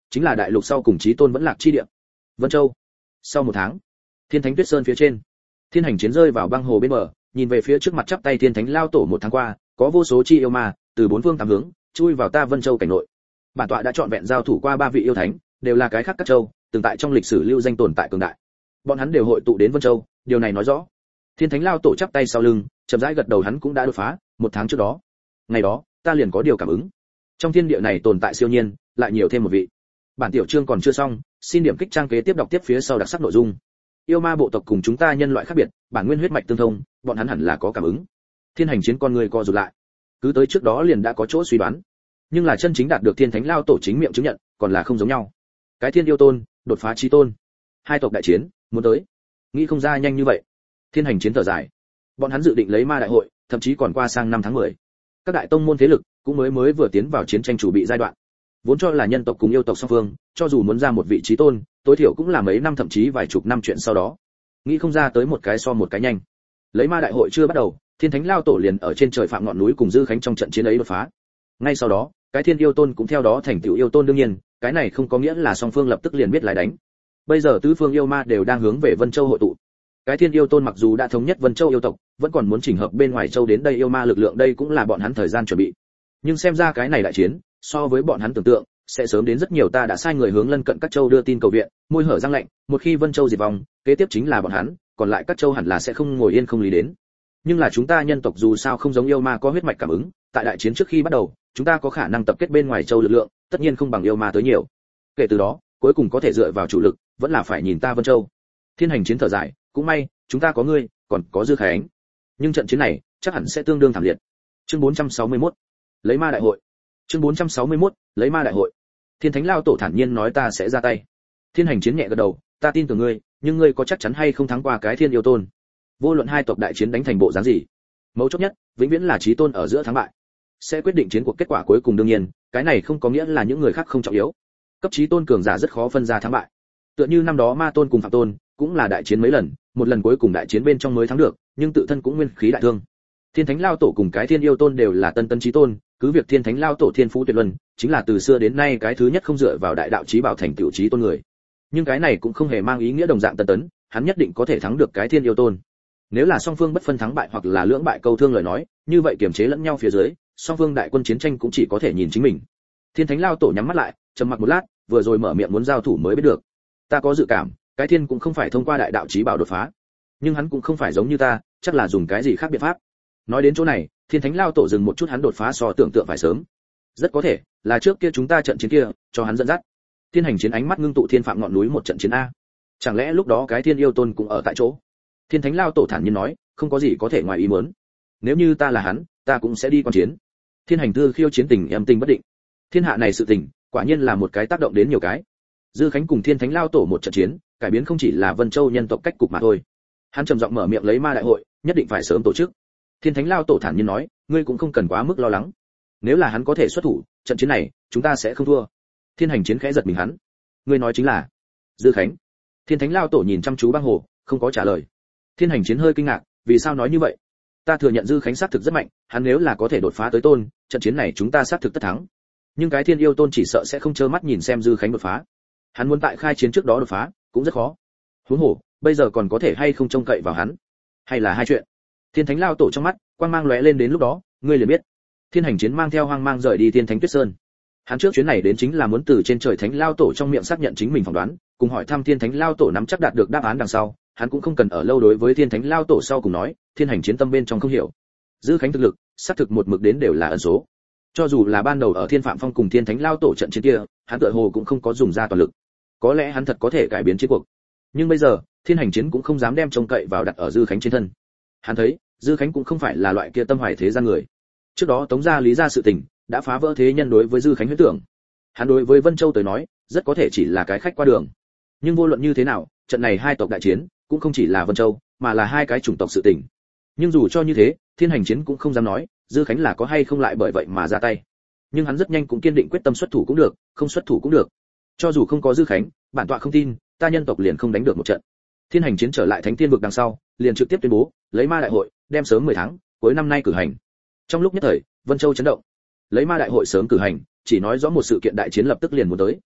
chính là đại lục sau cùng chí tôn vẫn lạc chi địa. Vân Châu. Sau một tháng, Thiên Thánh Tuyết Sơn phía trên, Thiên Hành Chiến rơi vào băng hồ bên bờ, nhìn về phía trước mặt chắp tay Thiên Thánh lao tổ, một tháng qua, có vô số chi yêu ma từ bốn phương tám hướng chui vào ta Vân Châu cảnh nội. Bản tọa đã chọn vẹn giao thủ qua ba vị yêu thánh, đều là cái khác các châu, từng tại trong lịch sử lưu danh tồn tại cường đại. Bọn hắn đều hội tụ đến Vân Châu, điều này nói rõ, Thiên Thánh lao tổ chắp tay sau lưng, chậm rãi gật đầu, hắn cũng đã đột phá, một tháng trước đó. Ngày đó, ta liền có điều cảm ứng. Trong thiên địa này tồn tại siêu nhiên, lại nhiều thêm một vị. Bản tiểu chương còn chưa xong, xin điểm kích trang kế tiếp đọc tiếp phía sau đặc sắc nội dung. Yêu ma bộ tộc cùng chúng ta nhân loại khác biệt, bản nguyên huyết mạch tương thông, bọn hắn hẳn là có cảm ứng. Thiên Hành Chiến con người co rụt lại. Cứ tới trước đó liền đã có chỗ suy đoán, nhưng là chân chính đạt được Thiên Thánh lao tổ chính miệng chứng nhận, còn là không giống nhau. Cái Thiên yêu tôn, đột phá chí tôn. Hai tộc đại chiến, muốn tới. Nghĩ không ra nhanh như vậy. Thiên Hành Chiến thở dài. Bọn hắn dự định lấy ma đại hội, thậm chí còn qua sang năm tháng mười. Các đại tông môn thế lực cũng mới mới vừa tiến vào chiến tranh chủ bị giai đoạn. Vốn cho là nhân tộc cùng yêu tộc song phương, cho dù muốn ra một vị chí tôn, tối thiểu cũng là mấy năm thậm chí vài chục năm chuyện sau đó. Nghĩ không ra tới một cái so một cái nhanh. Lấy ma đại hội chưa bắt đầu, Thiên Thánh lao tổ liền ở trên trời phạm ngọn núi cùng Dư Khánh trong trận chiến ấy đột phá. Ngay sau đó, cái Thiên yêu tôn cũng theo đó thành tựu yêu tôn, đương nhiên, cái này không có nghĩa là song phương lập tức liền biết lại đánh. Bây giờ tứ phương yêu ma đều đang hướng về Vân Châu hội tụ. Cái Thiên yêu tôn mặc dù đã thống nhất Vân Châu yêu tộc, vẫn còn muốn chỉnh hợp bên ngoài châu đến đây yêu ma lực lượng, đây cũng là bọn hắn thời gian chuẩn bị. Nhưng xem ra cái này đại chiến, so với bọn hắn tưởng tượng, sẽ sớm đến rất nhiều. Ta đã sai người hướng lân cận các châu đưa tin cầu viện, môi hở răng lạnh, một khi Vân Châu diệt vong, kế tiếp chính là bọn hắn, còn lại các châu hẳn là sẽ không ngồi yên không lý đến. Nhưng là chúng ta nhân tộc dù sao không giống yêu ma có huyết mạch cảm ứng, tại đại chiến trước khi bắt đầu, chúng ta có khả năng tập kết bên ngoài châu lực lượng, tất nhiên không bằng yêu ma tới nhiều. Kể từ đó, cuối cùng có thể dựa vào chủ lực, vẫn là phải nhìn ta Vân Châu. Thiên Hành Chiến thở dài, cũng may, chúng ta có ngươi, còn có Dư Khánh. Nhưng trận chiến này, chắc hẳn sẽ tương đương thảm liệt. Chương bốn trăm sáu mươi mốt, lấy ma đại hội. Chương bốn trăm sáu mươi mốt, lấy ma đại hội. Thiên Thánh lao tổ thản nhiên nói, ta sẽ ra tay. Thiên Hành Chiến nhẹ gật đầu, ta tin tưởng ngươi, nhưng ngươi có chắc chắn hay không thắng qua cái Thiên yêu tôn? Vô luận hai tộc đại chiến đánh thành bộ dáng gì, mấu chốt nhất, vĩnh viễn là chí tôn ở giữa thắng bại, sẽ quyết định chiến cuộc kết quả cuối cùng. Đương nhiên, cái này không có nghĩa là những người khác không trọng yếu. Cấp chí tôn cường giả rất khó phân ra thắng bại. Tựa như năm đó Ma tôn cùng Phạm tôn, cũng là đại chiến mấy lần, một lần cuối cùng đại chiến bên trong mới thắng được, nhưng tự thân cũng nguyên khí đại thương. Thiên Thánh lao tổ cùng cái Thiên yêu tôn đều là tân tân chí tôn, cứ việc Thiên Thánh lao tổ thiên phú tuyệt luân, chính là từ xưa đến nay cái thứ nhất không dựa vào đại đạo chí bảo thành tựu chí tôn người. Nhưng cái này cũng không hề mang ý nghĩa đồng dạng tân tấn, hắn nhất định có thể thắng được cái Thiên yêu tôn. Nếu là song phương bất phân thắng bại hoặc là lưỡng bại câu thương lời nói, như vậy kiềm chế lẫn nhau phía dưới, song phương đại quân chiến tranh cũng chỉ có thể nhìn chính mình. Thiên Thánh lao tổ nhắm mắt lại, trầm mặc một lát, vừa rồi mở miệng muốn giao thủ mới biết được. Ta có dự cảm, cái Thiên cũng không phải thông qua đại đạo chí bảo đột phá, nhưng hắn cũng không phải giống như ta, chắc là dùng cái gì khác biện pháp. Nói đến chỗ này, Thiên Thánh lao tổ dừng một chút, hắn đột phá so tưởng tượng phải sớm. Rất có thể là trước kia chúng ta trận chiến kia cho hắn dẫn dắt. Thiên Hành Chiến ánh mắt ngưng tụ, thiên phạm ngọn núi một trận chiến a, chẳng lẽ lúc đó cái Thiên yêu tôn cũng ở tại chỗ? Thiên Thánh lao tổ thản nhiên nói, không có gì có thể ngoài ý muốn. Nếu như ta là hắn, ta cũng sẽ đi quan chiến. Thiên Hành Thư khiêu chiến tình em tình bất định. Thiên hạ này sự tình, quả nhiên là một cái tác động đến nhiều cái. Dư Khánh cùng Thiên Thánh lao tổ một trận chiến, cải biến không chỉ là Vân Châu nhân tộc cách cục mà thôi. Hắn trầm giọng mở miệng, lấy ma đại hội, nhất định phải sớm tổ chức. Thiên Thánh lao tổ thản nhiên nói, ngươi cũng không cần quá mức lo lắng. Nếu là hắn có thể xuất thủ, trận chiến này, chúng ta sẽ không thua. Thiên Hành Chiến khẽ giật mình, hắn, ngươi nói chính là Dư Khánh? Thiên Thánh lao tổ nhìn chăm chú băng hồ, không có trả lời. Thiên Hành Chiến hơi kinh ngạc, vì sao nói như vậy? Ta thừa nhận Dư Khánh sát thực rất mạnh, hắn nếu là có thể đột phá tới tôn, trận chiến này chúng ta sát thực tất thắng. Nhưng cái Thiên yêu tôn chỉ sợ sẽ không trơ mắt nhìn xem Dư Khánh đột phá. Hắn muốn tại khai chiến trước đó đột phá, cũng rất khó. Huống hồ, bây giờ còn có thể hay không trông cậy vào hắn, hay là hai chuyện. Thiên Thánh lao tổ trong mắt quang mang lóe lên, đến lúc đó, ngươi liền biết. Thiên Hành Chiến mang theo hoang mang rời đi Thiên Thánh Tuyết Sơn. Hắn trước chuyến này đến chính là muốn từ trên trời Thánh lao tổ trong miệng xác nhận chính mình phỏng đoán, cùng hỏi thăm Thiên Thánh lao tổ nắm chắc đạt được đáp án đằng sau, hắn cũng không cần ở lâu đối với Thiên Thánh lao tổ sau cùng nói, Thiên Hành Chiến tâm bên trong không hiểu. Dư Khánh thực lực, xác thực một mực đến đều là ẩn số. Cho dù là ban đầu ở Thiên Phạm Phong cùng Thiên Thánh lao tổ trận chiến kia, hắn tựa hồ cũng không có dùng ra toàn lực. Có lẽ hắn thật có thể cải biến chiến cuộc. Nhưng bây giờ, Thiên Hành Chiến cũng không dám đem trông cậy vào đặt ở Dư Khánh trên thân. Hắn thấy, Dư Khánh cũng không phải là loại kia tâm hoài thế gian người. Trước đó Tống gia Lý gia sự tình, đã phá vỡ thế nhân đối với Dư Khánh huyễn tưởng. Hắn đối với Vân Châu tới nói, rất có thể chỉ là cái khách qua đường. Nhưng vô luận như thế nào, trận này hai tộc đại chiến, cũng không chỉ là Vân Châu, mà là hai cái chủng tộc sự tình. Nhưng dù cho như thế, Thiên Hành Chiến cũng không dám nói, Dư Khánh là có hay không lại bởi vậy mà ra tay. Nhưng hắn rất nhanh cũng kiên định quyết tâm xuất thủ cũng được, không xuất thủ cũng được. Cho dù không có Dư Khánh, bản tọa không tin, ta nhân tộc liền không đánh được một trận. Thiên Hành Chiến trở lại Thánh Tiên vực đằng sau, liền trực tiếp tuyên bố, lấy ma đại hội, đem sớm mười tháng, cuối năm nay cử hành. Trong lúc nhất thời, Vân Châu chấn động. Lấy ma đại hội sớm cử hành, chỉ nói rõ một sự kiện đại chiến lập tức liền muốn tới.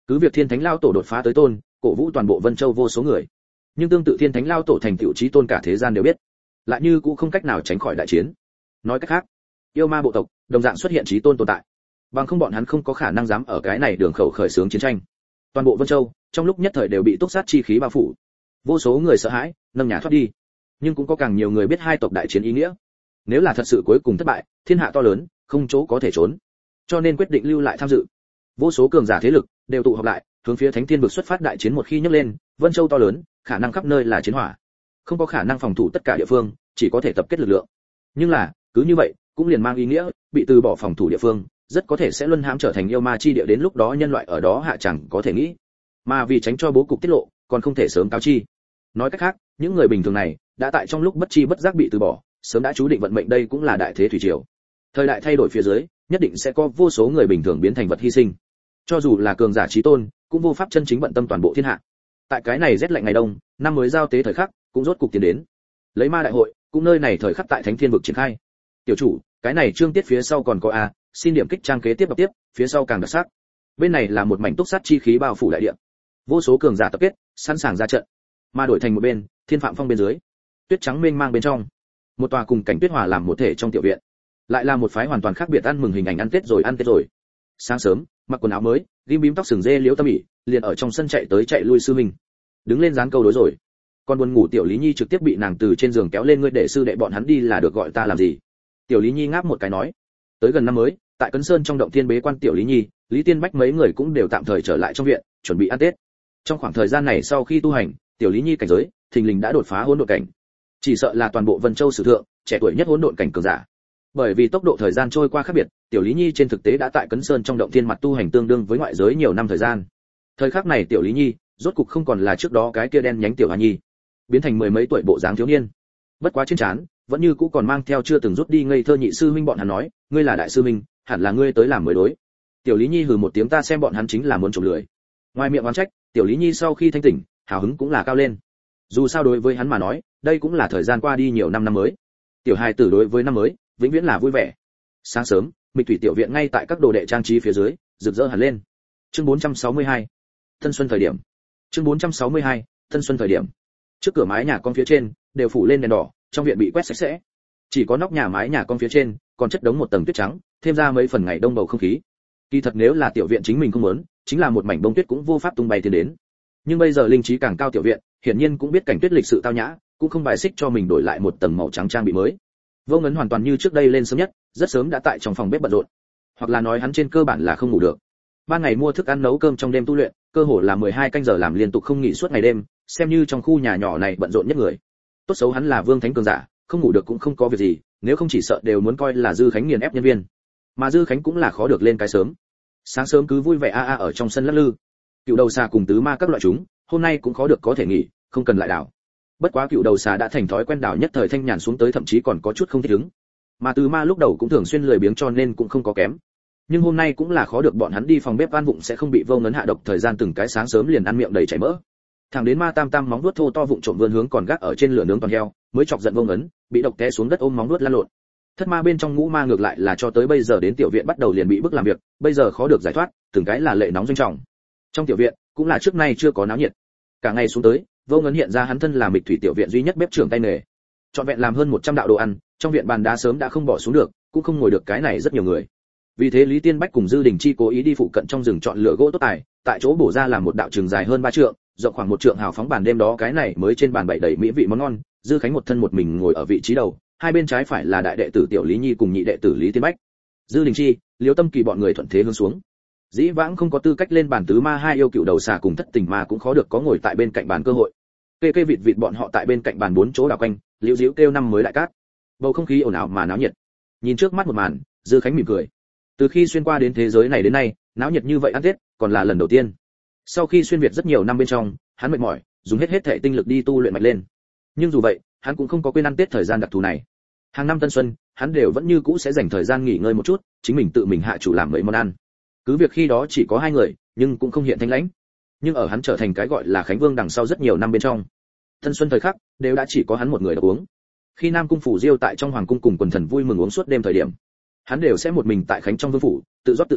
Cứ việc Thiên Thánh Lao tổ đột phá tới tôn, cổ vũ toàn bộ Vân Châu vô số người, nhưng tương tự Thiên Thánh Lao tổ thành tựu chí tôn cả thế gian đều biết, lại như cũng không cách nào tránh khỏi đại chiến. Nói cách khác, yêu ma bộ tộc đồng dạng xuất hiện chí tôn tồn tại, bằng không bọn hắn không có khả năng dám ở cái này đường khẩu khởi xướng chiến tranh. Toàn bộ Vân Châu trong lúc nhất thời đều bị túc sát chi khí bao phủ, vô số người sợ hãi nâng nhà thoát đi, nhưng cũng có càng nhiều người biết hai tộc đại chiến ý nghĩa. Nếu là thật sự cuối cùng thất bại, thiên hạ to lớn, không chỗ có thể trốn, cho nên quyết định lưu lại tham dự. Vô số cường giả thế lực đều tụ họp lại, hướng phía Thánh Thiên vực xuất phát đại chiến. Một khi nhấc lên, Vân Châu to lớn, khả năng khắp nơi là chiến hỏa, không có khả năng phòng thủ tất cả địa phương, chỉ có thể tập kết lực lượng. Nhưng là, cứ như vậy, cũng liền mang ý nghĩa bị từ bỏ phòng thủ địa phương, rất có thể sẽ luân hãm trở thành yêu ma chi địa, đến lúc đó nhân loại ở đó hạ chẳng có thể nghĩ. Mà vì tránh cho bố cục tiết lộ, còn không thể sớm cáo chi. Nói cách khác, những người bình thường này đã tại trong lúc bất chi bất giác bị từ bỏ, sớm đã chú định vận mệnh. Đây cũng là đại thế thủy triều. Thời đại thay đổi phía dưới, nhất định sẽ có vô số người bình thường biến thành vật hy sinh. Cho dù là cường giả chí tôn, cũng vô pháp chân chính bận tâm toàn bộ thiên hạ. Tại cái này rét lạnh ngày đông, năm mới giao tế thời khắc, cũng rốt cục tiến đến. Lấy ma đại hội, cũng nơi này thời khắc tại Thánh Thiên vực triển khai. Tiểu chủ, cái này chương tiết phía sau còn có a, xin điểm kích trang kế tiếp đọc tiếp, phía sau càng đặc sắc. Bên này là một mảnh túc sát chi khí bao phủ đại địa, vô số cường giả tập kết, sẵn sàng ra trận. Mà đổi thành một bên, Thiên Phạm Phong bên dưới, tuyết trắng mênh mang bên trong, một tòa cùng cảnh tuyết hòa làm một thể trong tiểu viện, lại là một phái hoàn toàn khác biệt ăn mừng hình ảnh ăn Tết rồi ăn Tết rồi. Sáng sớm, mặc quần áo mới, ghim bím tóc sừng dê liễu tâm ỉ, liền ở trong sân chạy tới chạy lui sư minh. Đứng lên dán câu đối rồi. Còn buồn ngủ tiểu Lý Nhi trực tiếp bị nàng từ trên giường kéo lên, ngươi để sư đệ bọn hắn đi là được, gọi ta làm gì? Tiểu Lý Nhi ngáp một cái nói. Tới gần năm mới, tại Cấn Sơn trong động thiên bế quan tiểu Lý Nhi, Lý Tiên Bách mấy người cũng đều tạm thời trở lại trong viện, chuẩn bị ăn Tết. Trong khoảng thời gian này sau khi tu hành, tiểu Lý Nhi cảnh giới, thình lình đã đột phá hỗn độn cảnh. Chỉ sợ là toàn bộ Vân Châu sử thượng, trẻ tuổi nhất hỗn độn cảnh cường giả. Bởi vì tốc độ thời gian trôi qua khác biệt, tiểu Lý Nhi trên thực tế đã tại Cấn Sơn trong động thiên mặt tu hành tương đương với ngoại giới nhiều năm thời gian. Thời khắc này tiểu Lý Nhi, rốt cục không còn là trước đó cái kia đen nhánh tiểu Hoa Nhi, biến thành mười mấy tuổi bộ dáng thiếu niên. Bất quá trên trán, vẫn như cũ còn mang theo chưa từng rút đi ngây thơ. Nhị sư huynh bọn hắn nói, ngươi là đại sư huynh, hẳn là ngươi tới làm mới đối. Tiểu Lý Nhi hừ một tiếng, ta xem bọn hắn chính là muốn trộm lười. Ngoài miệng oán trách, tiểu Lý Nhi sau khi thanh tỉnh, hào hứng cũng là cao lên. Dù sao đối với hắn mà nói, đây cũng là thời gian qua đi nhiều năm năm mới. Tiểu hài tử đối với năm mới, vĩnh viễn là vui vẻ. Sáng sớm, Mịch Thủy tiểu viện ngay tại các đồ đệ trang trí phía dưới, rực rỡ hẳn lên. Chương bốn trăm sáu mươi hai, Tân xuân thời điểm. Chương bốn trăm sáu mươi hai, Tân xuân thời điểm. Trước cửa mái nhà con phía trên đều phủ lên đèn đỏ, trong viện bị quét sạch sẽ. Chỉ có nóc nhà mái nhà con phía trên còn chất đống một tầng tuyết trắng, thêm ra mấy phần ngày đông bầu không khí. Kỳ thật nếu là tiểu viện chính mình không muốn, chính là một mảnh bông tuyết cũng vô pháp tung bay tiến đến. Nhưng bây giờ linh trí càng cao tiểu viện, hiển nhiên cũng biết cảnh tuyết lịch sự tao nhã, cũng không bài xích cho mình đổi lại một tầng màu trắng trang bị mới. Vô Ngấn hoàn toàn như trước đây lên sớm nhất, rất sớm đã tại trong phòng bếp bận rộn, hoặc là nói hắn trên cơ bản là không ngủ được. Ban ngày mua thức ăn nấu cơm, trong đêm tu luyện, cơ hồ là mười hai canh giờ làm liên tục không nghỉ suốt ngày đêm, xem như trong khu nhà nhỏ này bận rộn nhất người. Tốt xấu hắn là vương thánh cường giả, không ngủ được cũng không có việc gì, nếu không chỉ sợ đều muốn coi là Dư Khánh nghiền ép nhân viên. Mà Dư Khánh cũng là khó được lên cái sớm. Sáng sớm cứ vui vẻ a a ở trong sân lắc lư. Cựu đầu xà cùng tứ ma các loại chúng, hôm nay cũng khó được có thể nghỉ, không cần lại đảo. Bất quá cựu đầu xà đã thành thói quen đảo nhất thời thanh nhàn xuống tới, thậm chí còn có chút không thích ứng. Mà tứ ma lúc đầu cũng thường xuyên lười biếng cho nên cũng không có kém. Nhưng hôm nay cũng là khó được bọn hắn đi phòng bếp ăn vụng sẽ không bị Vô Ngấn hạ độc, thời gian từng cái sáng sớm liền ăn miệng đầy chảy mỡ. Thẳng đến ma tam tam móng vuốt thô to vụng trộm vươn hướng còn gác ở trên lửa nướng toàn heo, mới chọc giận Vô Ngấn, bị độc té xuống đất ôm móng vuốt lăn lộn. Thất ma bên trong ngũ ma ngược lại là cho tới bây giờ đến tiểu viện bắt đầu liền bị bức làm việc, bây giờ khó được giải thoát, từng cái là lệ nóng doanh trọng. Trong tiểu viện cũng là trước nay chưa có náo nhiệt. Cả ngày xuống tới, Vô Ngấn hiện ra hắn thân là Mịch Thủy tiểu viện duy nhất bếp trưởng tay nghề. Trọn vẹn làm hơn một trăm đạo đồ ăn, trong viện bàn đá sớm đã không bỏ xuống được, cũng không ngồi được cái này rất nhiều người. Vì thế Lý Tiên Bách cùng Dư Đình Chi cố ý đi phụ cận trong rừng chọn lựa gỗ tốt tài, tại chỗ bổ ra làm một đạo trường dài hơn ba trượng, rộng khoảng một trượng hào phóng bàn. Đêm đó cái này mới trên bàn bày đầy mỹ vị món ngon. Dư Khánh một thân một mình ngồi ở vị trí đầu, hai bên trái phải là đại đệ tử tiểu Lý Nhi cùng nhị đệ tử Lý Tiên Bách. Dư Đình Chi, Liễu Tâm Kỳ bọn người thuận thế hướng xuống. Dĩ vãng không có tư cách lên bàn tứ ma hai yêu cựu đầu xà cùng thất tình ma cũng khó được có ngồi tại bên cạnh bàn cơ hội. Kê kê vịt vịt bọn họ tại bên cạnh bàn bốn chỗ đảo quanh, liễu diễu kêu năm mới đại cát. Bầu không khí ồn ào mà náo nhiệt. Nhìn trước mắt một màn, Dư Khánh mỉm cười. Từ khi xuyên qua đến thế giới này đến nay, náo nhiệt như vậy ăn Tết, còn là lần đầu tiên. Sau khi xuyên việt rất nhiều năm bên trong, hắn mệt mỏi, dùng hết hết thể tinh lực đi tu luyện mạnh lên. Nhưng dù vậy, hắn cũng không có quên ăn Tết thời gian đặc thù này. Hàng năm Tân Xuân, hắn đều vẫn như cũ sẽ dành thời gian nghỉ ngơi một chút, chính mình tự mình hạ chủ làm mấy món ăn. Cứ việc khi đó chỉ có hai người, nhưng cũng không hiện thanh lãnh. Nhưng ở hắn trở thành cái gọi là Khánh Vương đằng sau rất nhiều năm bên trong, Tân Xuân thời khắc đều đã chỉ có hắn một người được uống. Khi Nam cung phủ Diêu tại trong hoàng cung cùng quần thần vui mừng uống suốt đêm thời điểm, hắn đều sẽ một mình tại Khánh trong vương phủ, tự rót tự uống,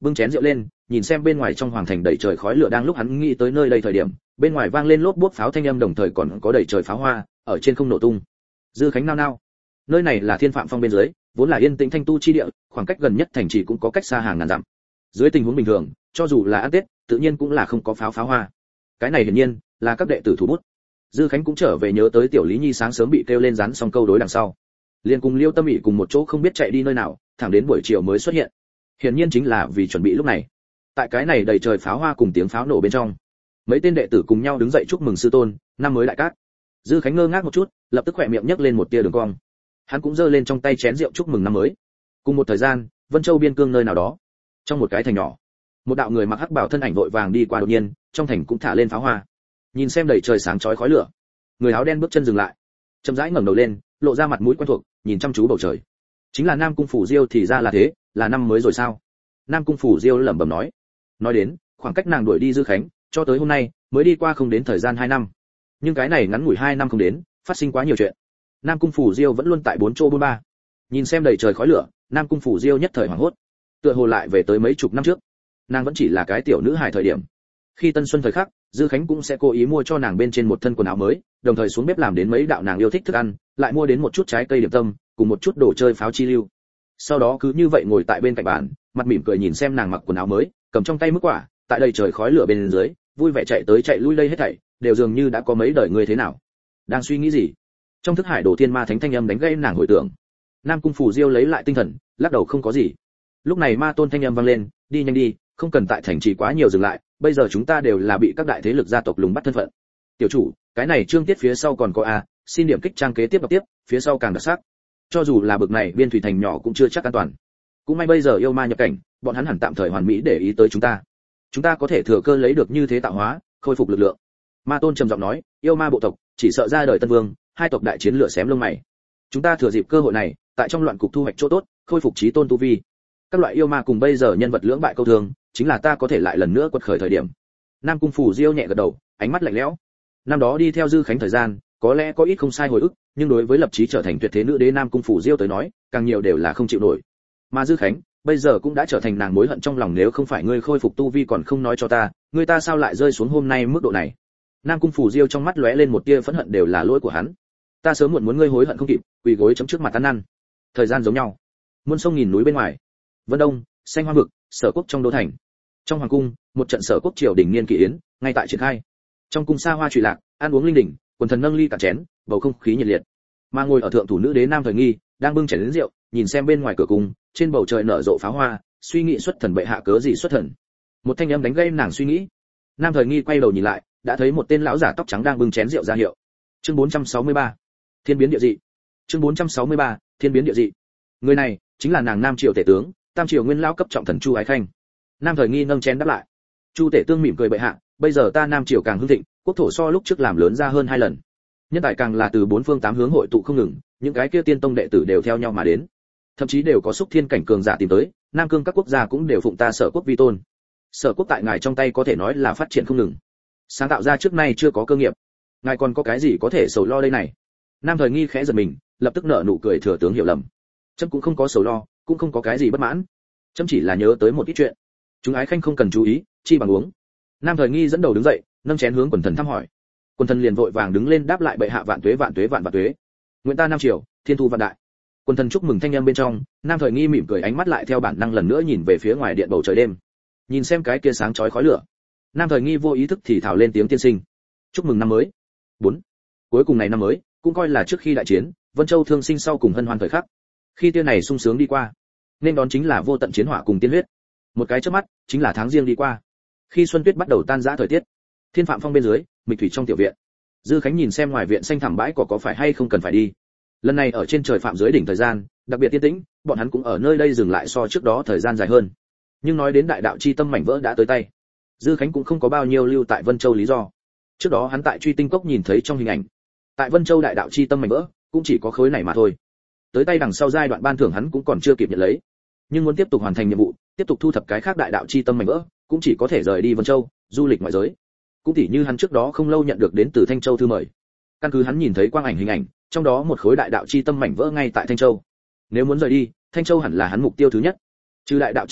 bưng chén rượu lên, nhìn xem bên ngoài trong hoàng thành đầy trời khói lửa. Đang lúc hắn nghĩ tới nơi đây thời điểm, bên ngoài vang lên lốp bốp pháo thanh âm, đồng thời còn có đầy trời pháo hoa ở trên không nổ tung. Dư Khánh nao nao. Nơi này là Thiên Phạm Phong bên dưới, vốn là yên tĩnh thanh tu chi địa, khoảng cách gần nhất thành trì cũng có cách xa hàng ngàn dặm. Dưới tình huống bình thường, cho dù là ăn Tết, tự nhiên cũng là không có pháo pháo hoa. Cái này hiển nhiên là các đệ tử thủ bút. Dư Khánh cũng trở về nhớ tới Tiểu Lý Nhi sáng sớm bị kêu lên dán xong câu đối đằng sau, liền cùng Liêu Tâm Ỷ cùng một chỗ không biết chạy đi nơi nào, thẳng đến buổi chiều mới xuất hiện. Hiển nhiên chính là vì chuẩn bị lúc này. Tại cái này đầy trời pháo hoa cùng tiếng pháo nổ bên trong, mấy tên đệ tử cùng nhau đứng dậy chúc mừng sư tôn, năm mới đại cát. Dư Khánh ngơ ngác một chút, lập tức khỏe miệng nhếch lên một tia đường cong. Hắn cũng giơ lên trong tay chén rượu chúc mừng năm mới. Cùng một thời gian, Vân Châu biên cương nơi nào đó, trong một cái thành nhỏ, một đạo người mặc hắc bào thân ảnh vội vàng đi qua, đột nhiên trong thành cũng thả lên pháo hoa. Nhìn xem đầy trời sáng chói khói lửa, người áo đen bước chân dừng lại, chậm rãi ngẩng đầu lên, lộ ra mặt mũi quen thuộc, nhìn chăm chú bầu trời. Chính là Nam Cung Phủ Diêu. Thì ra là thế, là năm mới rồi sao? Nam Cung Phủ Diêu lẩm bẩm nói. Nói đến, khoảng cách nàng đuổi đi Dư Khánh, cho tới hôm nay mới đi qua không đến thời gian hai năm. Nhưng cái này ngắn ngủi hai năm không đến, phát sinh quá nhiều chuyện. Nam Cung Phủ Diêu vẫn luôn tại bốn chỗ bốn ba. Nhìn xem đầy trời khói lửa, Nam Cung Phủ Diêu nhất thời hoảng hốt, tựa hồ lại về tới mấy chục năm trước. Nàng vẫn chỉ là cái tiểu nữ hài thời điểm. Khi tân xuân thời khắc, Dư Khánh cũng sẽ cố ý mua cho nàng bên trên một thân quần áo mới, đồng thời xuống bếp làm đến mấy đạo nàng yêu thích thức ăn, lại mua đến một chút trái cây điểm tâm, cùng một chút đồ chơi pháo chi lưu. Sau đó cứ như vậy ngồi tại bên cạnh bàn, mặt mỉm cười nhìn xem nàng mặc quần áo mới, cầm trong tay mức quả, tại đây trời khói lửa bên dưới, vui vẻ chạy tới chạy lui đây hết thảy, đều dường như đã có mấy đời người thế nào. Đang suy nghĩ gì? Trong thức hải đồ thiên ma thánh thanh âm đánh gây nàng hồi tưởng. Nam Cung Phủ Diêu lấy lại tinh thần, lắc đầu không có gì. Lúc này ma tôn thanh âm vang lên, đi nhanh đi, không cần tại thành trì quá nhiều dừng lại, bây giờ chúng ta đều là bị các đại thế lực gia tộc lùng bắt thân phận. Tiểu chủ, cái này chương tiết phía sau còn có a, xin điểm kích trang kế tiếp đọc tiếp, phía sau càng đặc sắc. Cho dù là bực này biên thủy thành nhỏ cũng chưa chắc an toàn. Cũng may bây giờ yêu ma nhập cảnh, bọn hắn hẳn tạm thời hoàn mỹ để ý tới chúng ta. Chúng ta có thể thừa cơ lấy được như thế tạo hóa, khôi phục lực lượng. Ma tôn trầm giọng nói, yêu ma bộ tộc chỉ sợ ra đời tân vương, hai tộc đại chiến lửa xém lông mày. Chúng ta thừa dịp cơ hội này, tại trong loạn cục thu hoạch chỗ tốt, khôi phục chí tôn tu vi. Các loại yêu ma cùng bây giờ nhân vật lưỡng bại câu thương, chính là ta có thể lại lần nữa quật khởi thời điểm. Nam Cung Phủ Diêu nhẹ gật đầu, ánh mắt lạnh lẽo. Năm đó đi theo Dư Khánh thời gian, có lẽ có ít không sai hồi ức, nhưng đối với lập chí trở thành tuyệt thế nữ đế Nam Cung Phủ Diêu tới nói, càng nhiều đều là không chịu nổi. Mà Dư Khánh, bây giờ cũng đã trở thành nàng mối hận trong lòng, nếu không phải ngươi khôi phục tu vi còn không nói cho ta, ngươi ta sao lại rơi xuống hôm nay mức độ này? Nam Cung Phủ Diêu trong mắt lóe lên một tia phẫn hận, đều là lỗi của hắn. Ta sớm muộn muốn ngươi hối hận không kịp, quỳ gối chấm trước mặt ăn năn. Thời gian giống nhau. Muôn sông nghìn núi bên ngoài, Vân Đông, xanh hoa vực, Sở Quốc trong đô thành. Trong hoàng cung, một trận Sở Quốc triều đình niên kỳ yến ngay tại triển khai. Trong cung xa hoa trụy lạc, ăn uống linh đình, quần thần nâng ly cả chén, bầu không khí nhiệt liệt. Mà ngồi ở thượng thủ nữ đế Nam Thời Nghi, đang bưng chén đến rượu, nhìn xem bên ngoài cửa cung, trên bầu trời nở rộ pháo hoa, suy nghĩ xuất thần bệ hạ cớ gì xuất thần. Một thanh âm đánh gây nàng suy nghĩ. Nam Thời Nghi quay đầu nhìn lại, đã thấy một tên lão giả tóc trắng đang bưng chén rượu ra hiệu. Chương bốn trăm sáu mươi ba, Thiên biến địa dị. Chương bốn trăm sáu mươi ba, Thiên biến địa dị. Người này chính là nàng Nam Triều tể tướng, Tam Triều nguyên lão cấp trọng thần Chu Ái Khanh. Nam Thời Nghi nâng chén đáp lại. Chu tể tương mỉm cười, bệ hạ, bây giờ ta Nam Triều càng hưng thịnh, quốc thổ so lúc trước làm lớn ra hơn hai lần. Nhân tài càng là từ bốn phương tám hướng hội tụ không ngừng, những cái kia tiên tông đệ tử đều theo nhau mà đến. Thậm chí đều có xúc thiên cảnh cường giả tìm tới, Nam Cương các quốc gia cũng đều phụng ta Sở Quốc vi tôn. Sở Quốc tại ngài trong tay có thể nói là phát triển không ngừng, sáng tạo ra trước nay chưa có cơ nghiệp. Ngài còn có cái gì có thể sầu lo đây này? Nam Thời Nghi khẽ giật mình, lập tức nở nụ cười, thừa tướng hiểu lầm. Chấm cũng không có sầu lo, cũng không có cái gì bất mãn. Chấm chỉ là nhớ tới một ít chuyện. Chúng Ái Khanh không cần chú ý, chi bằng uống. Nam Thời Nghi dẫn đầu đứng dậy, nâng chén hướng quần thần thăm hỏi. Quần thần liền vội vàng đứng lên đáp lại, bệ hạ vạn tuế vạn tuế vạn vạn tuế. Nguyện ta Nam Triều, thiên thu vạn đại. Quần thần chúc mừng thanh âm bên trong, Nam Thời Nghi mỉm cười, ánh mắt lại theo bản năng lần nữa nhìn về phía ngoài điện bầu trời đêm. Nhìn xem cái kia sáng chói khói lửa, Nam Thời Nghi vô ý thức thì thào lên tiếng tiên sinh. Chúc mừng năm mới. bốn. Cuối cùng này năm mới, cũng coi là trước khi đại chiến, Vân Châu thương sinh sau cùng hân hoan thời khắc. Khi tia này sung sướng đi qua, nên đón chính là vô tận chiến hỏa cùng tiên huyết. Một cái chớp mắt, chính là tháng riêng đi qua. Khi xuân tuyết bắt đầu tan rã thời tiết, Thiên Phạm Phong bên dưới, mịch thủy trong tiểu viện. Dư Khánh nhìn xem ngoài viện xanh thẳm bãi cỏ có phải hay không cần phải đi. Lần này ở trên trời Phạm dưới đỉnh thời gian, đặc biệt yên tĩnh, bọn hắn cũng ở nơi đây dừng lại so trước đó thời gian dài hơn. Nhưng nói đến đại đạo chi tâm mảnh vỡ đã tới tay, Dư Khánh cũng không có bao nhiêu lưu tại Vân Châu lý do. Trước đó hắn tại Truy Tinh Cốc nhìn thấy trong hình ảnh, tại Vân Châu đại đạo chi tâm mảnh vỡ, cũng chỉ có khối này mà thôi. Tới tay đằng sau giai đoạn ban thưởng hắn cũng còn chưa kịp nhận lấy. Nhưng muốn tiếp tục hoàn thành nhiệm vụ, tiếp tục thu thập cái khác đại đạo chi tâm mảnh vỡ, cũng chỉ có thể rời đi Vân Châu, du lịch ngoại giới. Cũng tỉ như hắn trước đó không lâu nhận được đến từ Thanh Châu thư mời. Căn cứ hắn nhìn thấy quang ảnh hình ảnh, trong đó một khối đại đạo chi tâm mảnh vỡ ngay tại Thanh Châu. Nếu muốn rời đi, Thanh Châu hẳn là hắn mục tiêu thứ nhất. Trừ đại đạo chí bảo,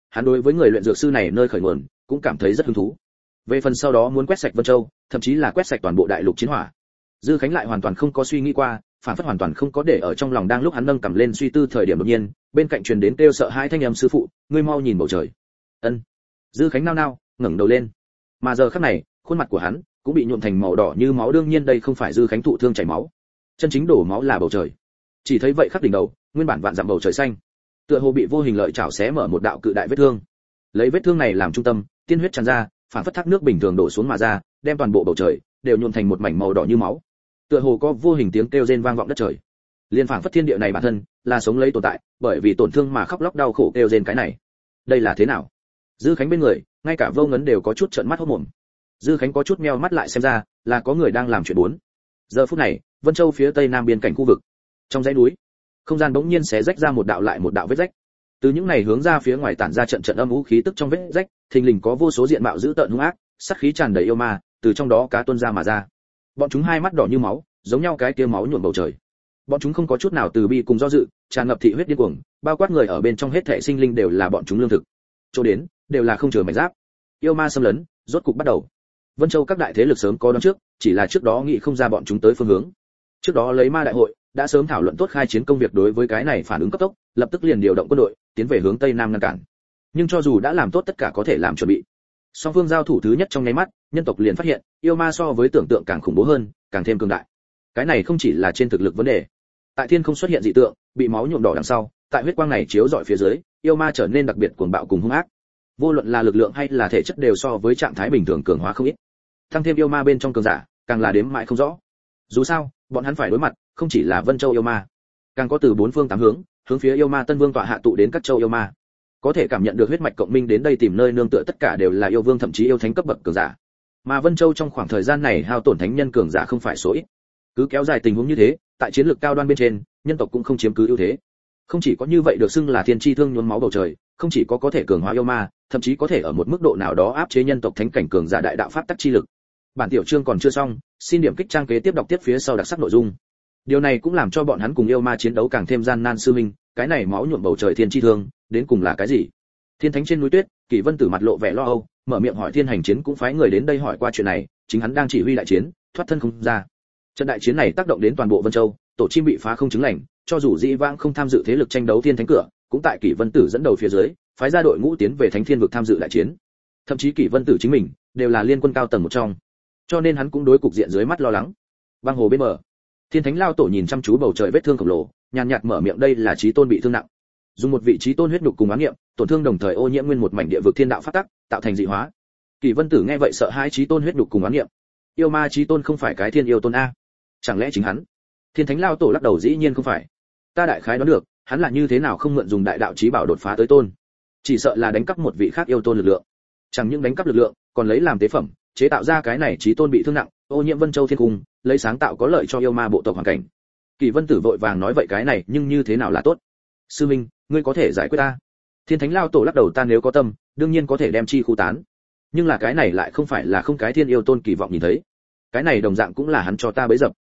hắn đối với người luyện dược sư này nơi khởi nguồn cũng cảm thấy rất hứng thú. Về phần sau đó muốn quét sạch Vân Châu, thậm chí là quét sạch toàn bộ đại lục chiến hỏa, Dư Khánh lại hoàn toàn không có suy nghĩ qua, phản phất hoàn toàn không có để ở trong lòng. Đang lúc hắn nâng cầm lên suy tư thời điểm, đột nhiên bên cạnh truyền đến kêu sợ hãi thanh âm: sư phụ, ngươi mau nhìn bầu trời. Ân. Dư Khánh nao nao ngẩng đầu lên, mà giờ khắc này khuôn mặt của hắn cũng bị nhuộm thành màu đỏ như máu. Đương nhiên đây không phải Dư Khánh thụ thương chảy máu, chân chính đổ máu là bầu trời. Chỉ thấy vậy khắc đỉnh đầu, nguyên bản vạn dặm bầu trời xanh, tựa hồ bị vô hình lợi chảo xé mở một đạo cự đại vết thương. Lấy vết thương này làm trung tâm, tiên huyết tràn ra, phản phất thác nước bình thường đổ xuống mà ra, đem toàn bộ bầu trời đều nhuộm thành một mảnh màu đỏ như máu. Tựa hồ có vô hình tiếng kêu rên vang vọng đất trời. Liên phản phất thiên địa này bản thân là sống lấy tồn tại, bởi vì tổn thương mà khóc lóc đau khổ kêu rên. Cái này, đây là thế nào? Dư Khánh bên người, ngay cả Vô Ngấn đều có chút trợn mắt hốt mồm. Dư Khánh có chút meo mắt lại, xem ra là có người đang làm chuyện bốn. Giờ phút này, Vân Châu phía tây nam biên cảnh khu vực, trong dãy núi, không gian bỗng nhiên xé rách ra một đạo lại một đạo vết rách. Từ những này hướng ra phía ngoài tản ra trận trận âm u khí tức. Trong vết rách thình lình có vô số diện mạo dữ tợn hung ác, sát khí tràn đầy yêu ma, từ trong đó cá tuôn ra mà ra. Bọn chúng hai mắt đỏ như máu, giống nhau cái kia máu nhuộm bầu trời. Bọn chúng không có chút nào từ bi cùng do dự, tràn ngập thị huyết điên cuồng, bao quát người ở bên trong hết thảy sinh linh đều là bọn chúng lương thực. Chỗ đến đều là không chừa mảnh giáp. Yêu ma xâm lấn rốt cục bắt đầu. Vân Châu các đại thế lực sớm có đoán trước, chỉ là trước đó nghĩ không ra bọn chúng tới phương hướng. Trước đó lấy ma đại hội đã sớm thảo luận tốt khai chiến công việc, đối với cái này phản ứng cấp tốc, lập tức liền điều động quân đội tiến về hướng tây nam ngăn cản. Nhưng cho dù đã làm tốt tất cả có thể làm chuẩn bị, song phương giao thủ thứ nhất trong nháy mắt, nhân tộc liền phát hiện yêu ma so với tưởng tượng càng khủng bố hơn, càng thêm cường đại. Cái này không chỉ là trên thực lực vấn đề. Tại thiên không xuất hiện dị tượng, bị máu nhuộm đỏ đằng sau, tại huyết quang này chiếu rọi phía dưới, yêu ma trở nên đặc biệt cuồng bạo cùng hung ác. Vô luận là lực lượng hay là thể chất đều so với trạng thái bình thường cường hóa không ít. Tăng thêm yêu ma bên trong cường giả, càng là đếm mãi không rõ. Dù sao, bọn hắn phải đối mặt không chỉ là Vân Châu yêu ma, càng có từ bốn phương tám hướng, hướng phía yêu ma Tân Vương tọa hạ tụ đến các châu yêu ma. Có thể cảm nhận được huyết mạch cộng minh đến đây tìm nơi nương tựa, tất cả đều là yêu vương thậm chí yêu thánh cấp bậc cường giả. Mà Vân Châu trong khoảng thời gian này hao tổn thánh nhân cường giả không phải số ít. Cứ kéo dài tình huống như thế, tại chiến lược cao đoan bên trên, nhân tộc cũng không chiếm cứ ưu thế. Không chỉ có như vậy, được xưng là thiên chi thương nhuốm máu bầu trời, không chỉ có có thể cường hóa yêu ma, thậm chí có thể ở một mức độ nào đó áp chế nhân tộc thánh cảnh cường giả đại đạo pháp tắc chi lực. Bản tiểu chương còn chưa xong, xin điểm kích trang kế tiếp đọc tiếp phía sau đặc sắc nội dung. Điều này cũng làm cho bọn hắn cùng yêu ma chiến đấu càng thêm gian nan. Sư minh, cái này máu nhuộm bầu trời thiên chi thương, đến cùng là cái gì? Thiên thánh trên núi tuyết, Kỷ Vân Tử mặt lộ vẻ lo âu, mở miệng hỏi. Thiên hành chiến cũng phái người đến đây hỏi qua chuyện này, chính hắn đang chỉ huy đại chiến, thoát thân không ra. Trận đại chiến này tác động đến toàn bộ Vân Châu, tổ chim bị phá không chứng lành, cho dù dĩ vãng không tham dự thế lực tranh đấu thiên thánh cửa, cũng tại Kỷ Vân Tử dẫn đầu phía dưới, phái ra đội ngũ tiến về Thánh Thiên vực tham dự đại chiến. Thậm chí Kỷ Vân Tử chính mình đều là liên quân cao tầng một trong, cho nên hắn cũng đối cục diện dưới mắt lo lắng. Băng hồ bên bờ, Thiên Thánh lao tổ nhìn chăm chú bầu trời vết thương khổng lồ, nhàn nhạt mở miệng. Đây là chí tôn bị thương nặng, dùng một vị chí tôn huyết nhục cùng oán niệm, tổn thương đồng thời ô nhiễm nguyên một mảnh địa vực thiên đạo phát tắc, tạo thành dị hóa. Kỷ Vân Tử nghe vậy sợ hãi. Chí tôn huyết nhục cùng oán niệm, yêu ma chí tôn không phải cái thiên yêu tôn a? Chẳng lẽ chính hắn? Thiên Thánh lao tổ lắc đầu. Dĩ nhiên không phải, ta đại khái đoán được, hắn là như thế nào không mượn dùng đại đạo chí bảo đột phá tới tôn, chỉ sợ là đánh cắp một vị khác yêu tôn lực lượng. Chẳng những đánh cắp lực lượng, còn lấy làm tế phẩm, chế tạo ra cái này chí tôn bị thương nặng, ô nhiễm Vân Châu thiên cung, lấy sáng tạo có lợi cho yêu ma bộ tộc hoàn cảnh. Kỷ Vân Tử vội vàng nói. Vậy cái này nhưng như thế nào là tốt? Sư minh, ngươi có thể giải quyết ta? Thiên Thánh lao tổ lắc đầu. Ta nếu có tâm, đương nhiên có thể đem chi khu tán, nhưng là cái này lại không phải là không cái thiên yêu tôn kỳ vọng nhìn thấy. Cái này đồng dạng cũng là hắn cho ta bấy dập.